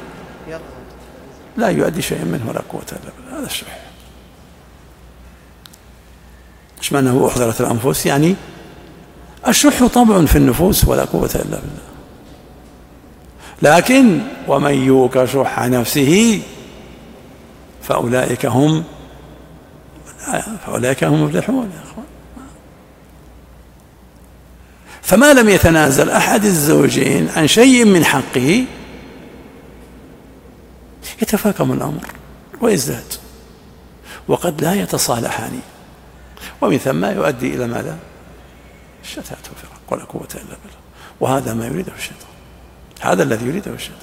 لا يؤدي شيئا منه ولا قوة إلا بالله. هذا الشح. ايش معنى أحضرت الأنفس؟ يعني الشح طبع في النفوس ولا قوة إلا بالله. لكن ومن يوق شح نفسه فأولئك هم مفلحون يا أخوان. فما لم يتنازل أحد الزوجين عن شيء من حقه يتفاقم الأمر ويزداد، وقد لا يتصالحان، ومن ثم يؤدي إلى ماذا؟ الشتات والفرق ولا قوة إلا بالله. وهذا ما يريده الشيطان، هذا الذي يريده الشيطان.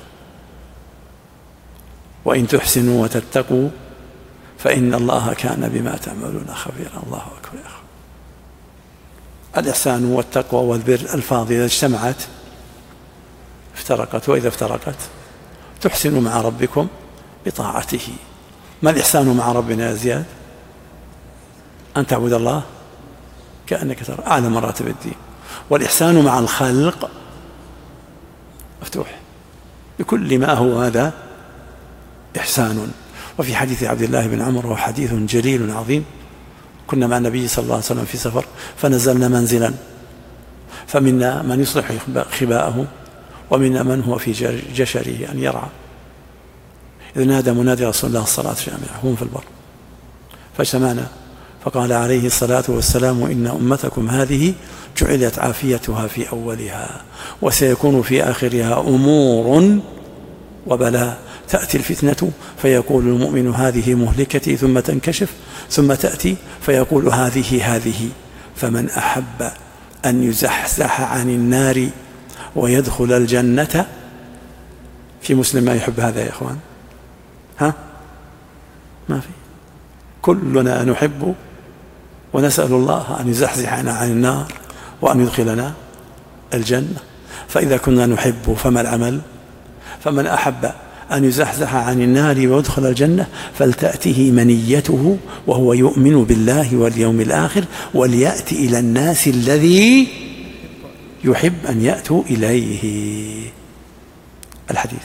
وإن تحسنوا وتتقوا فإن الله كان بما تعملون خبيرا. الله أكبر يا أخي. الإحسان والتقوى والبر الفاظ إذا اجتمعت افترقت، وإذا افترقت تحسنوا مع ربكم بطاعته. ما الإحسان مع ربنا يا زياد؟ أن تعبد الله كأنك ترى، أعلى مراتب الدين. والإحسان مع الخلق مفتوح، بكل ما هو هذا إحسان. وفي حديث عبد الله بن عمر وهو حديث جليل عظيم: كنا مع النبي صلى الله عليه وسلم في سفر فنزلنا منزلا فمنا من يصلح خباءه ومنا من هو في جشره أن يرعى، إذ نادى منادي رسول الله الصلاة جامعة هم في البر فاجتمعنا فقال عليه الصلاة والسلام: إن أمتكم هذه جعلت عافيتها في أولها وسيكون في آخرها أمور وبلاء، تأتي الفتنة فيقول المؤمن هذه مهلكتي ثم تنكشف، ثم تأتي فيقول هذه، فمن أحب أن يزحزح عن النار ويدخل الجنة. في مسلم ما يحب هذا يا إخوان؟ ها؟ ما في. كلنا نحب ونسأل الله أن يزحزحنا عن النار وأن يدخلنا الجنة. فإذا كنا نحب فما العمل؟ فمن أحب أن يزحزح عن النار ويدخل الجنة فلتأته منيته وهو يؤمن بالله واليوم الآخر وليأتي إلى الناس الذي يحب أن يأتوا إليه. الحديث: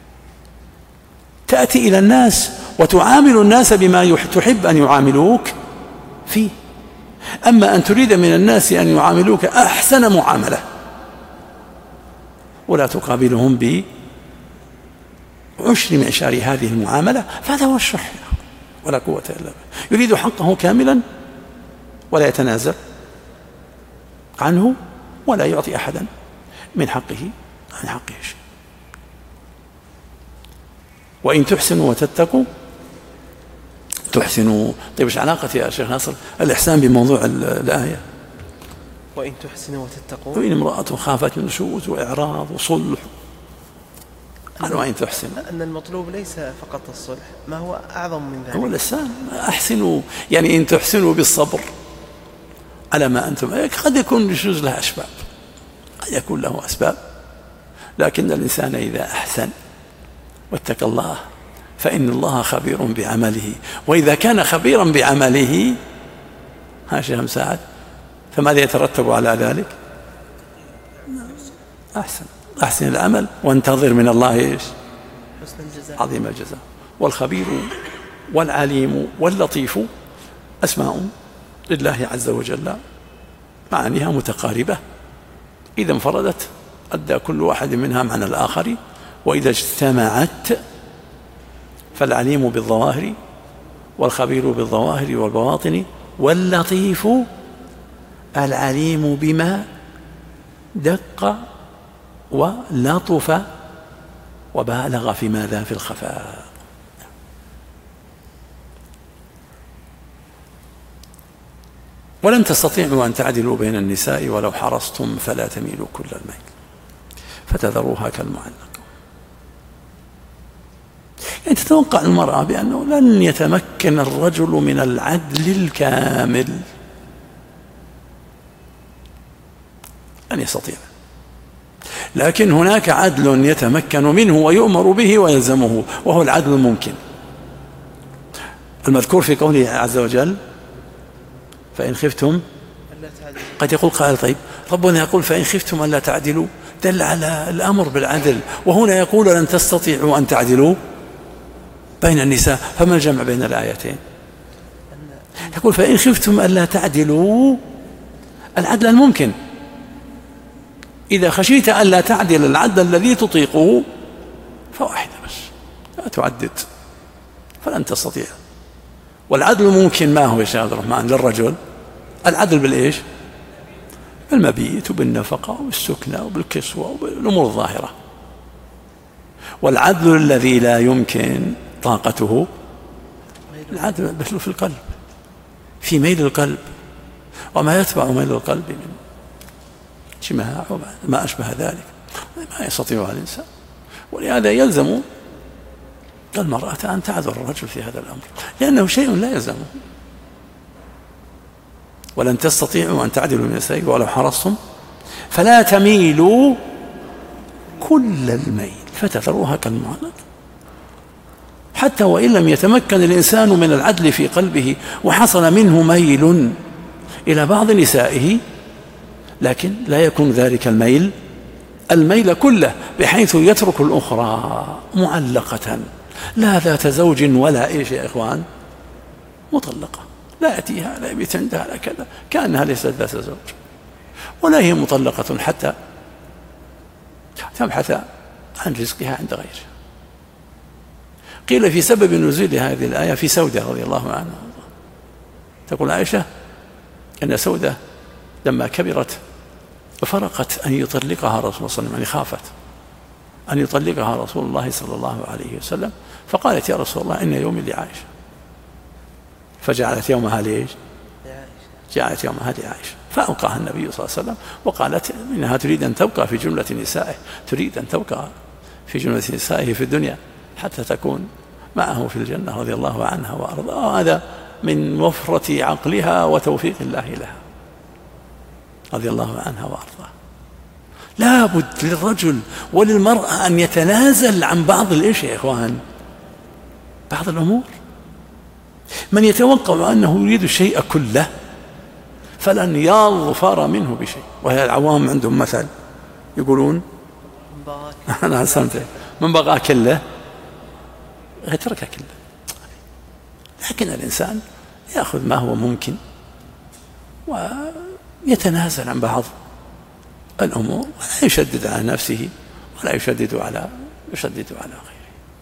تأتي إلى الناس وتعامل الناس بما تحب أن يعاملوك فيه. أما أن تريد من الناس أن يعاملوك أحسن معاملة ولا تقابلهم بعشر معشار هذه المعاملة، فهذا هو الشح ولا قوة إلا بالله. يريد حقه كاملا ولا يتنازل عنه ولا يعطي أحدا من حقه عن حقه شيء. وإن تحسنوا وتتقوا تحسنوا. طيب ايش علاقة يا شيخ ناصر الإحسان بموضوع الآية؟ وإن تحسنوا وتتقوا، وإن امرأة خافت نشوز وإعراض وصلح، وإن تحسن، أن المطلوب ليس فقط الصلح، ما هو أعظم من ذلك؟ هو الإحسان. أحسنوا يعني إن تحسنوا بالصبر على ما أنتم. قد يكون النشوز له أسباب، قد يكون له أسباب، لكن الإنسان إذا أحسن واتقى الله فإن الله خبير بعمله. وإذا كان خبيرا بعمله ها شيخ مساعد، فماذا يترتب على ذلك؟ أحسن العمل وانتظر من الله إيش؟ حسن الجزاء، عظيم الجزاء. والخبير والعليم واللطيف أسماء لله عز وجل معانيها متقاربة، إذا انفردت أدى كل واحد منها معنى الآخر، وإذا اجتمعت فالعليم بالظواهر والخبير بالظواهر والبواطن واللطيف العليم بما دق ولطف وبالغ في ماذا؟ في الخفاء. ولن تستطيعوا أن تعدلوا بين النساء ولو حرصتم فلا تميلوا كل الميل فتذروها كالمعلقة. يعني تتوقع المرأة بأنه لن يتمكن الرجل من العدل الكامل، لن يستطيع، لكن هناك عدل يتمكن منه ويؤمر به ويلزمه، وهو العدل الممكن المذكور في قوله عز وجل: فإن خفتم. قد يقول قائل: طيب ربنا يقول فإن خفتم ألا تعدلوا، دل على الأمر بالعدل، وهنا يقول لن تستطيعوا أن تعدلوا بين النساء، فما الجمع بين الآيتين؟ يقول فإن خفتم ألا تعدلوا، العدل الممكن. إذا خشيت ألا تعدل العدل الذي تطيقه فواحدة بس، لا تعدد، فلن تستطيع. والعدل الممكن ما هو يا شيخ عبد الرحمن للرجل؟ العدل بالإيش؟ بالمبيت وبالنفقة وبالسكنة وبالكسوة وبالأمور الظاهرة. والعدل الذي لا يمكن طاقته العدل في القلب، في ميل القلب وما يتبع ميل القلب من جماع وما أشبه ذلك، ما يستطيعها الإنسان. ولهذا يلزم المرأة أن تعذر الرجل في هذا الأمر، لأنه شيء لا يلزمه. ولن تستطيعوا أن تعدلوا من النساء ولو حرصتم فلا تميلوا كل الميل فتذروها كالمعلقة. حتى وإن لم يتمكن الإنسان من العدل في قلبه وحصل منه ميل إلى بعض نسائه، لكن لا يكون ذلك الميل كله، بحيث يترك الأخرى معلقة لا ذات زوج ولا إيش يا إخوان، مطلقة، لا يأتيها لا يبيت عندها لا كذا، كأنها ليست ذات زوج، ولا هي مطلقة حتى تبحث عن رزقها عند غيره. قيل في سبب نزول هذه الآية في سودة رضي الله عنها، تقول عائشة أن سودة لما كبرت فرقت أن يطلقها رسول الله صلى الله عليه وسلم، يعني خافت أن يطلقها رسول الله صلى الله عليه وسلم، فقالت يا رسول الله إن يومي لعائشة، فجعلت يومها ليش؟ جعلت يومها لعائشة، فأوقاها النبي صلى الله عليه وسلم وقالت إنها تريد أن تبقى في جملة نسائه، تريد أن تبقى في جملة نسائه في الدنيا حتى تكون معه في الجنة رضي الله عنها وأرضاها. هذا من وفرة عقلها وتوفيق الله لها رضي الله عنها وأرضاها. لا بد للرجل وللمرأة أن يتنازل عن بعض الإيش يا إخوان، بعض الأمور. من يتوقع أنه يريد الشيء كله فلن يظفر منه بشيء. وهي العوام عندهم مثل يقولون أنا سمعت من بغى كله تركه كله. لكن الإنسان يأخذ ما هو ممكن ويتنازل عن بعض الأمور ولا يشدد على نفسه ولا يشدد على غيره.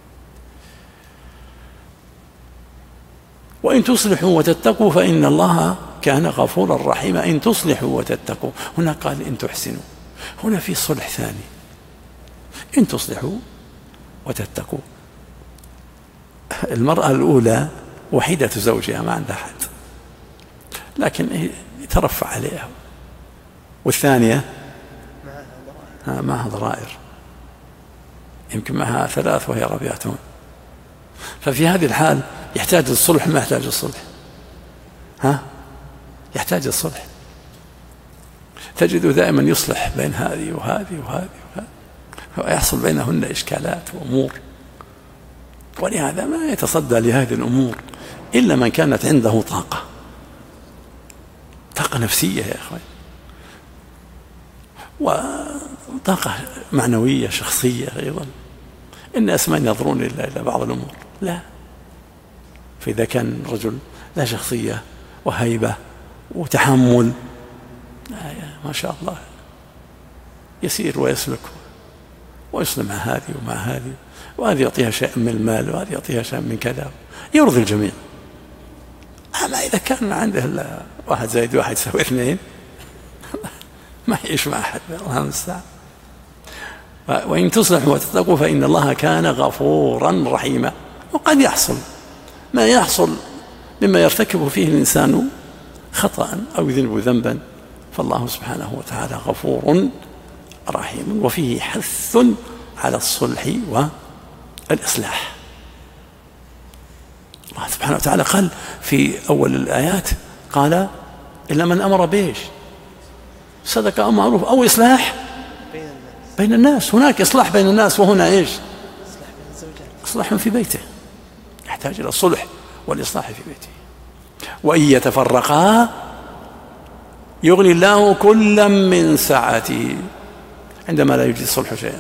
وإن تصلحوا وتتقوا فإن الله كان غفورا رحيما. إن تصلحوا وتتقوا، هنا قال إن تحسنوا، هنا في صلح ثاني. إن تصلحوا وتتقوا، المرأة الأولى وحيدة زوجها ما عندها أحد لكن يترفع عليها، والثانية معها ضرائر يمكن معها 3 وهي رابعتهم. ففي هذه الحال يحتاج الصلح ما يحتاج الصلح؟ يحتاج الصلح. تجد دائما يصلح بين هذه وهذه وهذه ويحصل بينهن إشكالات وأمور، ولهذا ما يتصدى لهذه الأمور إلا من كانت عنده طاقة نفسية يا أخوان، وطاقة معنوية شخصية أيضا. الناس ما ينظرون إلا إلى بعض الأمور، لا. فإذا كان رجل لا شخصية وهيبة وتحمل ما شاء الله يسير ويسلك ويسلم مع هذه ومع هذه، وهذه يعطيها شيء من المال وهذه يعطيها شيء من كذا، يرضي الجميع. أما إذا كان عنده إلا 1 زائد 1 يساوي 2 ما يعيش مع أحد. الله المستعان. وإن تصلحوا وتتقوا فإن الله كان غفورا رحيما. وقد يحصل ما يحصل مما يرتكب فيه الإنسان خطأ أو يذنب ذنبا، فالله سبحانه وتعالى غفور رحيم. وفيه حث على الصلح والإصلاح. الله سبحانه وتعالى قال في أول الآيات قال إلا من أمر بإيش؟ صدق أو معروف أو إصلاح بين الناس. هناك إصلاح بين الناس، وهنا إيش؟ إصلاح في بيته، يحتاج إلى الصلح والإصلاح في بيته. وإن يتفرقا يغني الله كلا من سعته، عندما لا يوجد صلح شيئا،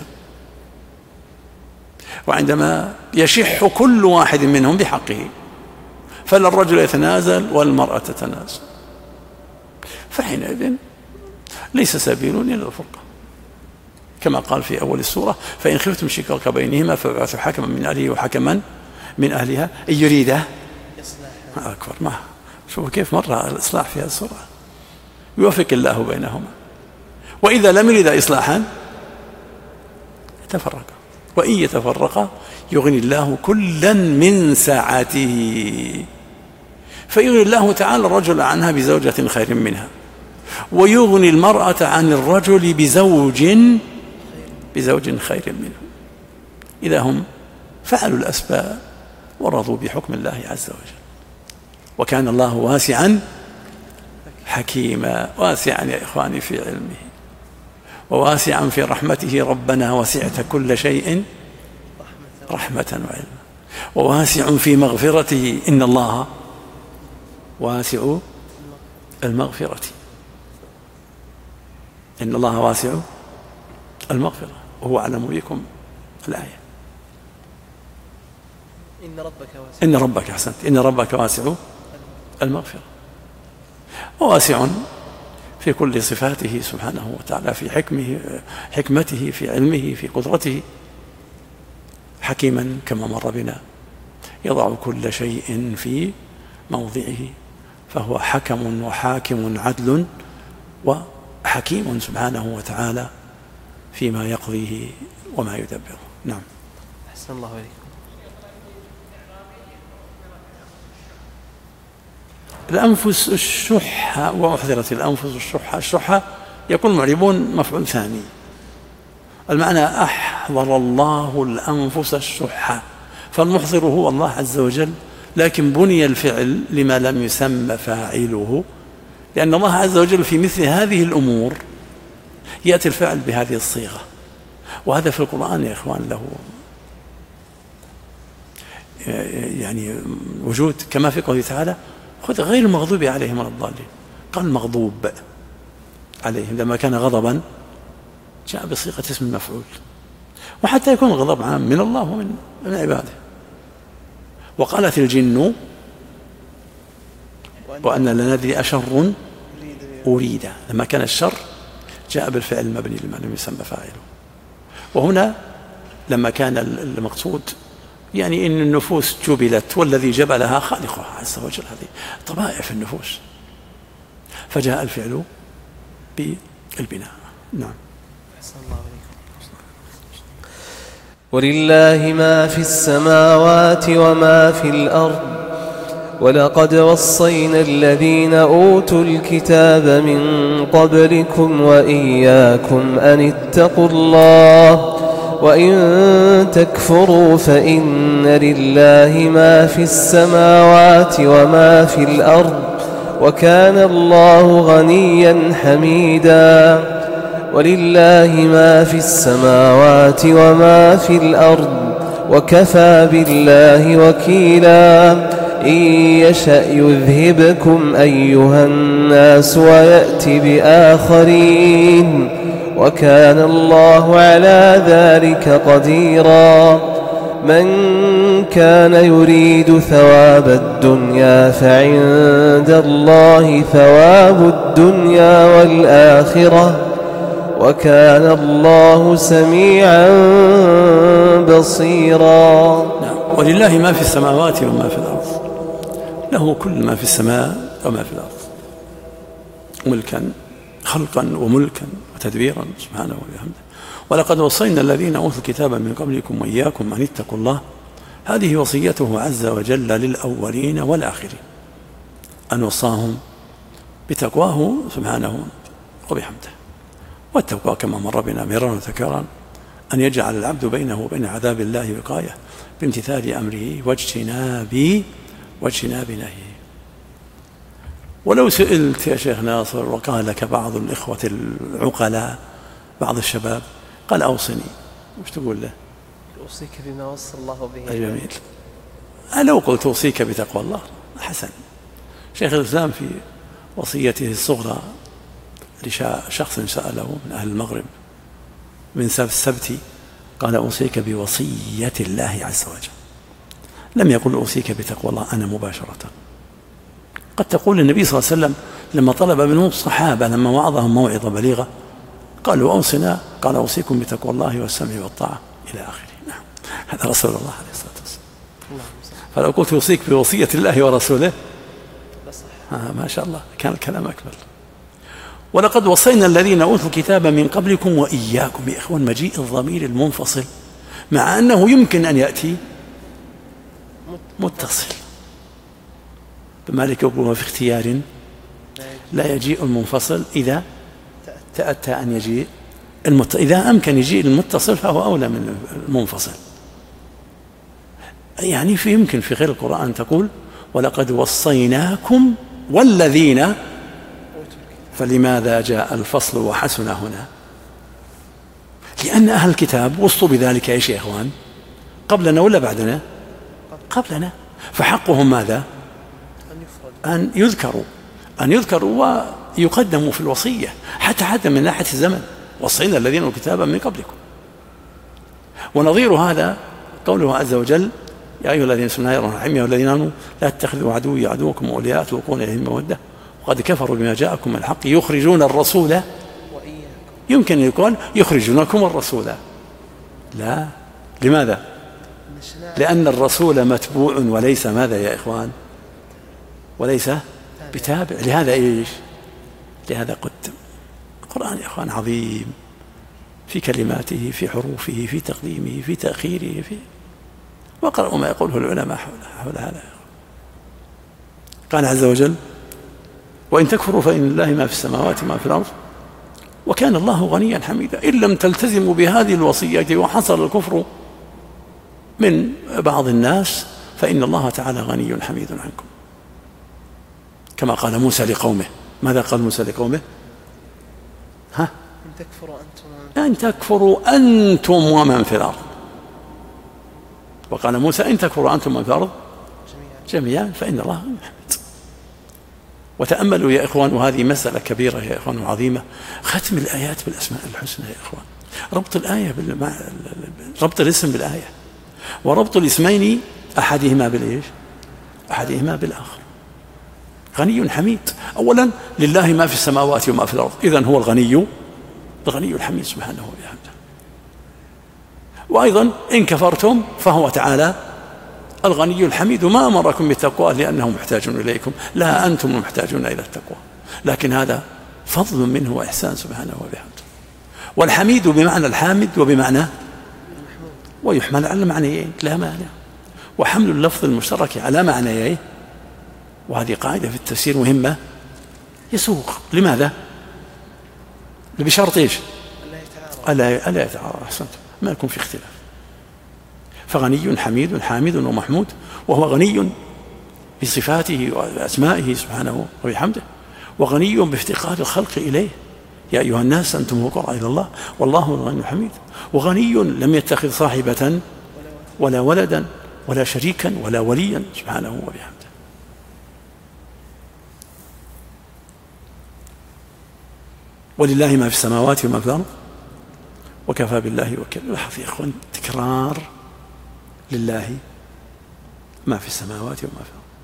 وعندما يشح كل واحد منهم بحقه، فلا الرجل يتنازل والمرأة تتنازل، فحينئذ ليس سبيل إلى الفرقة، كما قال في أول السورة فإن خفتم شقاق بينهما فابعثوا حكما من أهله وحكما من أهلها إن يريدا أكبر. ما شوفوا كيف مرة الإصلاح في هذه السورة، يوفق الله بينهما. وإذا لم يريد إصلاحا تفرقا، وإن يتفرقا يغني الله كلا من سعته، فيغني الله تعالى الرجل عنها بزوجة خير منها، ويغني المرأة عن الرجل بزوج خير منه، إذا هم فعلوا الأسباب ورضوا بحكم الله عز وجل. وكان الله واسعا حكيما. واسعا يا إخواني في علمه، وواسعا في رحمته. ربنا وسعت كل شيء رحمة وعلما. وواسع في مغفرته، إن الله واسع المغفرة، إن الله واسع المغفرة. وهو أعلم بكم الآية. إن ربك أحسنت، إن ربك واسع المغفرة، وواسع في كل صفاته سبحانه وتعالى، في حكمته، في علمه، في قدرته، حكيما كما مر بنا، يضع كل شيء في موضعه، فهو حكم وحاكم عدل وحكيم سبحانه وتعالى فيما يقضيه وما يدبره. نعم. أحسن الله إليكم. الأنفس الشح، وأحضرت الأنفس الشح. الشح يكون معربون مفعول ثاني، المعنى أحضر الله الأنفس الشح، فالمحضر هو الله عز وجل، لكن بني الفعل لما لم يسمى فاعله، لأن الله عز وجل في مثل هذه الأمور يأتي الفعل بهذه الصيغة، وهذا في القرآن يا إخوان له يعني وجود، كما في قوله تعالى خذ غير المغضوب عليهم ولا الضالين، قال المغضوب عليهم لما كان غضبا جاء بصيغة اسم المفعول، وحتى يكون الغضب عام من الله ومن عباده. وقالت الجن وأن لا ندري أشر أريد، لما كان الشر جاء بالفعل المبني لما لم يسمى فاعله. وهنا لما كان المقصود يعني إن النفوس جبلت والذي جبلها خالقها عز وجل، هذه طبائع في النفوس، فجاء الفعل بالبناء. نعم. ولله ما في السماوات وما في الأرض ولقد وصينا الذين أوتوا الكتاب من قبلكم وإياكم أن اتقوا الله وإن تكفروا فإن لله ما في السماوات وما في الأرض وكان الله غنيا حميدا. ولله ما في السماوات وما في الأرض وكفى بالله وكيلا. إن يشأ يذهبكم أيها الناس ويأتي بآخرين وكان الله على ذلك قديرا. من كان يريد ثواب الدنيا فعند الله ثواب الدنيا والآخرة وكان الله سميعا بصيرا. ولله ما في السماوات وما في الأرض، له كل ما في السماء وما في الأرض، ملكا خلقا وملكا وتدبيرا سبحانه وبحمده. ولقد وصينا الذين أوتوا الكتاب من قبلكم وإياكم أن اتقوا الله، هذه وصيته عز وجل للأولين والآخرين، أن وصاهم بتقواه سبحانه وبحمده. والتقوى كما مر بنا مرارا وتكرارا أن يجعل العبد بينه وبين عذاب الله وقاية بامتثال أمره واجتناب نهيه. ولو سئلت يا شيخ ناصر وقال لك بعض الإخوة العقلاء، بعض الشباب قال أوصني، وش تقول له؟ أوصيك بما وصى الله به. جميل. لو قلت أوصيك بتقوى الله حسن. شيخ الإسلام في وصيته الصغرى لشخص سأله من أهل المغرب من السبت قال أوصيك بوصية الله عز وجل، لم يقل أوصيك بتقوى الله أنا مباشرة. قد تقول النبي صلى الله عليه وسلم لما طلب منهم الصحابة لما وعظهم موعظة بليغة قالوا أوصنا، قال أوصيكم بتقوى الله والسمع والطاعة إلى آخره. نعم، هذا رسول الله عليه الصلاة والسلام. فلو قلت أوصيك بوصية الله ورسوله ما شاء الله كان الكلام أكمل. ولقد وصينا الذين أوتوا الكتاب من قبلكم وإياكم. يا إخوان مجيء الضمير المنفصل مع أنه يمكن أن يأتي متصل، بمالك يقول في اختيار لا يجيء المنفصل إذا تأتى أن يجيء إذا أمكن يجيء المتصل فهو أولى من المنفصل. يعني يمكن في غير القرآن تقول ولقد وصيناكم والذين، فلماذا جاء الفصل وحسن هنا؟ لأن أهل الكتاب وصوا بذلك يا إخوان قبلنا ولا بعدنا؟ قبلنا، فحقهم ماذا؟ أن يذكروا ويقدموا في الوصية، حتى من ناحية الزمن. وصينا الذين الكتاب من قبلكم، ونظير هذا قوله عز وجل: يا أيها الذين بسم الله الرحمن الرحيم يا الذين آمنوا لا تتخذوا عدوي عدوكم أولياء تلقون إليهم مودة وقد كفروا بما جاءكم من الحق يخرجون الرسول يمكن يقول يخرجونكم الرسول. لا، لماذا؟ لأن الرسول متبوع وليس ماذا يا إخوان؟ وليس بتابع. لهذا إيش؟ لهذا قدم. القرآن يا إخوان عظيم في كلماته، في حروفه، في تقديمه، في تأخيره، في وقرأوا ما يقوله العلماء حول هذا. قال عز وجل: وإن تكفروا فإن لله ما في السماوات وما في الأرض وكان الله غنيا حميدا. إن لم تلتزموا بهذه الوصية وحصل الكفر من بعض الناس فإن الله تعالى غني حميد عنكم. كما قال موسى لقومه. ماذا قال موسى لقومه؟ أن تكفروا أنتم ومن في الأرض. وقال موسى: إن تكفروا أنتم ومن في الأرض جميعا فإن الله غني حميد. وتأملوا يا إخوان، وهذه مسألة كبيرة يا إخوان وعظيمة، ختم الآيات بالأسماء الحسنى يا إخوان، ربط الآية ربط الاسم بالآية، وربط الاسمين أحدهما بالإيش؟ أحدهما بالآخر. غني حميد. أولا لله ما في السماوات وما في الأرض، إذن هو الغني الحميد سبحانه وبحمده. وأيضا إن كفرتم فهو تعالى الغني الحميد، ما أمركم بالتقوى لأنه محتاج إليكم، لا أنتم محتاجون إلى التقوى، لكن هذا فضل منه وإحسان سبحانه وبحمده. والحميد بمعنى الحامد وبمعنى ويحمل على معنيين لا مانع، وحمل اللفظ المشترك على معنيين، وهذه قاعدة في التفسير مهمة يسوق. لماذا؟ بشرط إيش؟ ألا يتعارض. أحسنت، ما يكون في اختلاف. فغني حميد حامد ومحمود، وهو غني بصفاته وأسمائه سبحانه وبحمده، وغني بافتقار الخلق إليه. يا أيها الناس أنتم فقراء إلى الله والله الغني الحميد. وغني لم يتخذ صاحبة ولا ولدا ولا شريكا ولا وليا سبحانه وبحمده. ولله ما في السماوات وما في الأرض وكفى بالله وكيلا. لاحظوا يا إخوان تكرار لله ما في السماوات وما في الأرض،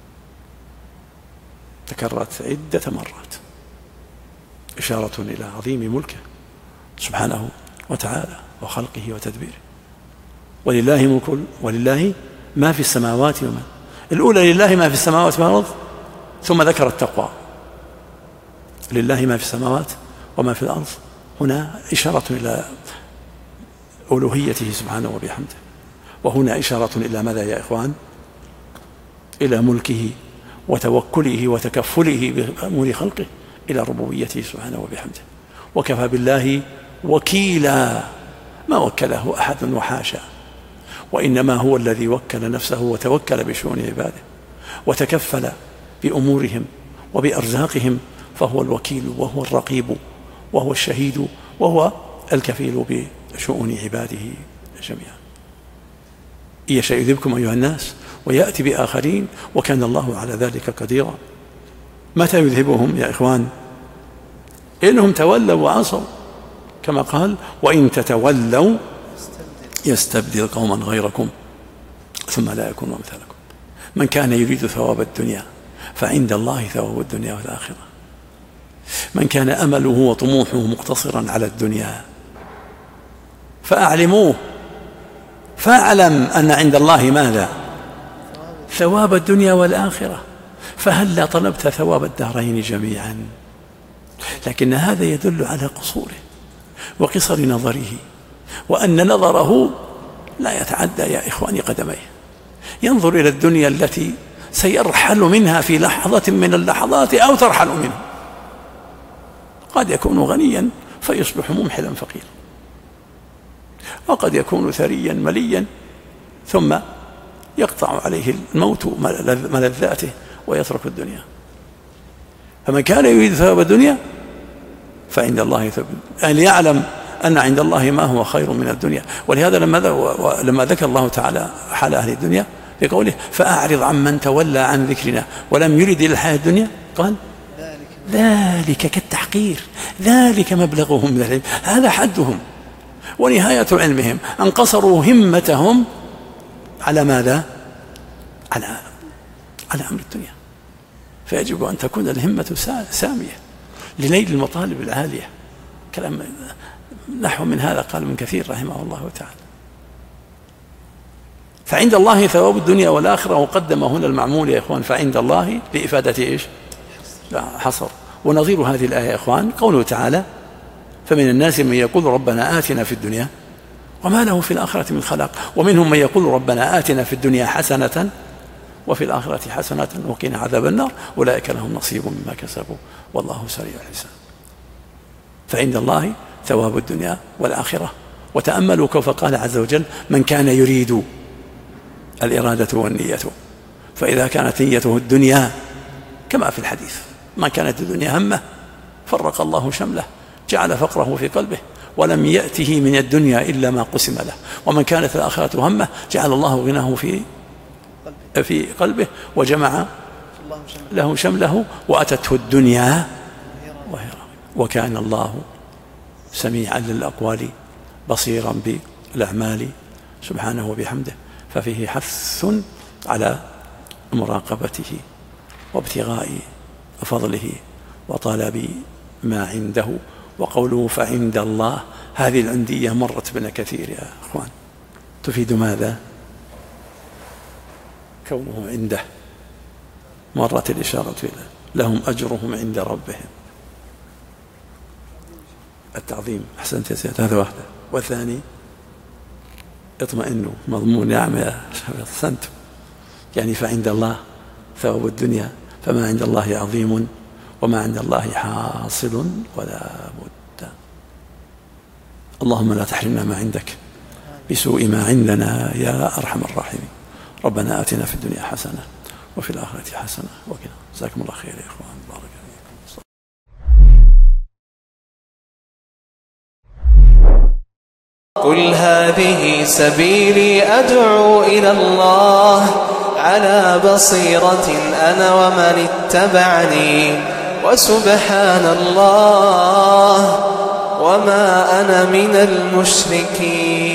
تكررت عدة مرات، إشارة إلى عظيم ملكه سبحانه وتعالى وخلقه وتدبيره. ولله ملك، ولله ما في السماوات وما. الأولى لله ما في السماوات وما في الأرض، ثم ذكر التقوى. لله ما في السماوات وما في الأرض، هنا إشارة إلى ألوهيته سبحانه وبحمده، وهنا إشارة إلى ماذا يا إخوان؟ إلى ملكه وتوكله وتكفله بأمور خلقه، إلى ربوبيته سبحانه وبحمده. وكفى بالله وكيلا، ما وكله أحد وحاشا، وإنما هو الذي وكل نفسه وتوكل بشؤون عباده وتكفل بأمورهم وبأرزاقهم، فهو الوكيل وهو الرقيب وهو الشهيد وهو الكفيل بشؤون عباده جميعا. إن يشاء يذهبكم أيها الناس ويأتي بآخرين وكان الله على ذلك قديرا. متى يذهبهم يا إخوان؟ إنهم تولوا وعصوا، كما قال: وإن تتولوا يستبدل قوما غيركم ثم لا يكونوا مثلكم. من كان يريد ثواب الدنيا فعند الله ثواب الدنيا والآخرة. من كان أمله وطموحه مقتصرا على الدنيا فأعلموه، فاعلم أن عند الله ماذا؟ ثواب الدنيا والآخرة. فهلا طلبت ثواب الدارين جميعا؟ لكن هذا يدل على قصوره وقصر نظره، وأن نظره لا يتعدى يا إخواني قدميه. ينظر إلى الدنيا التي سيرحل منها في لحظة من اللحظات أو ترحل منه. قد يكون غنيا فيصبح ممحلا فقيرا، وقد يكون ثريا مليا ثم يقطع عليه الموت ملذاته ويترك الدنيا. فمن كان يريد ثواب الدنيا فعند الله ثواب، أن يعلم أن عند الله ما هو خير من الدنيا. ولهذا لما ذكر الله تعالى حال أهل الدنيا في قوله: فأعرض عمن تولى عن ذكرنا ولم يرد إلى الحياة الدنيا، قال: ذلك كالتحقير، ذلك مبلغهم من العلم، هذا حدهم. ونهاية علمهم أن قصروا همتهم على ماذا؟ على أمر الدنيا. فيجب أن تكون الهمة سامية لنيل المطالب العالية. كلام نحو من هذا قال ابن كثير رحمه الله تعالى. فعند الله ثواب الدنيا والآخرة، وقدم هنا المعمول يا إخوان فعند الله لإفادة إيش؟ حصر. ونظير هذه الآية يا إخوان قوله تعالى: فمن الناس من يقول ربنا آتنا في الدنيا وما له في الآخرة من خلاق، ومنهم من يقول ربنا آتنا في الدنيا حسنة وفي الآخرة حسنة وقنا عذاب النار أولئك لهم نصيب مما كسبوا والله سريع الحساب. فعند الله ثواب الدنيا والآخرة. وتأملوا كيف قال عز وجل: من كان يريد الإرادة والنية، فإذا كانت نيته الدنيا كما في الحديث: ما كانت الدنيا همه فرق الله شمله، جعل فقره في قلبه، ولم يأته من الدنيا إلا ما قسم له. ومن كانت الآخرة همه جعل الله غناه في قلبه وجمع له شمله وأتته الدنيا وهي راغمة. وكان الله سميعا للأقوال بصيرا بالأعمال سبحانه وبحمده. ففيه حث على مراقبته وابتغاء فضله وطلب ما عنده. وقوله فعند الله، هذه العندية مرت بنا كثير يا أخوان، تفيد ماذا؟ كونه عنده، مرت الإشارة إليه، لهم أجرهم عند ربهم، التعظيم. أحسنت يا سيد، هذا واحدة. والثاني اطمئنوا، مضمون. نعم يا شباب، أحسنتم. يعني فعند الله ثواب الدنيا، فما عند الله عظيم وما عند الله حاصل ولا بد. اللهم لا تحرمنا ما عندك بسوء ما عندنا يا أرحم الراحمين. ربنا آتنا في الدنيا حسنة وفي الآخرة حسنة وقنا. جزاكم الله خير يا إخوان، بارك فيكم. قل هذه سبيلي أدعو إلى الله على بصيرة أنا ومن اتبعني وسبحان الله وما أنا من المشركين.